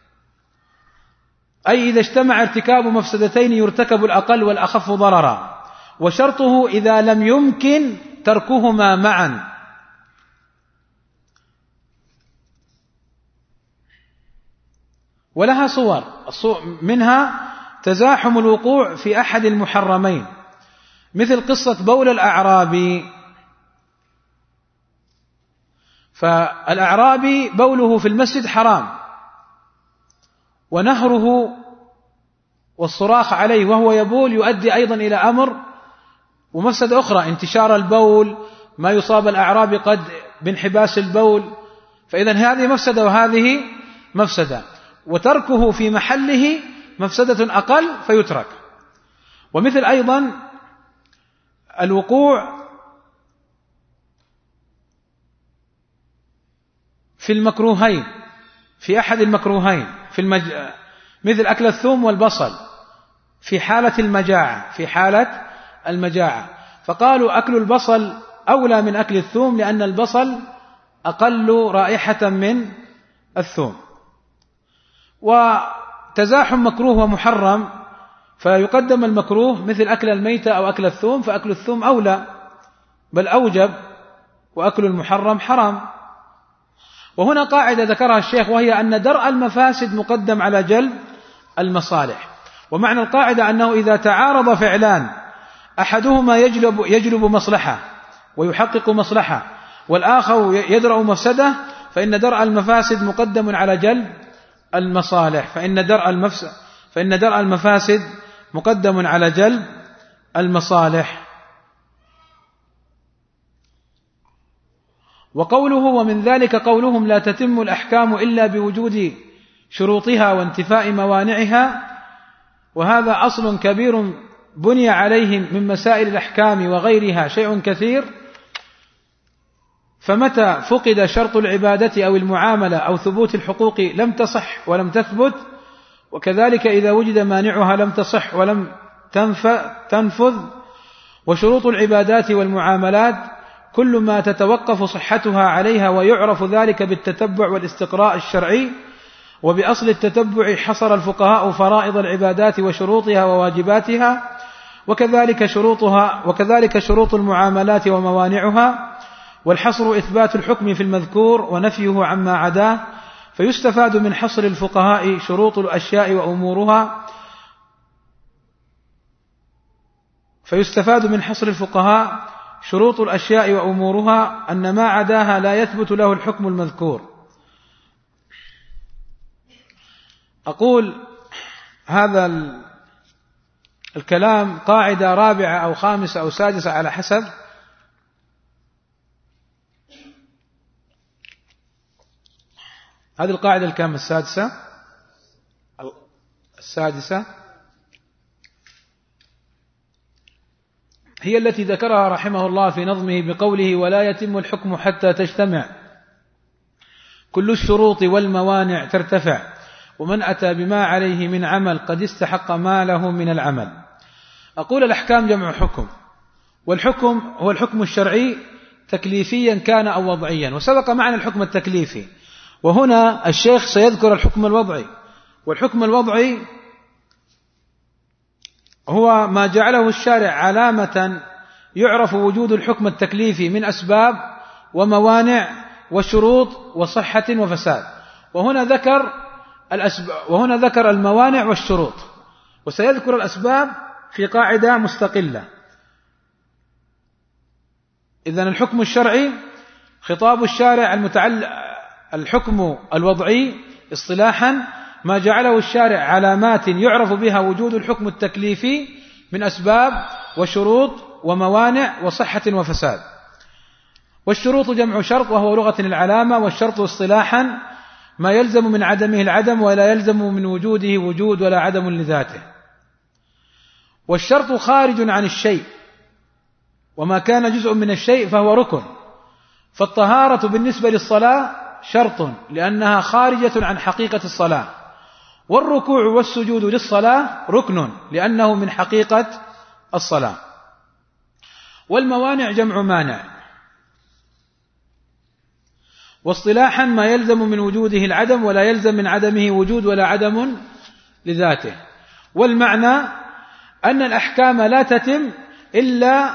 أي إذا اجتمع ارتكاب مفسدتين يرتكب الأقل والأخف ضررا، وشرطه إذا لم يمكن تركهما معا. ولها صور، منها تزاحم الوقوع في أحد المحرمين، مثل قصة بول الأعرابي. فالأعرابي بوله في المسجد حرام، ونهره والصراخ عليه وهو يبول يؤدي أيضا إلى أمر ومفسدة أخرى، انتشار البول، ما يصاب الأعراب قد بانحباس البول، فإذا هذه مفسدة وهذه مفسدة، وتركه في محله مفسدة أقل فيترك. ومثل أيضا الوقوع في المكروهين، في أحد المكروهين في المج... مثل أكل الثوم والبصل في حالة المجاعة، في حالة المجاعة، فقالوا أكل البصل أولى من أكل الثوم لأن البصل أقل رائحة من الثوم. وتزاحم مكروه ومحرم فيقدم المكروه مثل أكل الميتة أو أكل الثوم، فأكل الثوم أولى بل أوجب، وأكل المحرم حرام. وهنا قاعدة ذكرها الشيخ وهي أن درء المفاسد مقدم على جلب المصالح. ومعنى القاعدة أنه إذا تعارض فعلان أحدهما يجلب, يجلب مصلحة ويحقق مصلحة والآخر يدرأ مفسدة فإن درء المفاسد مقدم على جلب المصالح، فإن درء المفسد فإن درء المفاسد مقدم على جلب المصالح. وقوله ومن ذلك قولهم لا تتم الأحكام إلا بوجود شروطها وانتفاء موانعها، وهذا أصل كبير بني عليه من مسائل الأحكام وغيرها شيء كثير، فمتى فقد شرط العبادة أو المعاملة أو ثبوت الحقوق لم تصح ولم تثبت، وكذلك إذا وجد مانعها لم تصح ولم تنفذ. وشروط العبادات والمعاملات كل ما تتوقف صحتها عليها، ويعرف ذلك بالتتبع والاستقراء الشرعي. وبأصل التتبع حصر الفقهاء فرائض العبادات وشروطها وواجباتها، وكذلك شروطها وكذلك شروط المعاملات وموانعها، والحصر إثبات الحكم في المذكور ونفيه عما عداه. فيستفاد من حصر الفقهاء شروط الأشياء وأمورها فيستفاد من حصر الفقهاء شروط الأشياء وأمورها أن ما عداها لا يثبت له الحكم المذكور. أقول هذا الكلام قاعدة رابعة أو خامسة أو سادسة على حسب هذه القاعدة الكام السادسة السادسة هي التي ذكرها رحمه الله في نظمه بقوله ولا يتم الحكم حتى تجتمع كل الشروط والموانع ترتفع، ومن أتى بما عليه من عمل قد استحق ما له من العمل. أقول الأحكام جمع حكم، والحكم هو الحكم الشرعي تكليفيا كان أو وضعيا، وسبق معنا الحكم التكليفي، وهنا الشيخ سيذكر الحكم الوضعي. والحكم الوضعي هو ما جعله الشارع علامة يعرف وجود الحكم التكليفي من أسباب وموانع وشروط وصحة وفساد. وهنا ذكر الأسباب وهنا ذكر الموانع والشروط، وسيذكر الأسباب في قاعدة مستقلة. إذن الحكم الشرعي خطاب الشارع المتعلق الحكم الوضعي اصطلاحا ما جعله الشارع علامات يعرف بها وجود الحكم التكليفي من أسباب وشروط وموانع وصحة وفساد. والشروط جمع شرط وهو لغة العلامة، والشرط اصطلاحا ما يلزم من عدمه العدم ولا يلزم من وجوده وجود ولا عدم لذاته. والشرط خارج عن الشيء، وما كان جزء من الشيء فهو ركن. فالطهارة بالنسبة للصلاة شرط لأنها خارجة عن حقيقة الصلاة، والركوع والسجود للصلاة ركن لأنه من حقيقة الصلاة. والموانع جمع مانع، واصطلاحا ما يلزم من وجوده العدم ولا يلزم من عدمه وجود ولا عدم لذاته. والمعنى أن الأحكام لا تتم إلا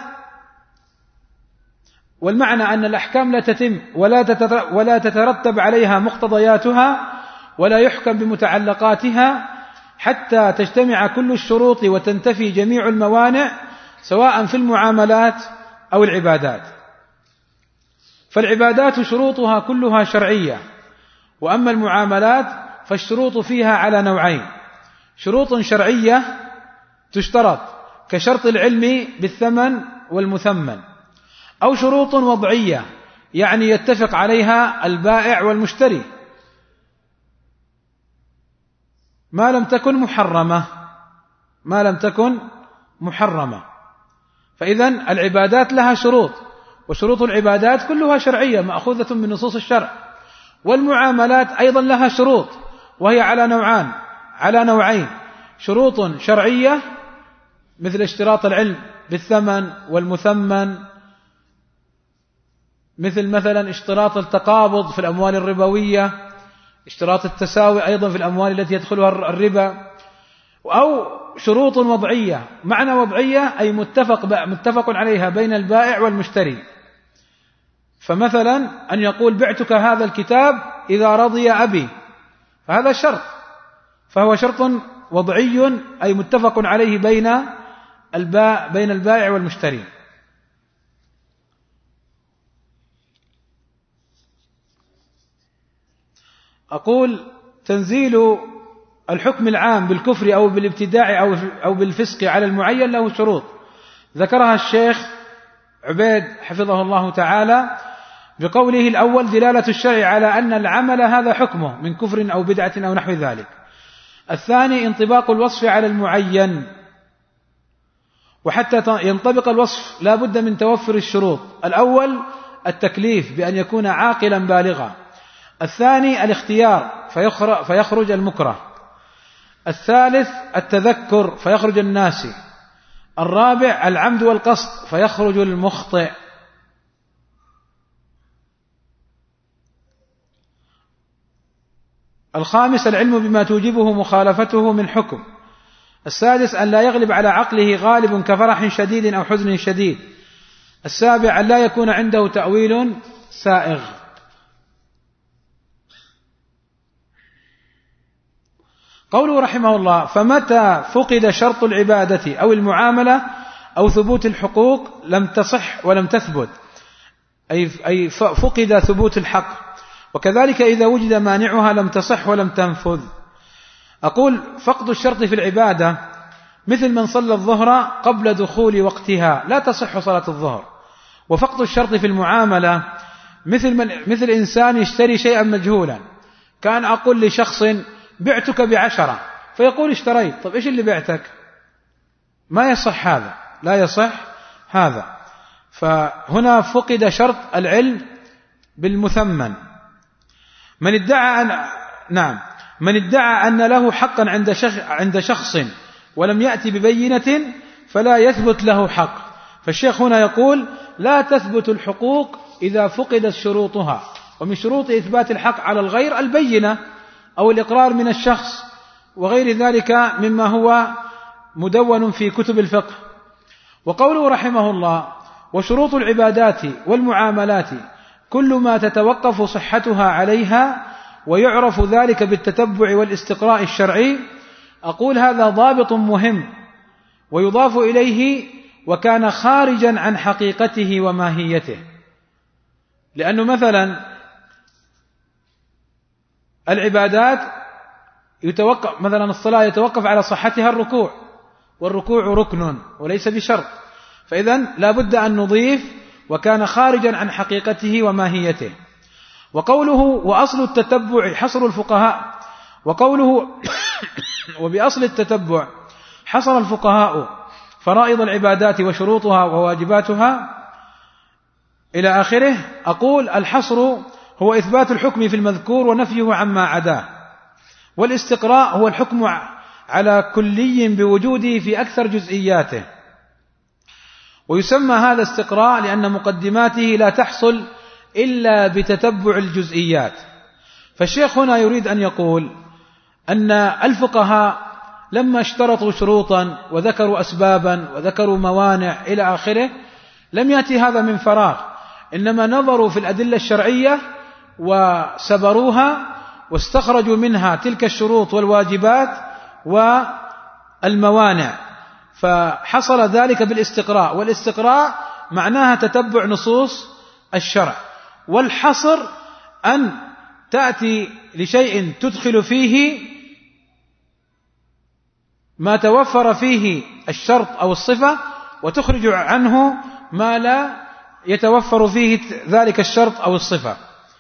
والمعنى أن الأحكام لا تتم ولا تترتب عليها مقتضياتها ولا يحكم بمتعلقاتها حتى تجتمع كل الشروط وتنتفي جميع الموانع، سواء في المعاملات أو العبادات. فالعبادات شروطها كلها شرعية، وأما المعاملات فالشروط فيها على نوعين: شروط شرعية تشترط كشرط العلم بالثمن والمثمن، أو شروط وضعية يعني يتفق عليها البائع والمشتري ما لم تكن محرمة ما لم تكن محرمة. فإذا العبادات لها شروط، وشروط العبادات كلها شرعية مأخوذة من نصوص الشرع، والمعاملات أيضا لها شروط وهي على نوعان على نوعين شروط شرعية مثل اشتراط العلم بالثمن والمثمن، مثل مثلا اشتراط التقابض في الأموال الربوية، اشتراط التساوي أيضا في الأموال التي يدخلها الربا، أو شروط وضعية. معنى وضعية أي متفق متفق عليها بين البائع والمشتري، فمثلا أن يقول بعتك هذا الكتاب إذا رضي أبي، فهذا شرط، فهو شرط وضعي أي متفق عليه بين البائع بين البائع والمشتري. أقول تنزيل الحكم العام بالكفر أو بالابتداع أو أو بالفسق على المعين له شروط ذكرها الشيخ عبيد حفظه الله تعالى بقوله: الأول دلالة الشرع على أن العمل هذا حكمه من كفر أو بدعة أو نحو ذلك. الثاني انطباق الوصف على المعين، وحتى ينطبق الوصف لا بد من توفر الشروط. الأول التكليف بأن يكون عاقلا بالغا، الثاني الاختيار فيخرج المكره، الثالث التذكر فيخرج الناسي، الرابع العمد والقصد فيخرج المخطئ. الخامس العلم بما توجبه مخالفته من حكم. السادس أن لا يغلب على عقله غالب كفرح شديد أو حزن شديد. السابع أن لا يكون عنده تأويل سائغ. قوله رحمه الله: فمتى فقد شرط العبادة أو المعاملة أو ثبوت الحقوق لم تصح ولم تثبت، أي فقد ثبوت الحق، وكذلك إذا وجد مانعها لم تصح ولم تنفذ. أقول فقد الشرط في العبادة مثل من صلى الظهر قبل دخول وقتها لا تصح صلاة الظهر، وفقد الشرط في المعاملة مثل من مثل إنسان يشتري شيئا مجهولا، كان أقول لشخص بعتك بعشرة فيقول اشتريت، طب إيش اللي بعتك؟ ما يصح هذا، لا يصح هذا. فهنا فقد شرط العلم بالمثمن. من ادعى أن نعم من ادعى أن له حقا عند شخص عند شخص ولم يأتي ببينة فلا يثبت له حق. فالشيخ هنا يقول لا تثبت الحقوق إذا فقدت شروطها، ومن شروط إثبات الحق على الغير البينة أو الإقرار من الشخص وغير ذلك مما هو مدون في كتب الفقه. وقوله رحمه الله: وشروط العبادات والمعاملات كل ما تتوقف صحتها عليها ويعرف ذلك بالتتبع والاستقراء الشرعي. أقول هذا ضابط مهم ويضاف إليه وكان خارجا عن حقيقته وماهيته، لأنه مثلا العبادات يتوقف مثلا الصلاة يتوقف على صحتها الركوع، والركوع ركن وليس بشرط، فإذن لا بد أن نضيف وكان خارجا عن حقيقته وماهيته. وقوله وأصل التتبع حصر الفقهاء، وقوله وبأصل التتبع حصر الفقهاء فرائض العبادات وشروطها وواجباتها إلى آخره. أقول الحصر هو إثبات الحكم في المذكور ونفيه عما عداه، والاستقراء هو الحكم على كلي بوجوده في أكثر جزئياته، ويسمى هذا استقراء لأن مقدماته لا تحصل إلا بتتبع الجزئيات. فالشيخ هنا يريد أن يقول أن الفقهاء لما اشترطوا شروطا وذكروا أسبابا وذكروا موانع إلى آخره لم يأتي هذا من فراغ، إنما نظروا في الأدلة الشرعية وسبروها واستخرجوا منها تلك الشروط والواجبات والموانع، فحصل ذلك بالاستقراء. والاستقراء معناها تتبع نصوص الشرع، والحصر أن تأتي لشيء تدخل فيه ما توفر فيه الشرط أو الصفة، وتخرج عنه ما لا يتوفر فيه ذلك الشرط أو الصفة.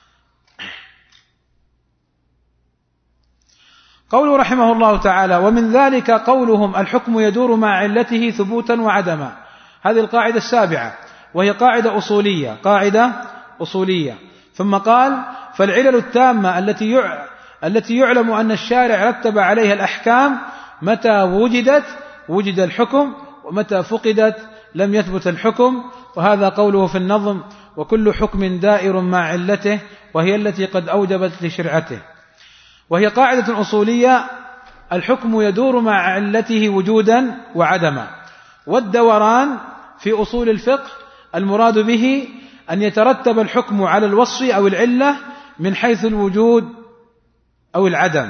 قوله رحمه الله تعالى: ومن ذلك قولهم الحكم يدور مع علته ثبوتا وعدما. هذه القاعدة السابعة، وهي قاعدة أصولية قاعدة أصولية ثم قال: فالعلل التامة التي التي يعلم أن الشارع رتب عليها الأحكام متى وجدت وجد الحكم، ومتى فقدت لم يثبت الحكم. وهذا قوله في النظم: وكل حكم دائر مع علته وهي التي قد أوجبت لشرعته. وهي قاعدة أصولية: الحكم يدور مع علته وجودا وعدما. والدوران في أصول الفقه المراد به أن يترتب الحكم على الوصف أو العلة من حيث الوجود أو العدم.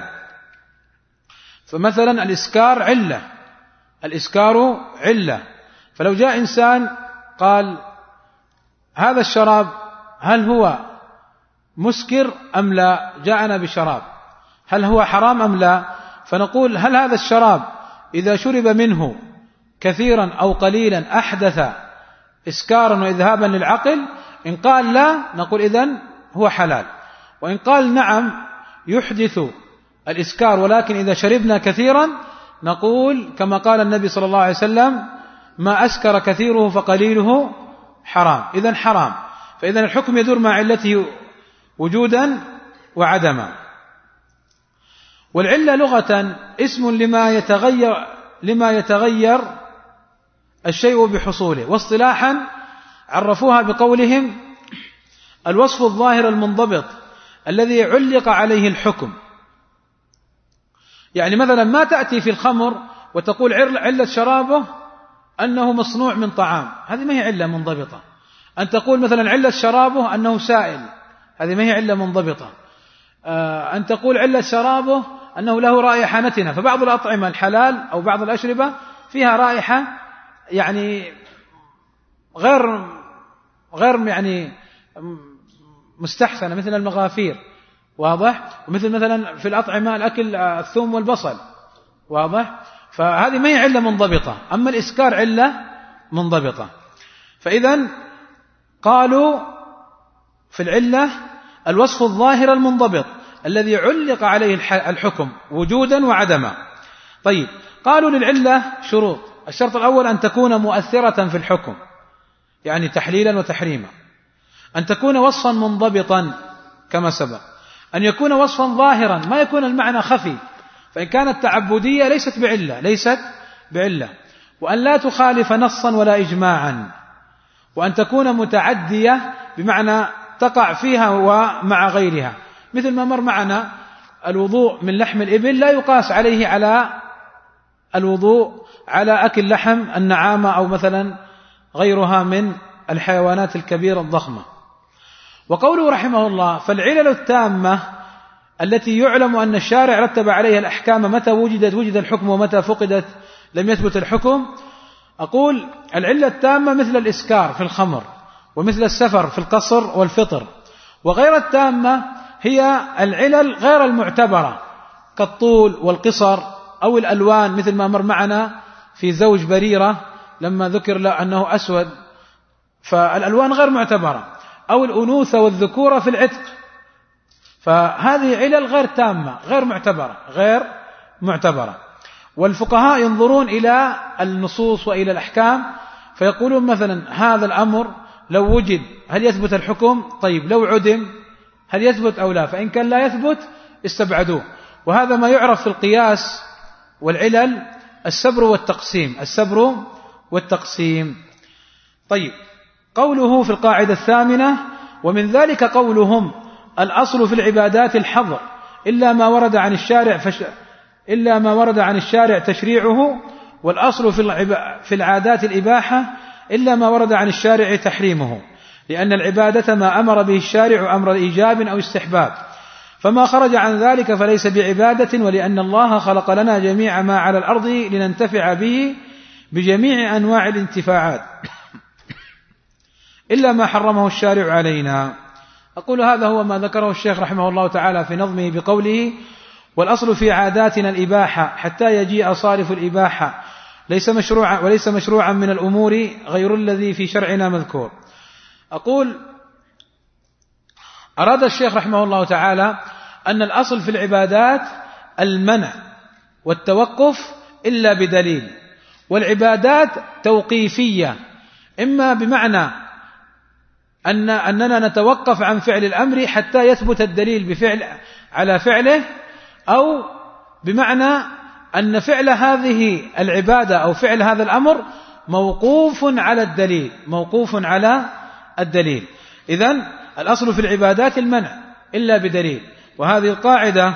فمثلا الإسكار علة، الإسكار علة، فلو جاء إنسان قال: هذا الشراب هل هو مسكر أم لا؟ جاءنا بشراب، هل هو حرام أم لا؟ فنقول: هل هذا الشراب إذا شرب منه كثيرا أو قليلا أحدث إسكارا وإذهابا للعقل؟ إن قال لا نقول إذن هو حلال. وإن قال نعم يحدث الإسكار ولكن إذا شربنا كثيرا نقول كما قال النبي صلى الله عليه وسلم: ما أسكر كثيره فقليله حرام. إذن حرام. فإذن الحكم يدور مع علته وجودا وعدما. والعلة لغة اسم لما يتغير لما يتغير الشيء بحصوله، واصطلاحا عرفوها بقولهم: الوصف الظاهر المنضبط الذي علق عليه الحكم. يعني مثلا ما تأتي في الخمر وتقول علة شرابه أنه مصنوع من طعام، هذه ما هي علة منضبطة. أن تقول مثلا علة شرابه أنه سائل، هذه ما هي علة منضبطة. أن تقول علة شرابه أنه له رائحة نتنة، فبعض الأطعمة الحلال أو بعض الأشربة فيها رائحة يعني غير غير يعني مستحسنة، مثل المغافير، واضح، ومثل مثلا في الأطعمة الأكل الثوم والبصل، واضح. فهذه ما هي علة منضبطة. أما الإسكار علة منضبطة. فإذا قالوا في العلة الوصف الظاهر المنضبط الذي علق عليه الحكم وجودا وعدما. طيب، قالوا للعلة شروط: الشرط الأول أن تكون مؤثرة في الحكم، يعني تحليلا وتحريما. أن تكون وصفا منضبطا كما سبق. أن يكون وصفا ظاهرا، ما يكون المعنى خفي، فإن كانت تعبدية ليست بعلة ليست بعلة. وأن لا تخالف نصا ولا إجماعا. وأن تكون متعدية بمعنى تقع فيها ومع غيرها، مثل ما مر معنا الوضوء من لحم الإبل لا يقاس عليه على الوضوء على أكل لحم النعامة أو مثلا غيرها من الحيوانات الكبيرة الضخمة. وقوله رحمه الله: فالعلل التامة التي يعلم أن الشارع رتب عليها الأحكام متى وجدت وجد الحكم ومتى فقدت لم يثبت الحكم. أقول العلة التامة مثل الإسكار في الخمر، ومثل السفر في القصر والفطر. وغير التامة هي العلل غير المعتبرة كالطول والقصر أو الألوان، مثل ما مر معنا في زوج بريرة لما ذكر له أنه أسود، فالألوان غير معتبرة. أو الأنوثة والذكورة في العتق، فهذه علل غير تامة غير معتبرة غير معتبرة. والفقهاء ينظرون إلى النصوص وإلى الأحكام فيقولون مثلا هذا الأمر لو وجد هل يثبت الحكم؟ طيب لو عدم هل يثبت أو لا؟ فإن كان لا يثبت استبعدوه. وهذا ما يعرف في القياس والعلل السبر والتقسيم السبر والتقسيم. طيب، قوله في القاعدة الثامنة: ومن ذلك قولهم الأصل في العبادات الحظر إلا ما ورد عن الشارع فش... إلا ما ورد عن الشارع تشريعه، والأصل في العب... في العادات الإباحة إلا ما ورد عن الشارع تحريمه، لأن العبادة ما أمر به الشارع أمر إيجاب أو استحباب، فما خرج عن ذلك فليس بعبادة، ولأن الله خلق لنا جميع ما على الأرض لننتفع به بجميع أنواع الانتفاعات إلا ما حرمه الشارع علينا. أقول هذا هو ما ذكره الشيخ رحمه الله تعالى في نظمه بقوله: والأصل في عاداتنا الإباحة حتى يجيء صارف الإباحة، ليس مشروعا وليس مشروعا من الأمور غير الذي في شرعنا مذكور. أقول أراد الشيخ رحمه الله تعالى أن الأصل في العبادات المنع والتوقف إلا بدليل، والعبادات توقيفية، إما بمعنى أن أننا نتوقف عن فعل الأمر حتى يثبت الدليل بفعل على فعله، أو بمعنى أن فعل هذه العبادة أو فعل هذا الأمر موقوف على الدليل موقوف على الدليل. إذن الأصل في العبادات المنع إلا بدليل، وهذه القاعدة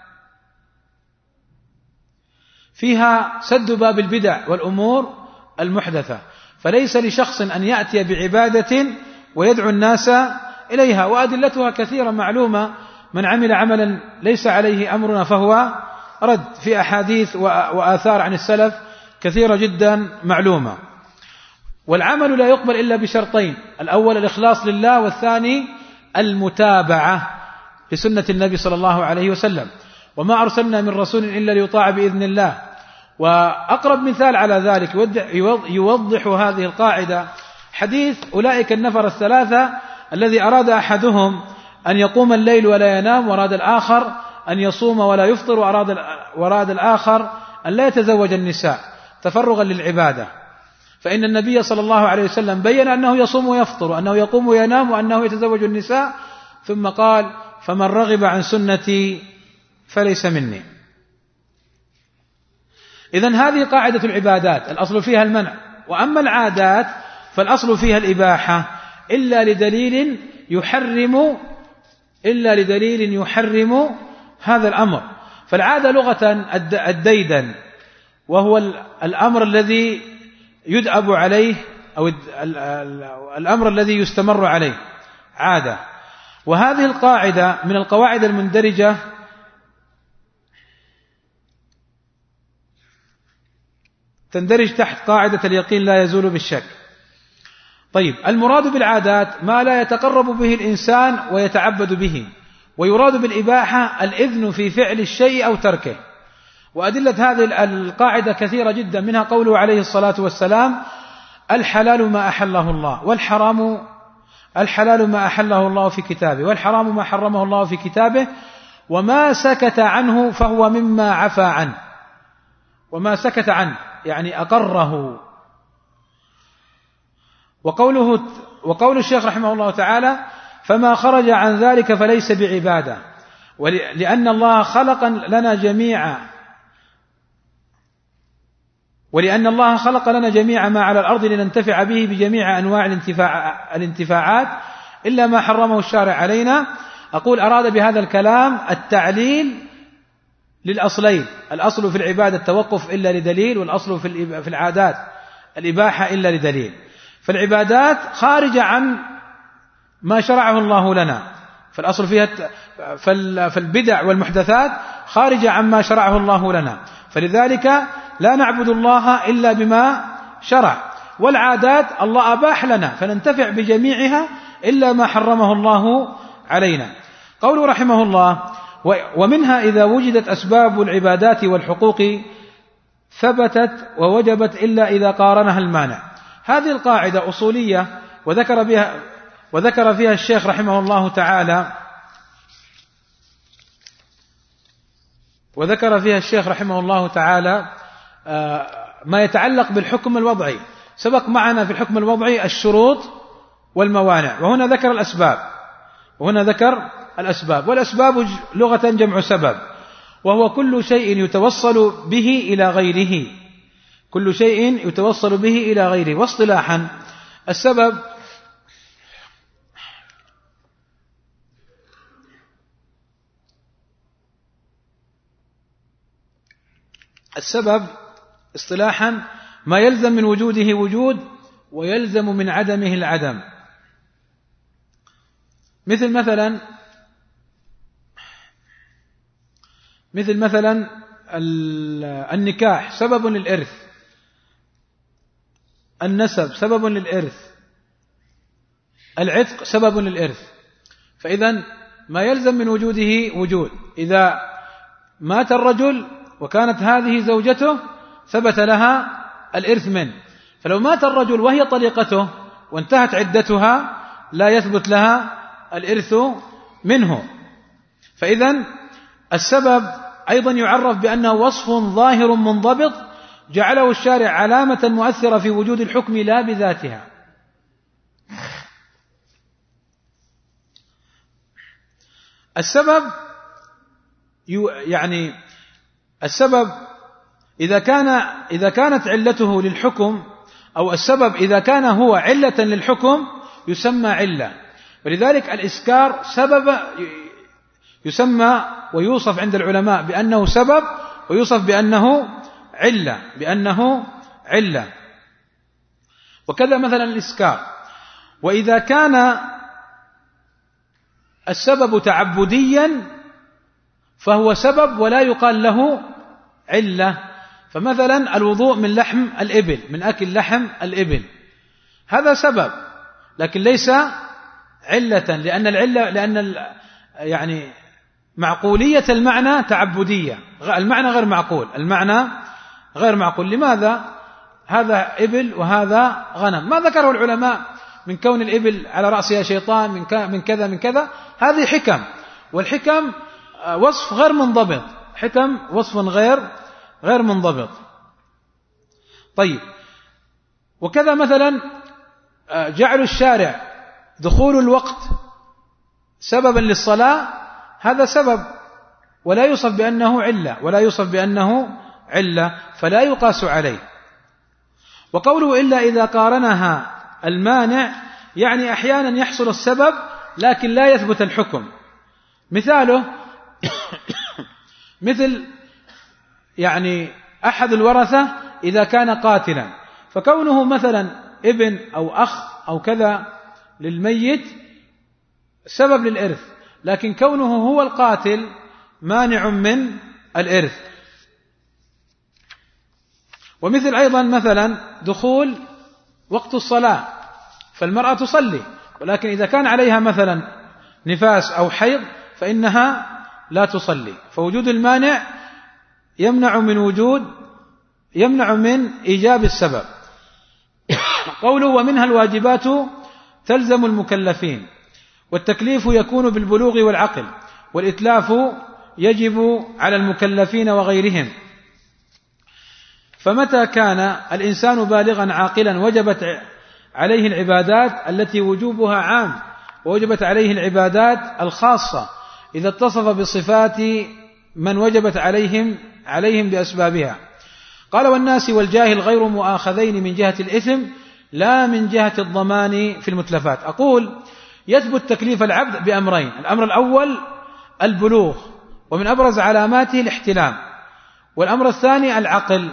فيها سد باب البدع والأمور المحدثة، فليس لشخص أن يأتي بعبادة ويدعو الناس إليها، وأدلتها كثيرة معلومة، من عمل عملا ليس عليه أمرنا فهو رد، في أحاديث وآثار عن السلف كثيرة جدا معلومة. والعمل لا يقبل إلا بشرطين: الأول الإخلاص لله، والثاني المتابعة لسنة النبي صلى الله عليه وسلم، وما أرسلنا من رسول إلا ليطاع بإذن الله. وأقرب مثال على ذلك يوضح هذه القاعدة حديث أولئك النفر الثلاثة الذي أراد أحدهم أن يقوم الليل ولا ينام، وأراد الآخر أن يصوم ولا يفطر، وأراد وأراد الآخر أن لا يتزوج النساء تفرغا للعبادة. فإن النبي صلى الله عليه وسلم بين أنه يصوم ويفطر، وأنه يقوم وينام، وأنه يتزوج النساء، ثم قال: فمن رغب عن سنتي فليس مني. إذن هذه قاعدة العبادات، الأصل فيها المنع. وأما العادات فالأصل فيها الإباحة إلا لدليل يحرم إلا لدليل يحرم هذا الأمر. فالعادة لغة الديدن، وهو الأمر الذي يدأب عليه أو الأمر الذي يستمر عليه عادة. وهذه القاعدة من القواعد المندرجة تندرج تحت قاعدة اليقين لا يزول بالشك. طيب، المراد بالعادات ما لا يتقرب به الإنسان ويتعبد به، ويراد بالإباحة الإذن في فعل الشيء أو تركه. وأدلة هذه القاعدة كثيرة جدا، منها قوله عليه الصلاة والسلام: الحلال ما أحله الله، والحرام الحلال ما أحله الله في كتابه، والحرام ما حرمه الله في كتابه، وما سكت عنه فهو مما عفا عنه. وما سكت عنه يعني أقره. وقوله وقول الشيخ رحمه الله تعالى: فما خرج عن ذلك فليس بعبادة، ولأن الله خلق لنا جميعا ولأن الله خلق لنا جميع ما على الأرض لننتفع به بجميع أنواع الانتفاع الانتفاعات إلا ما حرمه الشارع علينا. أقول أراد بهذا الكلام التعليل للأصلين: الأصل في العبادة التوقف إلا لدليل، والأصل في العادات الإباحة إلا لدليل. فالعبادات خارجة عن ما شرعه الله لنا، فالأصل فيها فالبدع والمحدثات خارجة عن ما شرعه الله لنا، فلذلك لا نعبد الله إلا بما شرع. والعادات الله أباح لنا فننتفع بجميعها إلا ما حرمه الله علينا. قوله رحمه الله: ومنها إذا وجدت أسباب العبادات والحقوق ثبتت ووجبت إلا إذا قارنها المانع. هذه القاعدة أصولية، وذكر بها وذكر فيها الشيخ رحمه الله تعالى وذكر فيها الشيخ رحمه الله تعالى ما يتعلق بالحكم الوضعي. سبق معنا في الحكم الوضعي الشروط والموانع، وهنا ذكر الأسباب وهنا ذكر الأسباب والأسباب لغة جمع سبب، وهو كل شيء يتوصل به إلى غيره كل شيء يتوصل به إلى غيره. واصطلاحا السبب السبب اصطلاحا ما يلزم من وجوده وجود ويلزم من عدمه العدم. مثل مثلا مثل مثلا النكاح سبب للإرث، النسب سبب للإرث، العتق سبب للإرث. فإذا ما يلزم من وجوده وجود إذا مات الرجل وكانت هذه زوجته ثبت لها الإرث منه، فلو مات الرجل وهي طليقته وانتهت عدتها لا يثبت لها الإرث منه. فإذن السبب أيضا يعرف بأنه وصف ظاهر منضبط جعله الشارع علامة مؤثرة في وجود الحكم لا بذاتها. السبب يعني السبب إذا كان إذا كانت علته للحكم، أو السبب إذا كان هو علة للحكم يسمى علة. ولذلك الإسكار سبب يسمى ويوصف عند العلماء بأنه سبب، ويوصف بأنه علة بأنه علة وكذا مثلا الإسكار. وإذا كان السبب تعبديا فهو سبب ولا يقال له علة. فمثلا الوضوء من لحم الإبل، من أكل لحم الإبل، هذا سبب لكن ليس علة، لأن العلة لأن يعني معقولية المعنى تعبدية، المعنى غير معقول، المعنى غير معقول. لماذا؟ هذا إبل وهذا غنم، ما ذكره العلماء من كون الإبل على رأسها شيطان، من كذا من كذا، هذه حكم، والحكم وصف غير منضبط، حكم وصف غير غير منضبط. طيب، وكذا مثلا جعل الشارع دخول الوقت سببا للصلاة، هذا سبب ولا يوصف بأنه علة، ولا يوصف بأنه علة فلا يقاس عليه. وقوله إلا إذا قارنها المانع، يعني أحيانا يحصل السبب لكن لا يثبت الحكم. مثاله مثل يعني أحد الورثة إذا كان قاتلا، فكونه مثلا ابن أو أخ أو كذا للميت سبب للإرث، لكن كونه هو القاتل مانع من الإرث. ومثل أيضا مثلا دخول وقت الصلاة، فالمرأة تصلي، ولكن إذا كان عليها مثلا نفاس أو حيض فإنها لا تصلي، فوجود المانع يمنع من وجود يمنع من إيجاب السبب. قوله ومنها الواجبات تلزم المكلفين، والتكليف يكون بالبلوغ والعقل، والإتلاف يجب على المكلفين وغيرهم. فمتى كان الإنسان بالغا عاقلا وجبت عليه العبادات التي وجوبها عام، ووجبت عليه العبادات الخاصة إذا اتصف بصفات من وجبت عليهم عليهم بأسبابها. قال والناس والجاهل غير مؤاخذين من جهة الإثم لا من جهة الضمان في المتلفات. أقول يثبت تكليف العبد بأمرين: الأمر الأول البلوغ، ومن أبرز علاماته الاحتلام، والأمر الثاني العقل.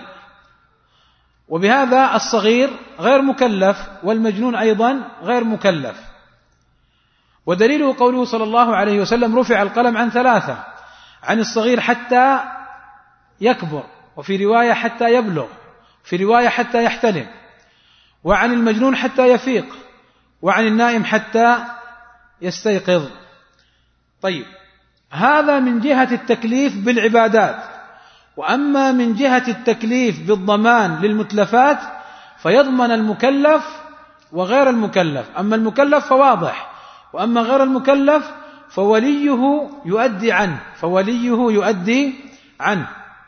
وبهذا الصغير غير مكلف، والمجنون أيضا غير مكلف. ودليله قوله صلى الله عليه وسلم رفع القلم عن ثلاثة: عن الصغير حتى يكبر، وفي رواية حتى يبلغ، في رواية حتى يحتلم، وعن المجنون حتى يفيق، وعن النائم حتى يستيقظ. طيب، هذا من جهة التكليف بالعبادات. وأما من جهة التكليف بالضمان للمتلفات فيضمن المكلف وغير المكلف. أما المكلف فواضح، وأما غير المكلف فوليه يؤدي عنه فوليه يؤدي عنه.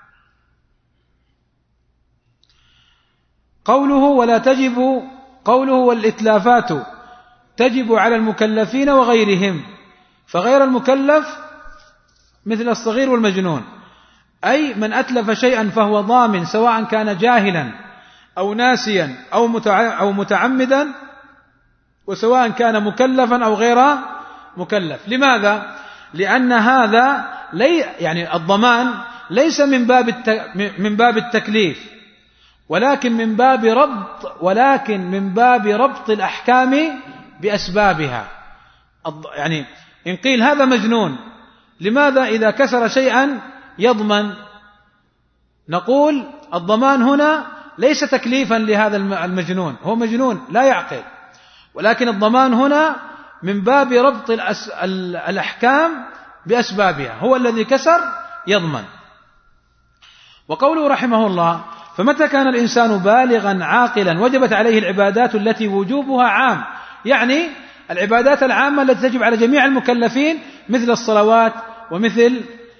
قوله ولا تجب قوله والإتلافات تجب على المكلفين وغيرهم، فغير المكلف مثل الصغير والمجنون، أي من أتلف شيئا فهو ضامن، سواء كان جاهلا أو ناسيا أو متعمدا، وسواء كان مكلفا أو غير مكلف. لماذا؟ لأن هذا لي يعني الضمان ليس من باب من باب التكليف، ولكن من باب ربط ولكن من باب ربط الأحكام بأسبابها. يعني إن قيل هذا مجنون، لماذا إذا كسر شيئا يضمن؟ نقول الضمان هنا ليس تكليفا لهذا المجنون، هو مجنون لا يعقل، ولكن الضمان هنا من باب ربط الأحكام بأسبابها، هو الذي كسر يضمن. وقوله رحمه الله: فمتى كان الإنسان بالغا عاقلا وجبت عليه العبادات التي وجوبها عام، يعني العبادات العامة التي تجب على جميع المكلفين مثل الصلوات ومثل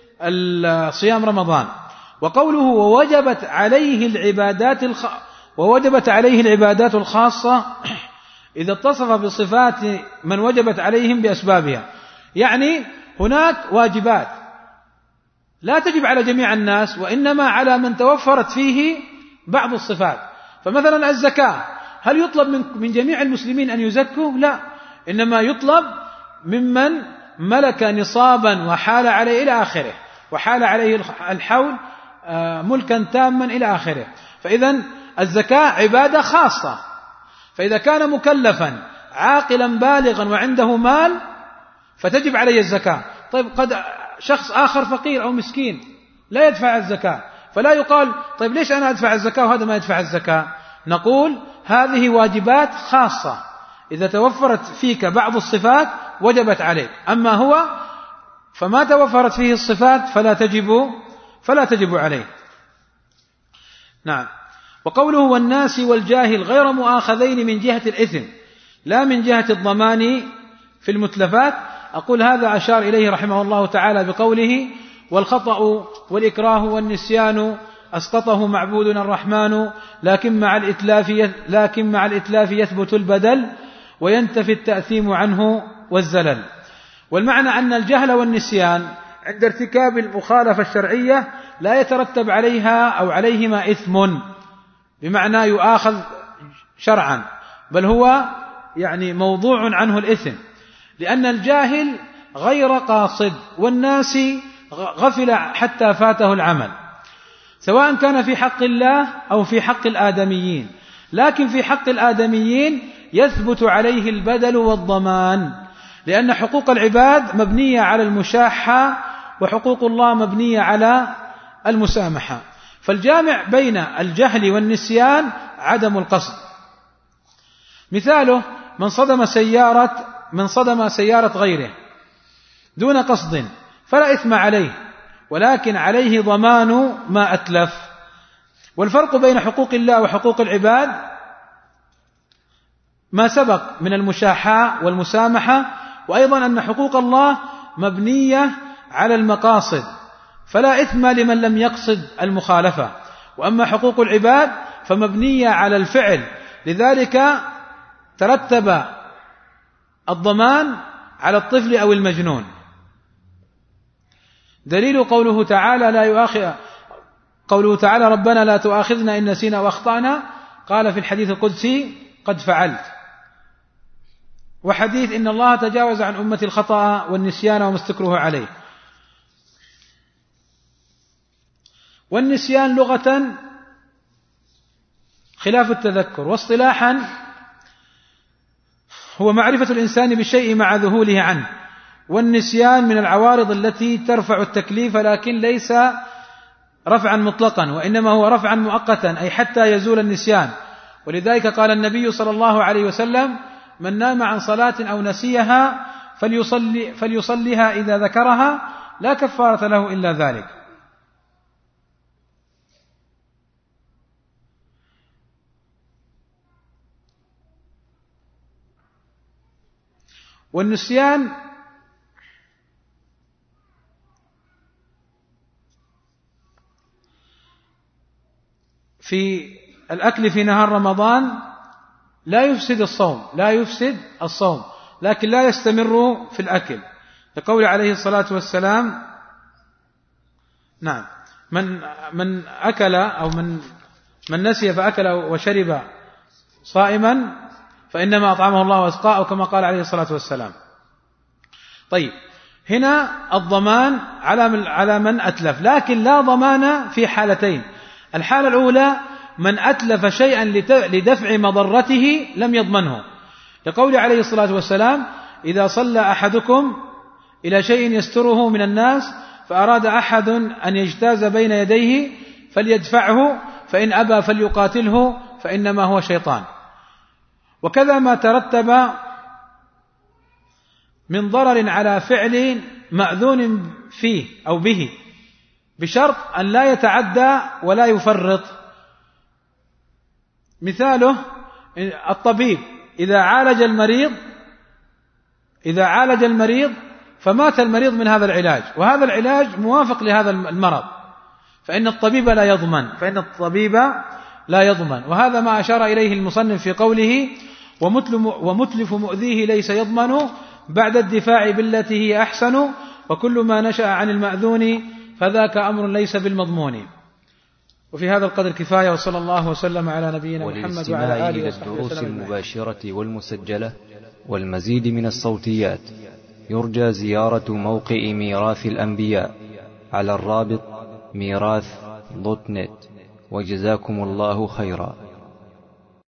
صيام رمضان. وقوله ووجبت عليه العبادات الخ... ووجبت عليه العبادات الخاصة إذا اتصف بصفات من وجبت عليهم بأسبابها، يعني هناك واجبات لا تجب على جميع الناس وإنما على من توفرت فيه بعض الصفات. فمثلا الزكاة، هل يطلب من من جميع المسلمين أن يزكوا؟ لا، إنما يطلب ممن ملك نصابا وحال عليه إلى آخره، وحال عليه الحول ملكا تاما إلى آخره. فإذا الزكاة عبادة خاصة، فإذا كان مكلفا عاقلا بالغا وعنده مال فتجب عليه الزكاة. طيب قد شخص آخر فقير أو مسكين لا يدفع الزكاة، فلا يقال طيب ليش أنا أدفع الزكاة وهذا ما يدفع الزكاة؟ نقول هذه واجبات خاصة، إذا توفرت فيك بعض الصفات وجبت عليك، أما هو فما توفرت فيه الصفات فلا تجب فلا تجب عليه. نعم. وقوله والناس والجاهل غير مؤاخذين من جهة الإثم لا من جهة الضمان في المتلفات، أقول هذا أشار إليه رحمه الله تعالى بقوله والخطأ والإكراه والنسيان أسقطه معبودنا الرحمن، لكن مع الإتلاف لكن مع الإتلاف يثبت البدل وينتفي التأثيم عنه والزلل. والمعنى أن الجهل والنسيان عند ارتكاب المخالفة الشرعية لا يترتب عليها أو عليهما إثم بمعنى يؤاخذ شرعا، بل هو يعني موضوع عنه الإثم، لأن الجاهل غير قاصد والناس غفل حتى فاته العمل، سواء كان في حق الله أو في حق الآدميين. لكن في حق الآدميين يثبت عليه البدل والضمان، لأن حقوق العباد مبنية على المشاحة وحقوق الله مبنية على المسامحة. فالجامع بين الجهل والنسيان عدم القصد. مثاله من صدم سيارة من صدم سيارة غيره دون قصد فلا إثم عليه، ولكن عليه ضمان ما أتلف. والفرق بين حقوق الله وحقوق العباد ما سبق من المشاحة والمسامحة، وأيضا أن حقوق الله مبنية على المقاصد فلا إثم لمن لم يقصد المخالفة، وأما حقوق العباد فمبنية على الفعل، لذلك ترتب الضمان على الطفل أو المجنون. دليل قوله تعالى لا يؤاخذ قوله تعالى ربنا لا تؤاخذنا إن نسينا وأخطأنا، قال في الحديث القدسي قد فعلت، وحديث إن الله تجاوز عن أمة الخطأ والنسيان وما استكره عليه. والنسيان لغة خلاف التذكر، واصطلاحا هو معرفة الإنسان بالشيء مع ذهوله عنه. والنسيان من العوارض التي ترفع التكليف، لكن ليس رفعا مطلقا، وإنما هو رفعا مؤقتا أي حتى يزول النسيان. ولذلك قال النبي صلى الله عليه وسلم من نام عن صلاة أو نسيها فليصلي فليصليها إذا ذكرها لا كفارة له إلا ذلك. والنسيان في الأكل في نهار رمضان لا يفسد الصوم لا يفسد الصوم لكن لا يستمر في الأكل، لقول عليه الصلاة والسلام نعم من من أكل أو من من نسي فأكل وشرب صائما فإنما أطعمه الله وأسقاه، أو كما قال عليه الصلاة والسلام. طيب هنا الضمان على على من أتلف، لكن لا ضمان في حالتين. الحالة الأولى من أتلف شيئا لدفع مضرته لم يضمنه، لقول عليه الصلاة والسلام إذا صلى أحدكم إلى شيء يستره من الناس فأراد أحد أن يجتاز بين يديه فليدفعه، فإن أبى فليقاتله فإنما هو شيطان. وكذا ما ترتب من ضرر على فعل مأذون فيه أو به، بشرط أن لا يتعدى ولا يفرط. مثاله الطبيب إذا عالج المريض إذا عالج المريض فمات المريض من هذا العلاج، وهذا العلاج موافق لهذا المرض، فإن الطبيب لا يضمن فإن الطبيب لا يضمن وهذا ما أشار إليه المصنف في قوله ومتلف مؤذيه ليس يضمن بعد الدفاع بالتي هي أحسن، وكل ما نشأ عن المأذون فذاك أمر ليس بالمضمون. وفي هذا القدر كفاية، وصلى الله وسلم على نبينا محمد وعلى آله وصحبه وسلم. الدروس المباشرة والمسجلة والمزيد من الصوتيات يرجى زيارة موقع ميراث الأنبياء على الرابط ميراث دوت نت. وجزاكم الله خيرا.